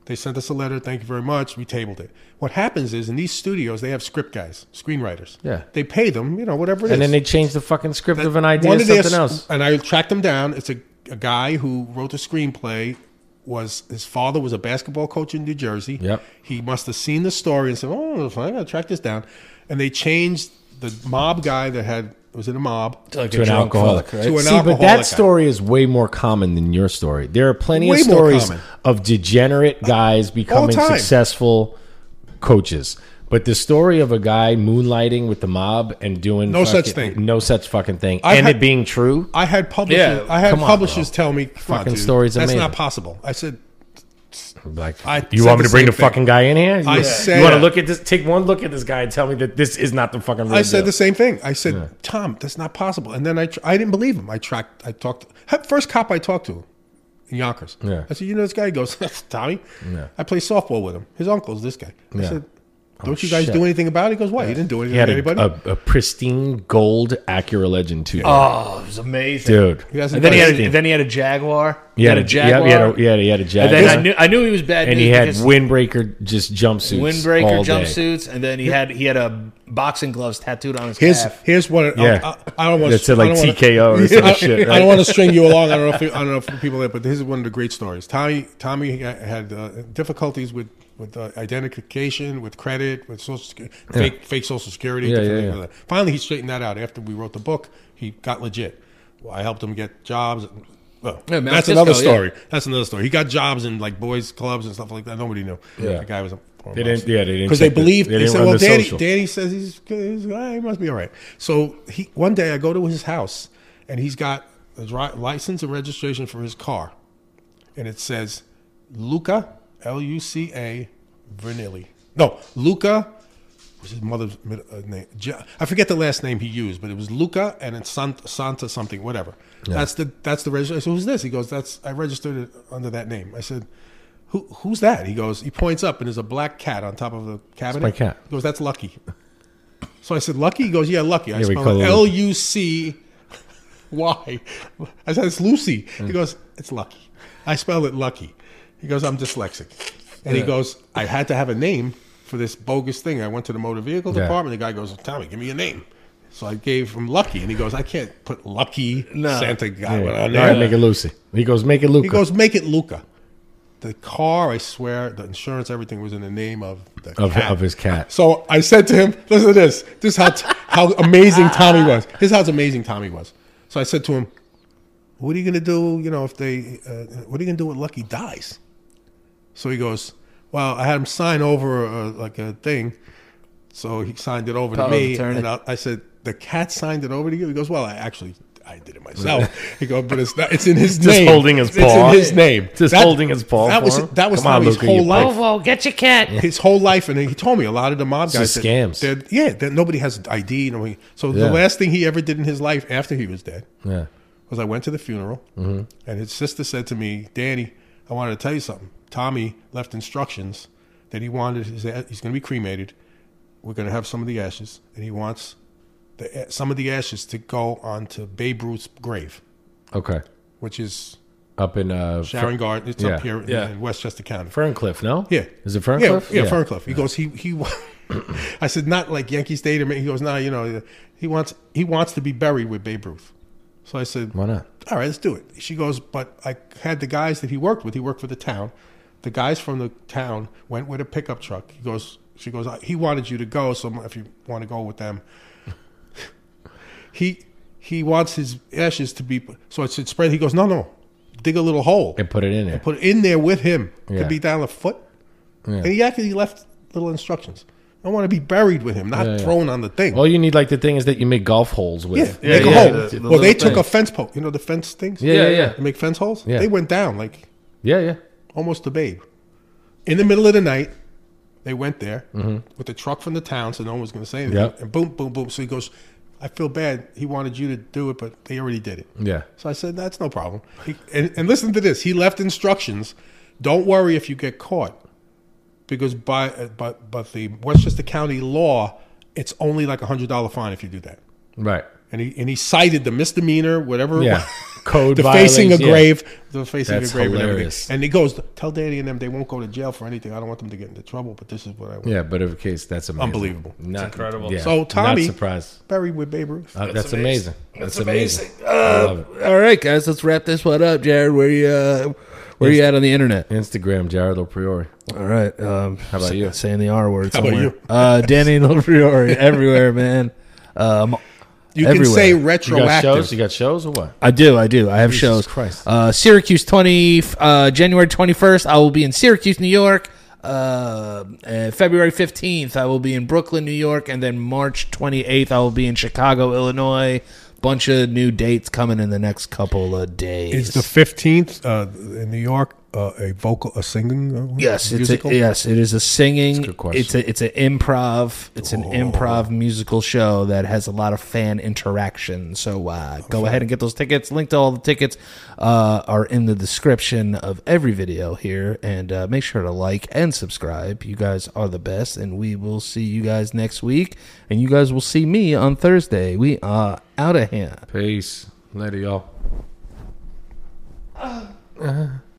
They sent us a letter. Thank you very much. We tabled it. What happens is in these studios, they have script guys, screenwriters. Yeah. They pay them, you know, whatever it And is. then they change the fucking script of an idea One to of their something s- else. And I tracked them down. It's a, a guy who wrote the screenplay. Was his father was a basketball coach in New Jersey. Yep. He must have seen the story and said, "Oh, I gotta track this down." And they changed the mob guy that had was in a mob Like To a an drunk alcoholic. fuck, right? to an See, but alcoholic that guy. story is way more common than your story. There are plenty Way of more stories common. of degenerate guys becoming time. successful coaches. But the story of a guy moonlighting with the mob and doing No such fucking- thing. no such fucking thing, I've and had- it being true. I had publishers. Yeah, I had come on, publishers bro. tell me, "Come on, Fucking dude, story's that's amazing." not possible." I said, Like, I you said want me the to bring same the thing. fucking guy in here? You, I you said- want to look at this? Take one look at this guy and tell me that this is not the fucking. Real I said deal. the same thing. I said, "Tom, that's not possible." And then I, tr- I didn't believe him. I tracked. I talked. First cop I talked to in Yonkers. Yeah. I said, "You know this guy?" He goes, "Tommy, Yeah. I play softball with him. His uncle's this guy." I Yeah. said, "Don't you guys shit. do anything about it?" He goes, "What? You didn't do anything He had to a, anybody." a, a pristine gold Acura Legend too, Oh, it was amazing. dude. He hasn't And then he done had anything. a, then he had a Jaguar. He had a, Jaguar. yeah, he had a, yeah, he had a and Jaguar. then I knew I knew he was bad and news he had because windbreaker just jumpsuits, windbreaker all day. jumpsuits, and then he had he had a boxing gloves tattooed on his Here's calf. here's what. Yeah. I, I don't want That said, like I don't wanna- T K O or some I, shit, I right? don't want to string you along. I don't know if I don't know if people there, but this is one of the great stories. Tommy Tommy had uh, difficulties with with uh, identification, with credit, with social security, fake fake social security. Yeah, different yeah, things yeah. like that. Finally, he straightened that out after we wrote the book. He got legit. Well, I helped him get jobs. Well, Yeah, Mount that's Kisco, another yeah. story. That's another story. He got jobs in like boys clubs and stuff like that. Nobody knew. Yeah. The guy was a They didn't, yeah, they didn't because they check the- believed they they, didn't said, run "Well, the Danny, social. Danny says he's, he's ah, he must be all right." So he one day I go to his house and he's got a dri- license and registration for his car, and it says Luca L U C A Vernilli. No, Luca was his mother's mid- uh, name. Ja- I forget the last name he used, but it was Luca and it's Santa, Santa something, whatever. That's the that's the registration. So who's this? He goes, "That's I registered it under that name." I said, Who, who's that? He goes, he points up and there's a black cat on top of the cabinet. my cat. He goes, "That's Lucky." So I said, "Lucky?" He goes, "Yeah, Lucky." I Yeah, we spell call it it L U C Y. I said, "It's Lucy." He goes, "It's Lucky." I spelled it Lucky. He goes, "I'm dyslexic." And he goes, "I had to have a name for this bogus thing." I went to the motor vehicle Yeah. department. The guy goes, "Tommy, give me a name." So I gave him Lucky. And he goes, "I can't put Lucky Santa guy on All there." right, make it Lucy. He goes, make it Luca. He goes, "Make it Luca." The car, I swear, the insurance, everything was in the name of the of, cat. of his cat. So I said to him, "Listen to this. This is how t- how amazing Tommy was. This is how amazing Tommy was." So I said to him, "What are you going to do? You know, if they, uh, what are you going to do when Lucky dies?" So he goes, "Well, I had him sign over uh, like a thing." So he signed it over Power to of me, attorney. and I, I said, "The cat signed it over to you?" He goes, "Well, I actually." I did it myself. He goes, "But it's not. It's in his Just name. holding his It's paw. in his name. Just holding his paw That for was him. that was Come on, Tommy's Luca, whole you life. Whoa, whoa, get your cat. His whole life, and he told me a lot of the mob It's guys. just that- scams. that- yeah, that nobody has I D. Nobody, so Yeah. the last thing he ever did in his life after he was dead Yeah. was I went to the funeral, and his sister said to me, "Danny, I wanted to tell you something. Tommy left instructions that he wanted his a- he's going to be cremated. We're going to have some of the ashes, and he wants the, some of the ashes to go onto Babe Ruth's grave, Okay. which is Up in uh, Sharon Garden. It's yeah, up here in, yeah. in Westchester County. Ferncliff, no? Yeah. Is it Yeah, Ferncliff? yeah, Ferncliff. He goes, he he. I said, not like Yankee Stadium. He goes, no, you know, he wants he wants to be buried with Babe Ruth. So I said, Why not? all right, let's do it. She goes, but I had the guys that he worked with. He worked for the town. The guys from the town went with a pickup truck. He goes, she goes, he wanted you to go, so if you want to go with them, he he wants his ashes to be. So I said, spread. He goes, no, no, dig a little hole. And put it in there. Put it in there with him. Yeah. Could be down a foot. Yeah. And he actually left little instructions. I want to be buried with him, not Yeah, yeah. thrown on the thing. All you need, like the thing, is that you make golf holes with. yeah, make yeah, a hole. the- the well, they little took a thing. fence post. You know the fence things? Yeah, yeah, yeah. They make fence holes? Yeah. They went down like Yeah, yeah. almost to Babe. In the middle of the night, they went there Mm-hmm. with the truck from the town, so no one was going to say anything. Yep. And boom, boom, boom. So he goes, I feel bad. He wanted you to do it, but they already did it. Yeah. So I said, that's no problem. He, and, and listen to this. He left instructions. Don't worry if you get caught. Because by uh, but but the Westchester County law, it's only like a hundred dollar fine if you do that. Right. and he and he cited the misdemeanor, whatever. Yeah. Code the facing a violation, yeah. grave, the facing That's a grave, and hilarious. everything. And he goes, "Tell Danny and them they won't go to jail for anything. I don't want them to get into trouble, but this is what I want." Yeah, but in case that's amazing. Unbelievable. Not, incredible. Yeah, So, Tommy- not surprised. Buried with Babe Ruth. Uh, that's amazing. That's amazing. I Uh, love it. all right, guys, let's wrap this one up. Jared, where you uh, where you at on the internet? Instagram, Jared Lopriori. All right. Um, How about say- you? Saying the R word How about somewhere. you? Uh, Danny Lopriori everywhere, man. Um, You everywhere. can say You got retroactive. shows? You got shows or what? I do, I do. I have Jesus shows. Christ. Uh, Syracuse twenty, uh, January twenty first. I will be in Syracuse, New York. Uh, uh, February fifteenth, I will be in Brooklyn, New York, and then March twenty eighth, I will be in Chicago, Illinois. Bunch of new dates coming in the next couple of days. Is the fifteenth uh, in New York uh, a vocal, a singing? Uh, Yes, it's musical? a, yes, it is a singing. That's a good question. It's a it's an improv. It's an improv musical show that has a lot of fan interaction. So uh, go ahead and get those tickets. Link to all the tickets uh, are in the description of every video here, and uh, make sure to like and subscribe. You guys are the best, and we will see you guys next week, and you guys will see me on Thursday. We are out of here. Peace. Later, y'all.